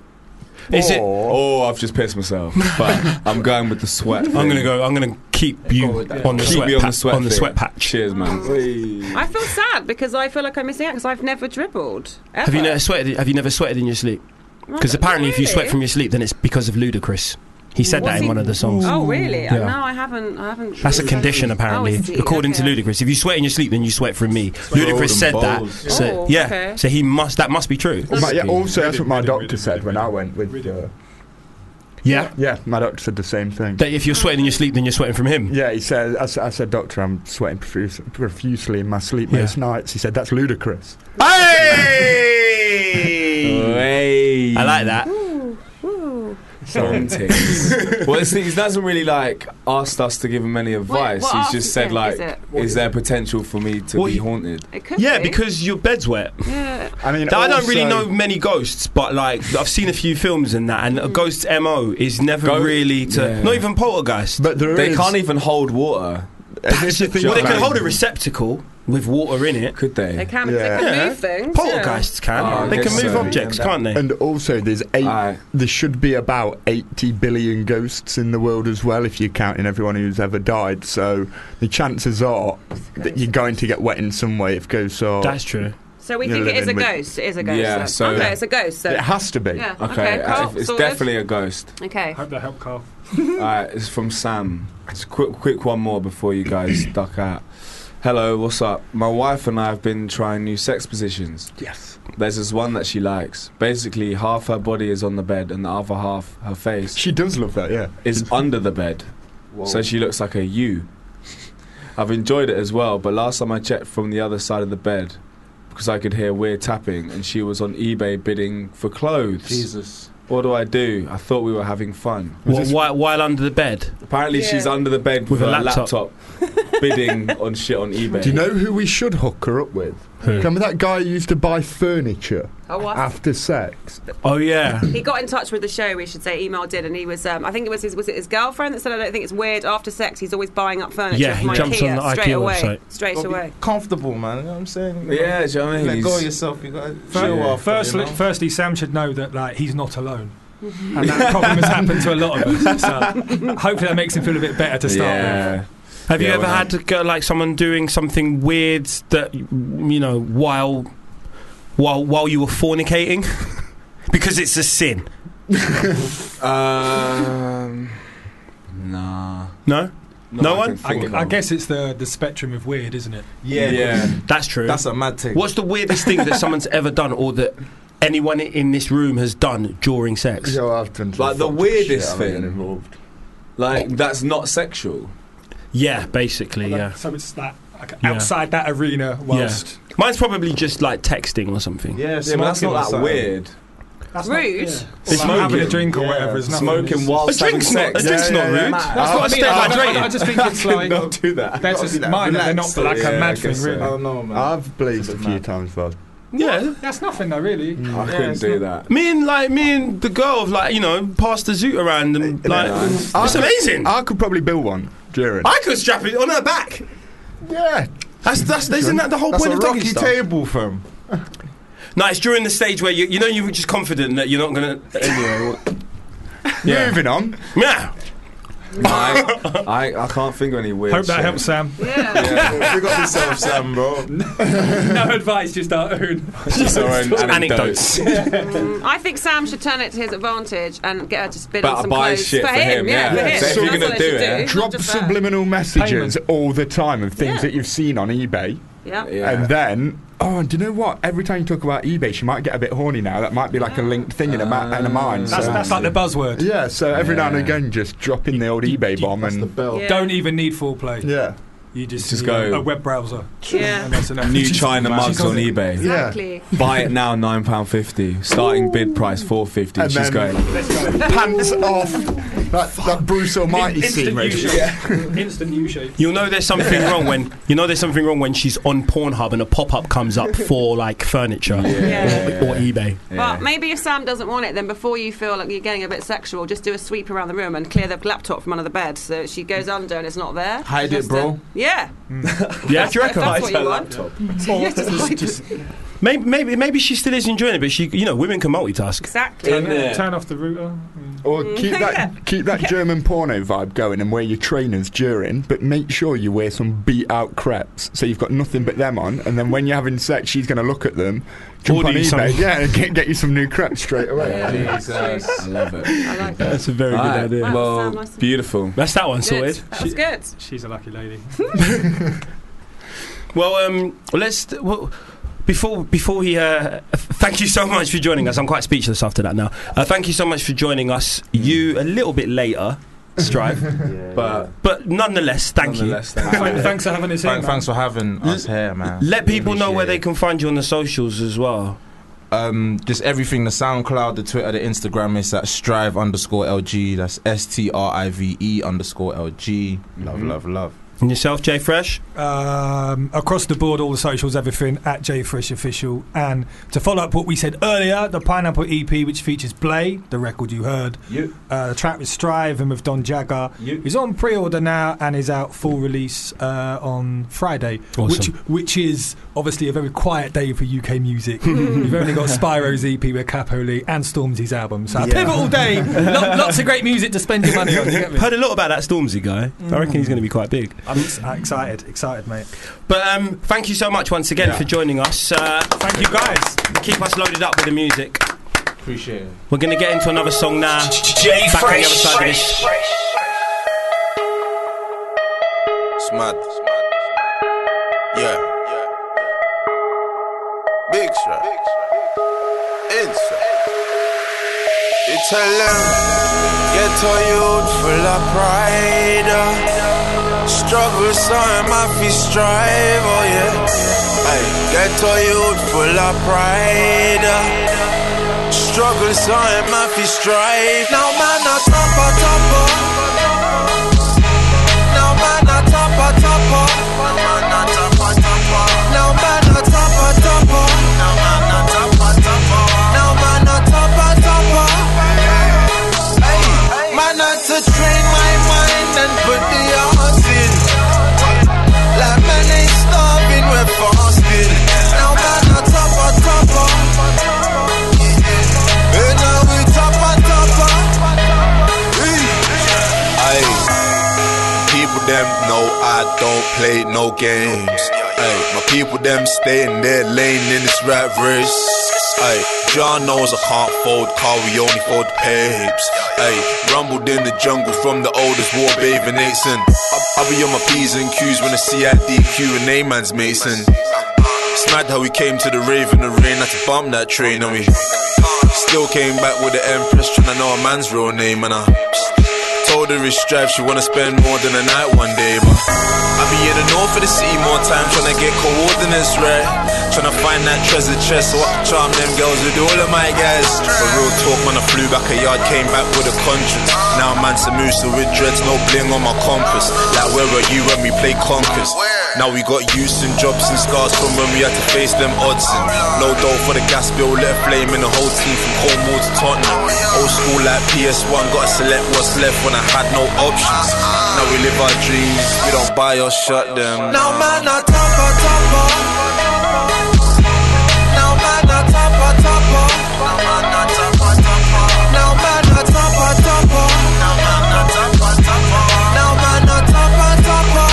A: Is it?
H: Oh, I've just pissed myself, but I'm going with the sweat.
A: I'm gonna go. I'm gonna keep you on the
H: Keep
A: sweat
H: me on
A: pa-
H: the sweat
A: on the
H: thing.
A: sweat patch.
H: Cheers, man.
J: I feel sad because I feel like I'm missing out because I've never dribbled. Ever.
A: Have you never sweated? Have you never sweated in your sleep? Because apparently, if you sweat
J: really.
A: from your sleep, then it's because of Ludacris. He said
J: What's
A: that in
J: he-
A: one of the songs.
J: Oh really?
A: Yeah.
J: No, I haven't. I haven't.
A: That's a condition, apparently,
J: Oh, I see.
A: according
J: Okay.
A: to Ludacris. If you sweat in your sleep, then you sweat from me. Ludacris said that.
H: balls.
A: So
J: Oh,
A: yeah,
J: okay.
A: so he must. That must be true.
I: My- yeah, also, that's what my doctor said when I went with. Uh,
A: Yeah,
I: yeah, my doctor said the same thing.
A: that if you're sweating in your sleep, then you're sweating from him.
I: Yeah, he said, I, s- I said, doctor, I'm sweating profuse, profusely in my sleep
A: Yeah.
I: most nights. He said, that's ludicrous.
A: Hey! I like that.
J: Ooh, ooh.
H: Something. Well, it's, he hasn't really like asked us to give him any advice.
J: what
H: He's
J: else
H: just
J: is
H: said
J: it?
H: like,
J: Is it?
H: is there potential for me to
A: Well,
H: be
A: he-
H: haunted?
J: It could
A: Yeah,
J: be.
A: because your bed's wet.
J: Yeah.
I: I mean,
A: I don't really
I: also-
A: know many ghosts, but like I've seen a few films and that, and a ghost's M O is never
H: Go-
A: really to.
H: yeah.
A: Not even poltergeist.
I: But there
H: They
I: is-
H: can't even hold water.
I: and if you think
A: well, they
I: about
A: can
I: it-
A: hold a receptacle with water in it.
H: Could they?
J: They can.
I: Yeah.
J: They can
A: Yeah.
J: move things.
A: Poltergeists can.
H: Oh, I
A: they can
H: guess
A: move
H: so.
A: objects,
H: Yeah.
A: can't they?
I: And also, there's eight.
H: Aye.
I: There should be about eighty billion ghosts in the world as well, if you're counting everyone who's ever died. So the chances are that you're going to get wet in some way if ghosts are.
A: That's true.
J: So we
I: You're
J: think it is a
I: living with-
J: ghost. It is a ghost.
H: Yeah,
J: then.
H: so-
J: okay, it's a ghost. So.
I: It has to be.
J: Yeah.
H: Okay,
J: Okay.
H: uh,
J: Carl,
H: it's
J: sorted?
H: definitely a ghost.
J: Okay.
X: Hope that helped, Carl.
H: Alright, it's from Sam. It's a quick, quick one more before you guys duck out. Hello, what's up? My wife and I have been trying new sex positions.
I: Yes.
H: There's this one that she likes. Basically, half her body is on the bed and the other half, her face,
I: She does love that, yeah.
H: is under the bed. so she looks like a U. I've enjoyed it as well, but last time I checked from the other side of the bed, because I could hear weird tapping, and she was on eBay bidding for clothes.
F: Jesus.
H: What do I do? I thought we were having fun.
A: What, while, while under the bed?
H: Apparently
A: Yeah.
H: she's under the bed with,
A: With a
H: her
A: laptop.
H: laptop, bidding on shit on eBay.
I: Do you know who we should hook her up with?
A: Who?
I: Remember that guy who used to buy furniture
J: Oh, what?
I: after sex?
A: Oh yeah.
J: He got in touch with the show, we should say, email did, and he was, um, I think it was his, was it his girlfriend that said, I don't think it's weird, after sex he's always buying up furniture
A: Yeah,
J: from
A: he jumps
J: IKEA,
A: on the
J: straight
A: IKEA
J: away.
A: website.
J: Straight
F: Gotta be
J: away.
F: comfortable, man. You know what I'm saying? You
H: Yeah,
F: know,
H: do you know what I mean?
F: Let go
H: He's-
F: of yourself. You got to
H: Yeah.
F: chill after,
X: Firstly,
F: you know?
X: firstly, Sam should know that like he's not alone, and that problem has happened to a lot of us. So hopefully that makes him feel a bit better to start
H: Yeah.
X: with.
A: Have you
H: Yeah,
A: ever
H: well,
A: had to go, like someone doing something weird that you know while while while you were fornicating? Because it's a sin.
H: Um, nah.
A: No? No one?
X: I, gu- I guess it's the the spectrum of weird, isn't it?
F: Yeah,
H: Yeah.
A: That's true.
F: That's a mad thing.
A: What's the weirdest thing that someone's ever done, or that anyone in this room has done during sex?
I: Yo, I've done some
H: Like the
I: fucked
H: weirdest
I: shit, I'm getting
H: thing.
I: involved.
H: Like that's not sexual.
A: Yeah, basically, yeah.
X: So it's that like,
A: Yeah.
X: outside that arena, whilst
A: Yeah. Mine's probably just like texting or something.
F: Yeah,
H: Yeah, but that's
F: smoking or
H: not that
F: something.
H: weird.
X: that's
J: Rude?
X: Not, yeah.
A: It's
X: Or like having a
A: smoking.
X: drink or
F: Yeah.
X: whatever is nothing.
H: Smoking
X: It's-
H: whilst
A: A drink's
H: having
A: not, a
H: sex.
A: drink's
I: Yeah,
A: not
I: yeah,
A: rude.
I: yeah.
A: That's
X: That's
A: not
X: what I
A: stay
X: mean. I, I,
A: hydrated.
X: I just think it's like
H: Don't do that.
X: that's just minor. They're not like
H: Yeah,
X: a
H: I
X: mad thing,
H: guess so.
X: really.
F: I don't know, man.
I: I've blazed a
F: It's a
I: few
F: mad.
I: times, but
A: Yeah.
X: That's nothing though, really.
H: I couldn't do that.
A: Me and like me and the girl have like you know passed the zoot around and like
H: nice.
A: it's amazing.
I: I could probably build one during.
A: I could strap it on her back.
I: Yeah,
A: That's that's isn't that the whole
F: That's
A: point
F: a
A: of doggy
F: rocky
A: stuff?
F: table, fam.
A: No, it's during the stage where you you know you're just confident that you're not gonna anyway. Yeah.
I: moving on.
A: Yeah.
H: I, I I can't think of any weird.
X: Hope that
H: shit.
X: helps, Sam.
F: Yeah. You got yourself, Sam, bro.
X: No advice, just our own.
H: Just our own anecdotes.
J: Mm, I think Sam should turn it to his advantage and get her to spin
H: But
J: on some
H: buy
J: clothes
H: shit
J: for
H: for
J: him.
H: him,
J: Yeah,
H: yeah.
J: for him.
H: So if
J: That's
H: you're gonna
J: what
H: do
J: they should
H: it,
J: not
I: Drop
J: just her.
I: subliminal messages
X: Payment.
I: all the time of things
J: Yeah.
I: that you've seen on eBay,
J: Yeah.
H: Yeah.
I: and then. Oh, and do you know what? Every time you talk about eBay, she might get a bit horny now. That might be like a linked thing in her, ma- in her mind.
X: That's,
I: so-
X: that's like the buzzword.
I: yeah, so every now and
H: Yeah.
I: again, just drop in the old eBay bomb
F: That's the
I: and
F: bell.
J: Yeah.
X: Don't even need foreplay.
I: yeah,
X: You just,
H: Just
X: need
H: go-
X: a web browser.
J: Yeah.
X: And that's enough.
H: New
X: She's-
H: China
X: she's
H: mugs on
X: it.
H: eBay.
J: Exactly.
H: Buy it now, nine pound fifty. Starting bid price four fifty.
I: And
H: She's
I: then-
H: going.
I: pants off. That, that Bruce Almighty scene.
X: Instant
I: where
X: U
I: she-
X: shape. Instant U shape.
A: You'll know there's something wrong when you know there's something wrong when she's on Pornhub and a pop-up comes up for like furniture
J: Yeah.
A: or, or eBay.
J: But maybe if Sam doesn't want it, then before you feel like you're getting a bit sexual, just do a sweep around the room and clear the laptop from under the bed so she goes under and it's not there.
F: Hide
J: Just
F: it, bro.
J: a- yeah.
A: Yeah, do you reckon?
J: If that's what you want. Yeah, just hide
X: Just
J: it.
A: Maybe, maybe, maybe she still is enjoying it, but she, you know, women can multitask.
J: Exactly.
X: turn,
H: Yeah.
X: turn off the router.
I: Or keep that keep that German porno vibe going and wear your trainers during, but make sure you wear some beat out crepes so you've got nothing but them on. And then when you're having sex, she's going to look at them, jump
A: Order
I: on
A: you
I: eBay,
A: some.
I: yeah, and get, get you some new crepes straight away.
J: Yeah.
H: Jesus. I love it.
J: I like that.
A: That's a very
H: Alright,
A: good idea.
H: Well,
J: Sam, nice.
H: beautiful.
A: That's that one
J: Good.
A: sorted.
J: That was good.
X: She's a lucky lady.
A: Well, um, let's. Well, Before before we, uh, thank you so much for joining us. I'm quite speechless after that now. Uh, thank you so much for joining us. You a little bit later, Strive,
H: But
A: but nonetheless, thank
H: nonetheless,
A: you.
H: thank you.
X: Thanks for having us here.
F: Thank, thanks for having us here, man.
A: Let people know where
F: Appreciate
A: they
F: it.
A: can find you on the socials as well.
F: Um, just everything, the SoundCloud, the Twitter, the Instagram is at strive underscore L G. That's S T R I V E underscore L G. Love,
A: Mhm.
F: love, love.
A: And yourself, Jay Fresh?
X: Um, across the board, all the socials, everything at J Fresh Official. And to follow up what we said earlier, the Pineapple E P, which features Blay, the record you heard.
F: You.
X: Uh, the track with Strive and with Don Jagger
F: You.
X: is on pre-order now and is out full release uh, on Friday,
A: Awesome.
X: which which is obviously a very quiet day for U K music. You've only got Spyro's E P with Capo Lee and Stormzy's album, so a
A: Yeah.
X: pivotal day. Lo- lots of great music to spend your money on. You get me?
A: Heard a lot about that Stormzy guy. I reckon he's going to be quite big.
X: I'm ex- excited, excited, mate.
A: But um, thank you so much once again
F: Yeah.
A: for joining us. Uh,
X: Thank you, guys.
A: keep us loaded up with the music.
F: Appreciate it.
A: We're going to get into another song now.
P: Jay
A: Back on the other
P: Fresh.
A: side of this.
U: It's mad. Yeah. Big shot. Inside. You tell them, get
G: Ghetto youth full of pride. uh, Struggle so my feet strive, oh yeah. Ay, ghetto youth full of pride. uh, Struggle so my feet strive. Now man a topper topper. Now man a topper topper. Man a topper topper. Now man a topper topper. Now man a topper topper. Now man a topper topper. Hey, man a to train my mind and put the odds in. Like man ain't starving, we're fasting. Now man a topper topper. And now we topper topper. Hey, people them know I don't play no games. Ay, my people them stay in their lane in this rat race. Ay, John knows I can't fold, car we only fold the papes. Ay, rumbled in the jungle from the oldest war bathing Nathan. I'll be on my P's and Q's when I see at D Q and A-man's Mason. It's mad how we came to the rave in the rain, had to bump that train and we still came back with the Empress, trying to know a man's real name. And I told her it's strife, she wanna spend more than a night one day. But I be in the north of the city more time, trying to get coordinates right, trying to find that treasure chest so I can charm them girls with all of my guys. But real talk, man, I flew back a yard, came back with a contract. Now man Samusa with dreads, no bling on my compass. Like where were you when we played Conquest? Now we got use and jobs and scars from when we had to face them odds. And no dough for the gas bill, let a flame in the whole team from Cornwall to Tottenham. Old school like P S one, gotta select what's left when I had no options. Now we live our dreams, we don't buy or shut them. Now man a topper topper. Now man a topper topper. Now man a topper topper. Now man a topper topper. Now man a topper topper. Now man a topper topper.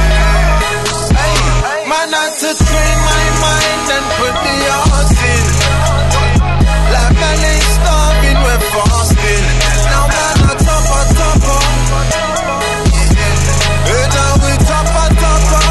G: Hey, man a to train my mind and put the odds in. Like man ain't starving, we're fasting. Now man a topper topper. And now we topper topper.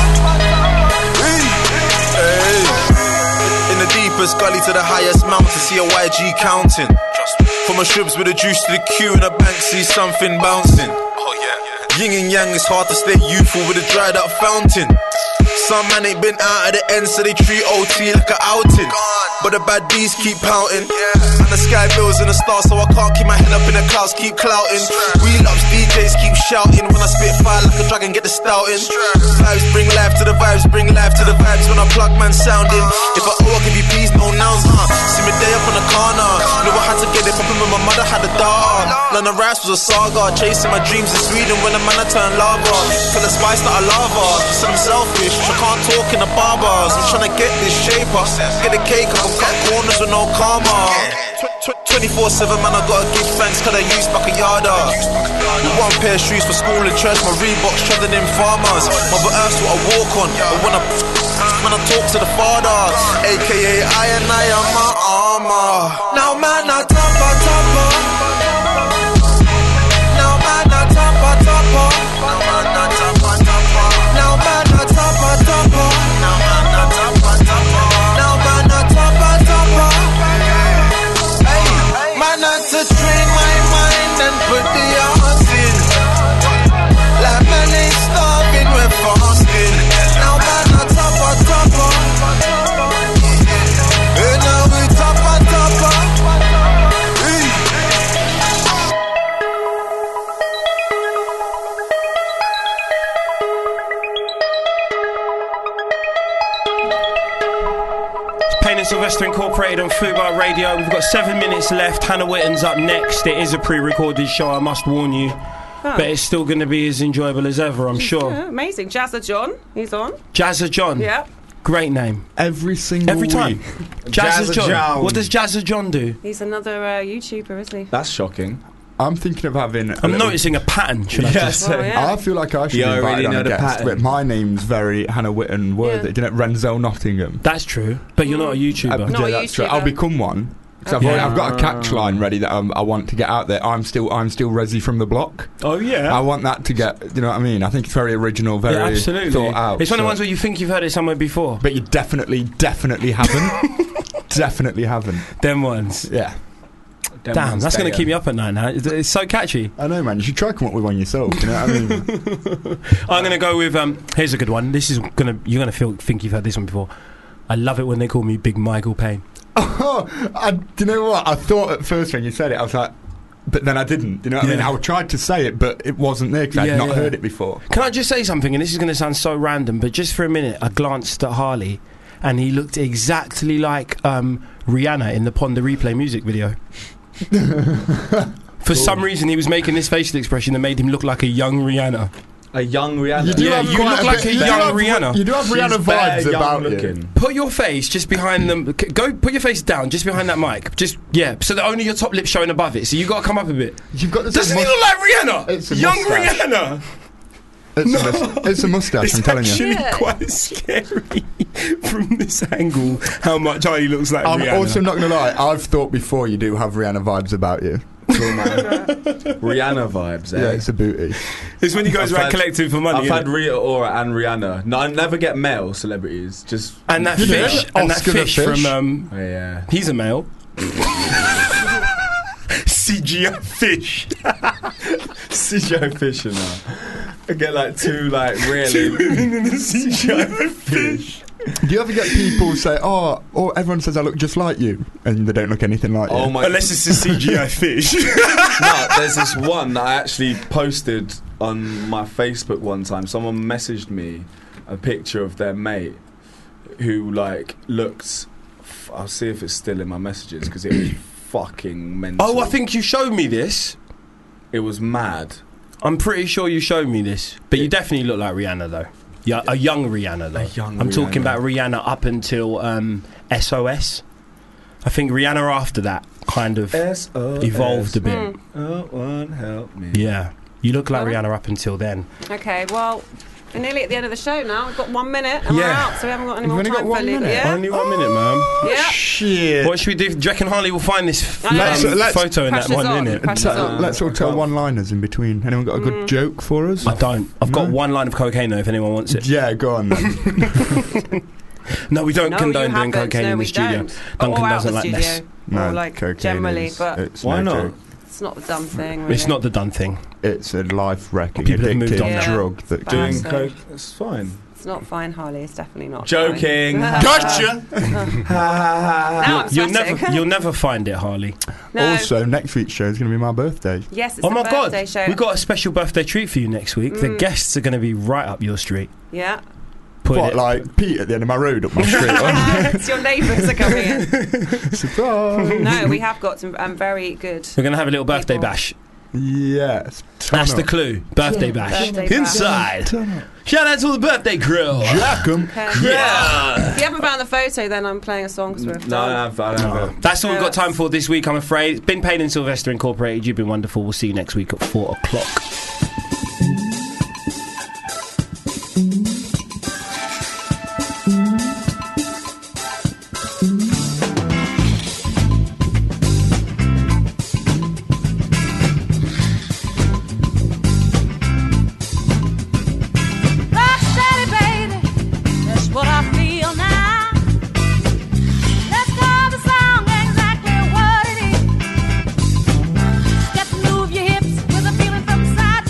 G: Hey, in the deepest gully to the highest mountain, see a Y G counting. From my shrubs with the juice to the Q in the bank, see something bouncing. Oh yeah. Yin and yang, it's hard to stay youthful with a dried up fountain. Some man ain't been out at the end, so they treat O T like an outing. But the bad bees keep pouting, and the sky bills in the stars, so I can't keep my head up in the clouds, keep clouting. Wheel ups, D Js keep shouting. When I spit fire like a dragon, get the stouting. Vibes bring life to the vibes, bring life to the vibes. When I plug man sounding, if I owe, I give you peas, no nouns, huh? See me day up on the corner, knew I had to get it poppin' when my mother had a daughter. None of raps was a saga, chasing my dreams in Sweden when the man I turned lava. Till the spice that I lava, said I'm selfish, I can't talk in the barbers. I'm trying to get this shape up, get the cake up, I'm cut corners with no karma. twenty-four seven, man, I gotta give thanks, cause I use back a yarda. With one pair of shoes for school and church, my Reeboks treading in farmers. Mother Earth's what I walk on, but when I, when I talk to the father, A K A I and I am my armor. Now man, I topper topper. Now man, I topper topper. Now man, I topper topper. Now man, I topper topper. Now man, I topper topper. Now man, I topper topper. Hey, man, I to train my mind and put the odds in. Like man ain't starving, we're fasting. Now man, I topper topper. And now we topper topper. Hey.
A: Payne and Sylvester Incorporated on Fubar Radio. We've got seven minutes left. Hannah Witton's up next. It is a pre-recorded show, I must warn you.
J: Oh.
A: But it's still going to be as enjoyable as ever, I'm sure.
J: Yeah, amazing. Jazza John, he's on.
A: Jazza John.
J: Yeah.
A: Great name.
I: Every single
A: Every time.
I: week.
A: Jazza,
I: Jazza
A: John.
I: John.
A: What does Jazza John do?
J: He's another uh, YouTuber, isn't he?
H: That's shocking.
I: I'm thinking of having. a
A: I'm
I: little-
A: noticing a pattern, should I
I: Yes,
A: just say?
J: Oh, yeah.
I: I feel like I should
H: You
I: be
H: already
I: invited on
H: know
I: a
H: the
I: guest,
H: pattern.
I: but my name's very Hannah Witton worthy.
J: Yeah.
I: Didn't it? Renzel Nottingham.
A: That's true. But you're not a YouTuber.
I: Uh,
J: Not
I: yeah,
J: a
I: that's true.
J: YouTuber.
I: I'll become one. 'Cause I've,
A: Okay.
I: already- I've got a catch line ready that um, I want to get out there. I'm still, I'm still Resi from the block.
A: Oh, yeah.
I: I want that to get. You know what I mean? I think it's very original, very
A: yeah, absolutely.
I: thought out.
A: It's one of the
I: so-
A: ones where you think you've heard it somewhere before.
I: But you definitely, definitely haven't. Definitely haven't.
A: Them ones.
I: Yeah.
H: Them
A: Damn,
H: ones
A: that's going
H: stay
A: to keep
H: up.
A: me up at night now. It's, it's so catchy.
I: I know, man. You should try come up with one yourself. You know what I mean?
A: I'm going to go with. Um, here's a good one. This is gonna. You're going to feel think you've heard this one before. I love it when they call me Big Michael Payne.
I: Oh, I, do you know what? I thought at first when you said it, I was like, but then I didn't. Do you know what I mean?
A: Yeah.
I: I tried to say it, but it wasn't there because
A: Yeah,
I: I'd not
A: yeah.
I: heard it before.
A: Can I just say something? And this is going to sound so random, but just for a minute, I glanced at Harley, and he looked exactly like um, Rihanna in the Pon de Replay music video. For some reason, he was making this facial expression that made him look like a young Rihanna.
H: A young Rihanna.
I: You do
A: Yeah,
I: have
A: you
I: quite
A: look
I: a
A: like
I: bit-
A: a
I: you do
A: young
I: have-
A: Rihanna.
I: You do have
H: She's
I: Rihanna
H: bare
I: vibes
H: young
I: about
H: looking.
I: you.
A: Put your face just behind them. c- Go put your face down just behind that mic. Just yeah, so that only your top lip's showing above it. So you got to come up a bit.
I: You've got this.
A: Doesn't he look like Rihanna?
I: It's a
A: Young
I: moustache.
A: Rihanna.
I: It's, a, mus- it's a mustache.
A: It's
I: I'm telling you.
A: actually
J: Yeah.
A: quite scary from this angle how much Harley looks like
I: I'm
A: Rihanna.
I: also not going to lie. I've thought before you do have Rihanna vibes about you.
H: Rihanna vibes, eh?
I: Yeah, it's a booty.
A: It's when he goes
H: I've
A: around
H: had-
A: collecting for money.
H: I've
A: innit?
H: had Rita Ora and Rihanna. No, I never get male celebrities. Just
A: and that
I: You know,
A: fish, and that
I: Oscar the
A: fish,
I: fish.
A: from um,
H: Oh, yeah.
A: he's a male. C G I fish.
H: C G I fish and that. I get like two like really
A: Two women in a C G I fish.
I: Do you ever get people say, "Oh, or everyone says I look just like you," and they don't look anything like you?
H: Oh my!
A: Unless it's a C G I fish.
H: No, there's this one that I actually posted on my Facebook one time. Someone messaged me a picture of their mate who like looked. F- I'll see if it's still in my messages because it was fucking mental.
A: Oh, I think you showed me this.
H: It was mad.
A: I'm pretty sure you showed me this, but you definitely look like Rihanna though. Yeah, a young Rihanna though.
H: A young
A: I'm talking
H: Rihanna.
A: about Rihanna up until um, S O S. I think Rihanna after that kind of
H: S O S.
A: evolved a bit.
J: Mm.
H: Oh, one help me.
A: Yeah, you look like
J: Well.
A: Rihanna up until then.
J: Okay, well, we're nearly at the end of the show now. We've got one minute and we're
A: Yeah.
J: out, so we haven't got any
I: We've
J: more
I: only
J: time
I: got
J: for
I: one
J: legal.
I: minute.
J: Yeah?
A: Only one minute, man.
J: Yeah.
I: Shit.
A: What should we do? Do you reckon Harley will find this
J: I know.
I: Let's-
A: um,
I: let's-
A: photo in that
J: Pressure's
A: one
J: on,
A: minute?
J: pressure's
I: Tell-
J: on.
I: let's all tell one-liners in between. Anyone got a good
J: Mm.
I: joke for us?
A: I don't. I've got
I: No?
A: one line of cocaine though, if anyone wants it.
I: Yeah, go on then.
A: No, we don't
J: No,
A: condone
J: you
A: doing
J: haven't.
A: cocaine
J: No,
A: in the
J: we
A: studio.
J: don't.
A: Duncan
J: or out
A: doesn't
J: the
A: like
J: studio.
A: mess.
I: No,
J: or like
I: cocaine
J: generally,
I: is-
J: but
I: it's
H: Why
I: no
H: not?
I: joke.
J: it's not the dumb thing.
A: It's
J: really.
A: not the done thing.
I: It's a life-wrecking,
A: People have moved
I: addictive
A: on
J: now.
I: drug that
J: Doing
I: can-
J: so-
H: Doing coke. It's fine.
J: It's not fine, Harley. It's definitely not.
H: Joking.
J: Fine.
I: Gotcha.
J: Now I'm
A: You'll
J: sweating.
A: never, you'll never find it, Harley.
J: No.
I: Also, next week's show is going to be my birthday.
J: Yes, it's
A: Oh
J: a
A: my god,
J: birthday show.
A: we got a special birthday treat for you next week. The
J: Mm.
A: guests are going to be right up your street.
J: Yeah.
A: Put
I: What,
A: it.
I: like Pete at the end of my road up my street?
J: It's your neighbours are coming in.
I: Surprise!
J: No, we have got some um, very good.
A: We're going to have a little birthday
J: People.
A: bash.
I: Yes. turn
A: That's the
I: up.
A: clue. Birthday bash.
J: Birthday bash.
A: Inside.
I: Turn up.
A: Shout out to all the birthday crew.
I: Jack 'em.
J: Okay.
A: Yeah.
J: If you haven't found the photo, then I'm playing a song because we're
H: No, I don't have, I don't have it.
A: That's all we've
J: No,
A: got time for this week, I'm afraid. It's been Payne and Sylvester Incorporated. You've been wonderful. We'll see you next week at four o'clock.
L: Rock steady, baby. That's what I feel now. Let's call the song exactly what it is. Just move your hips with a feeling from side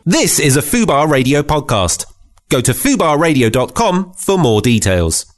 O: This is a Fubar Radio podcast. Go to fubar radio dot com for more details.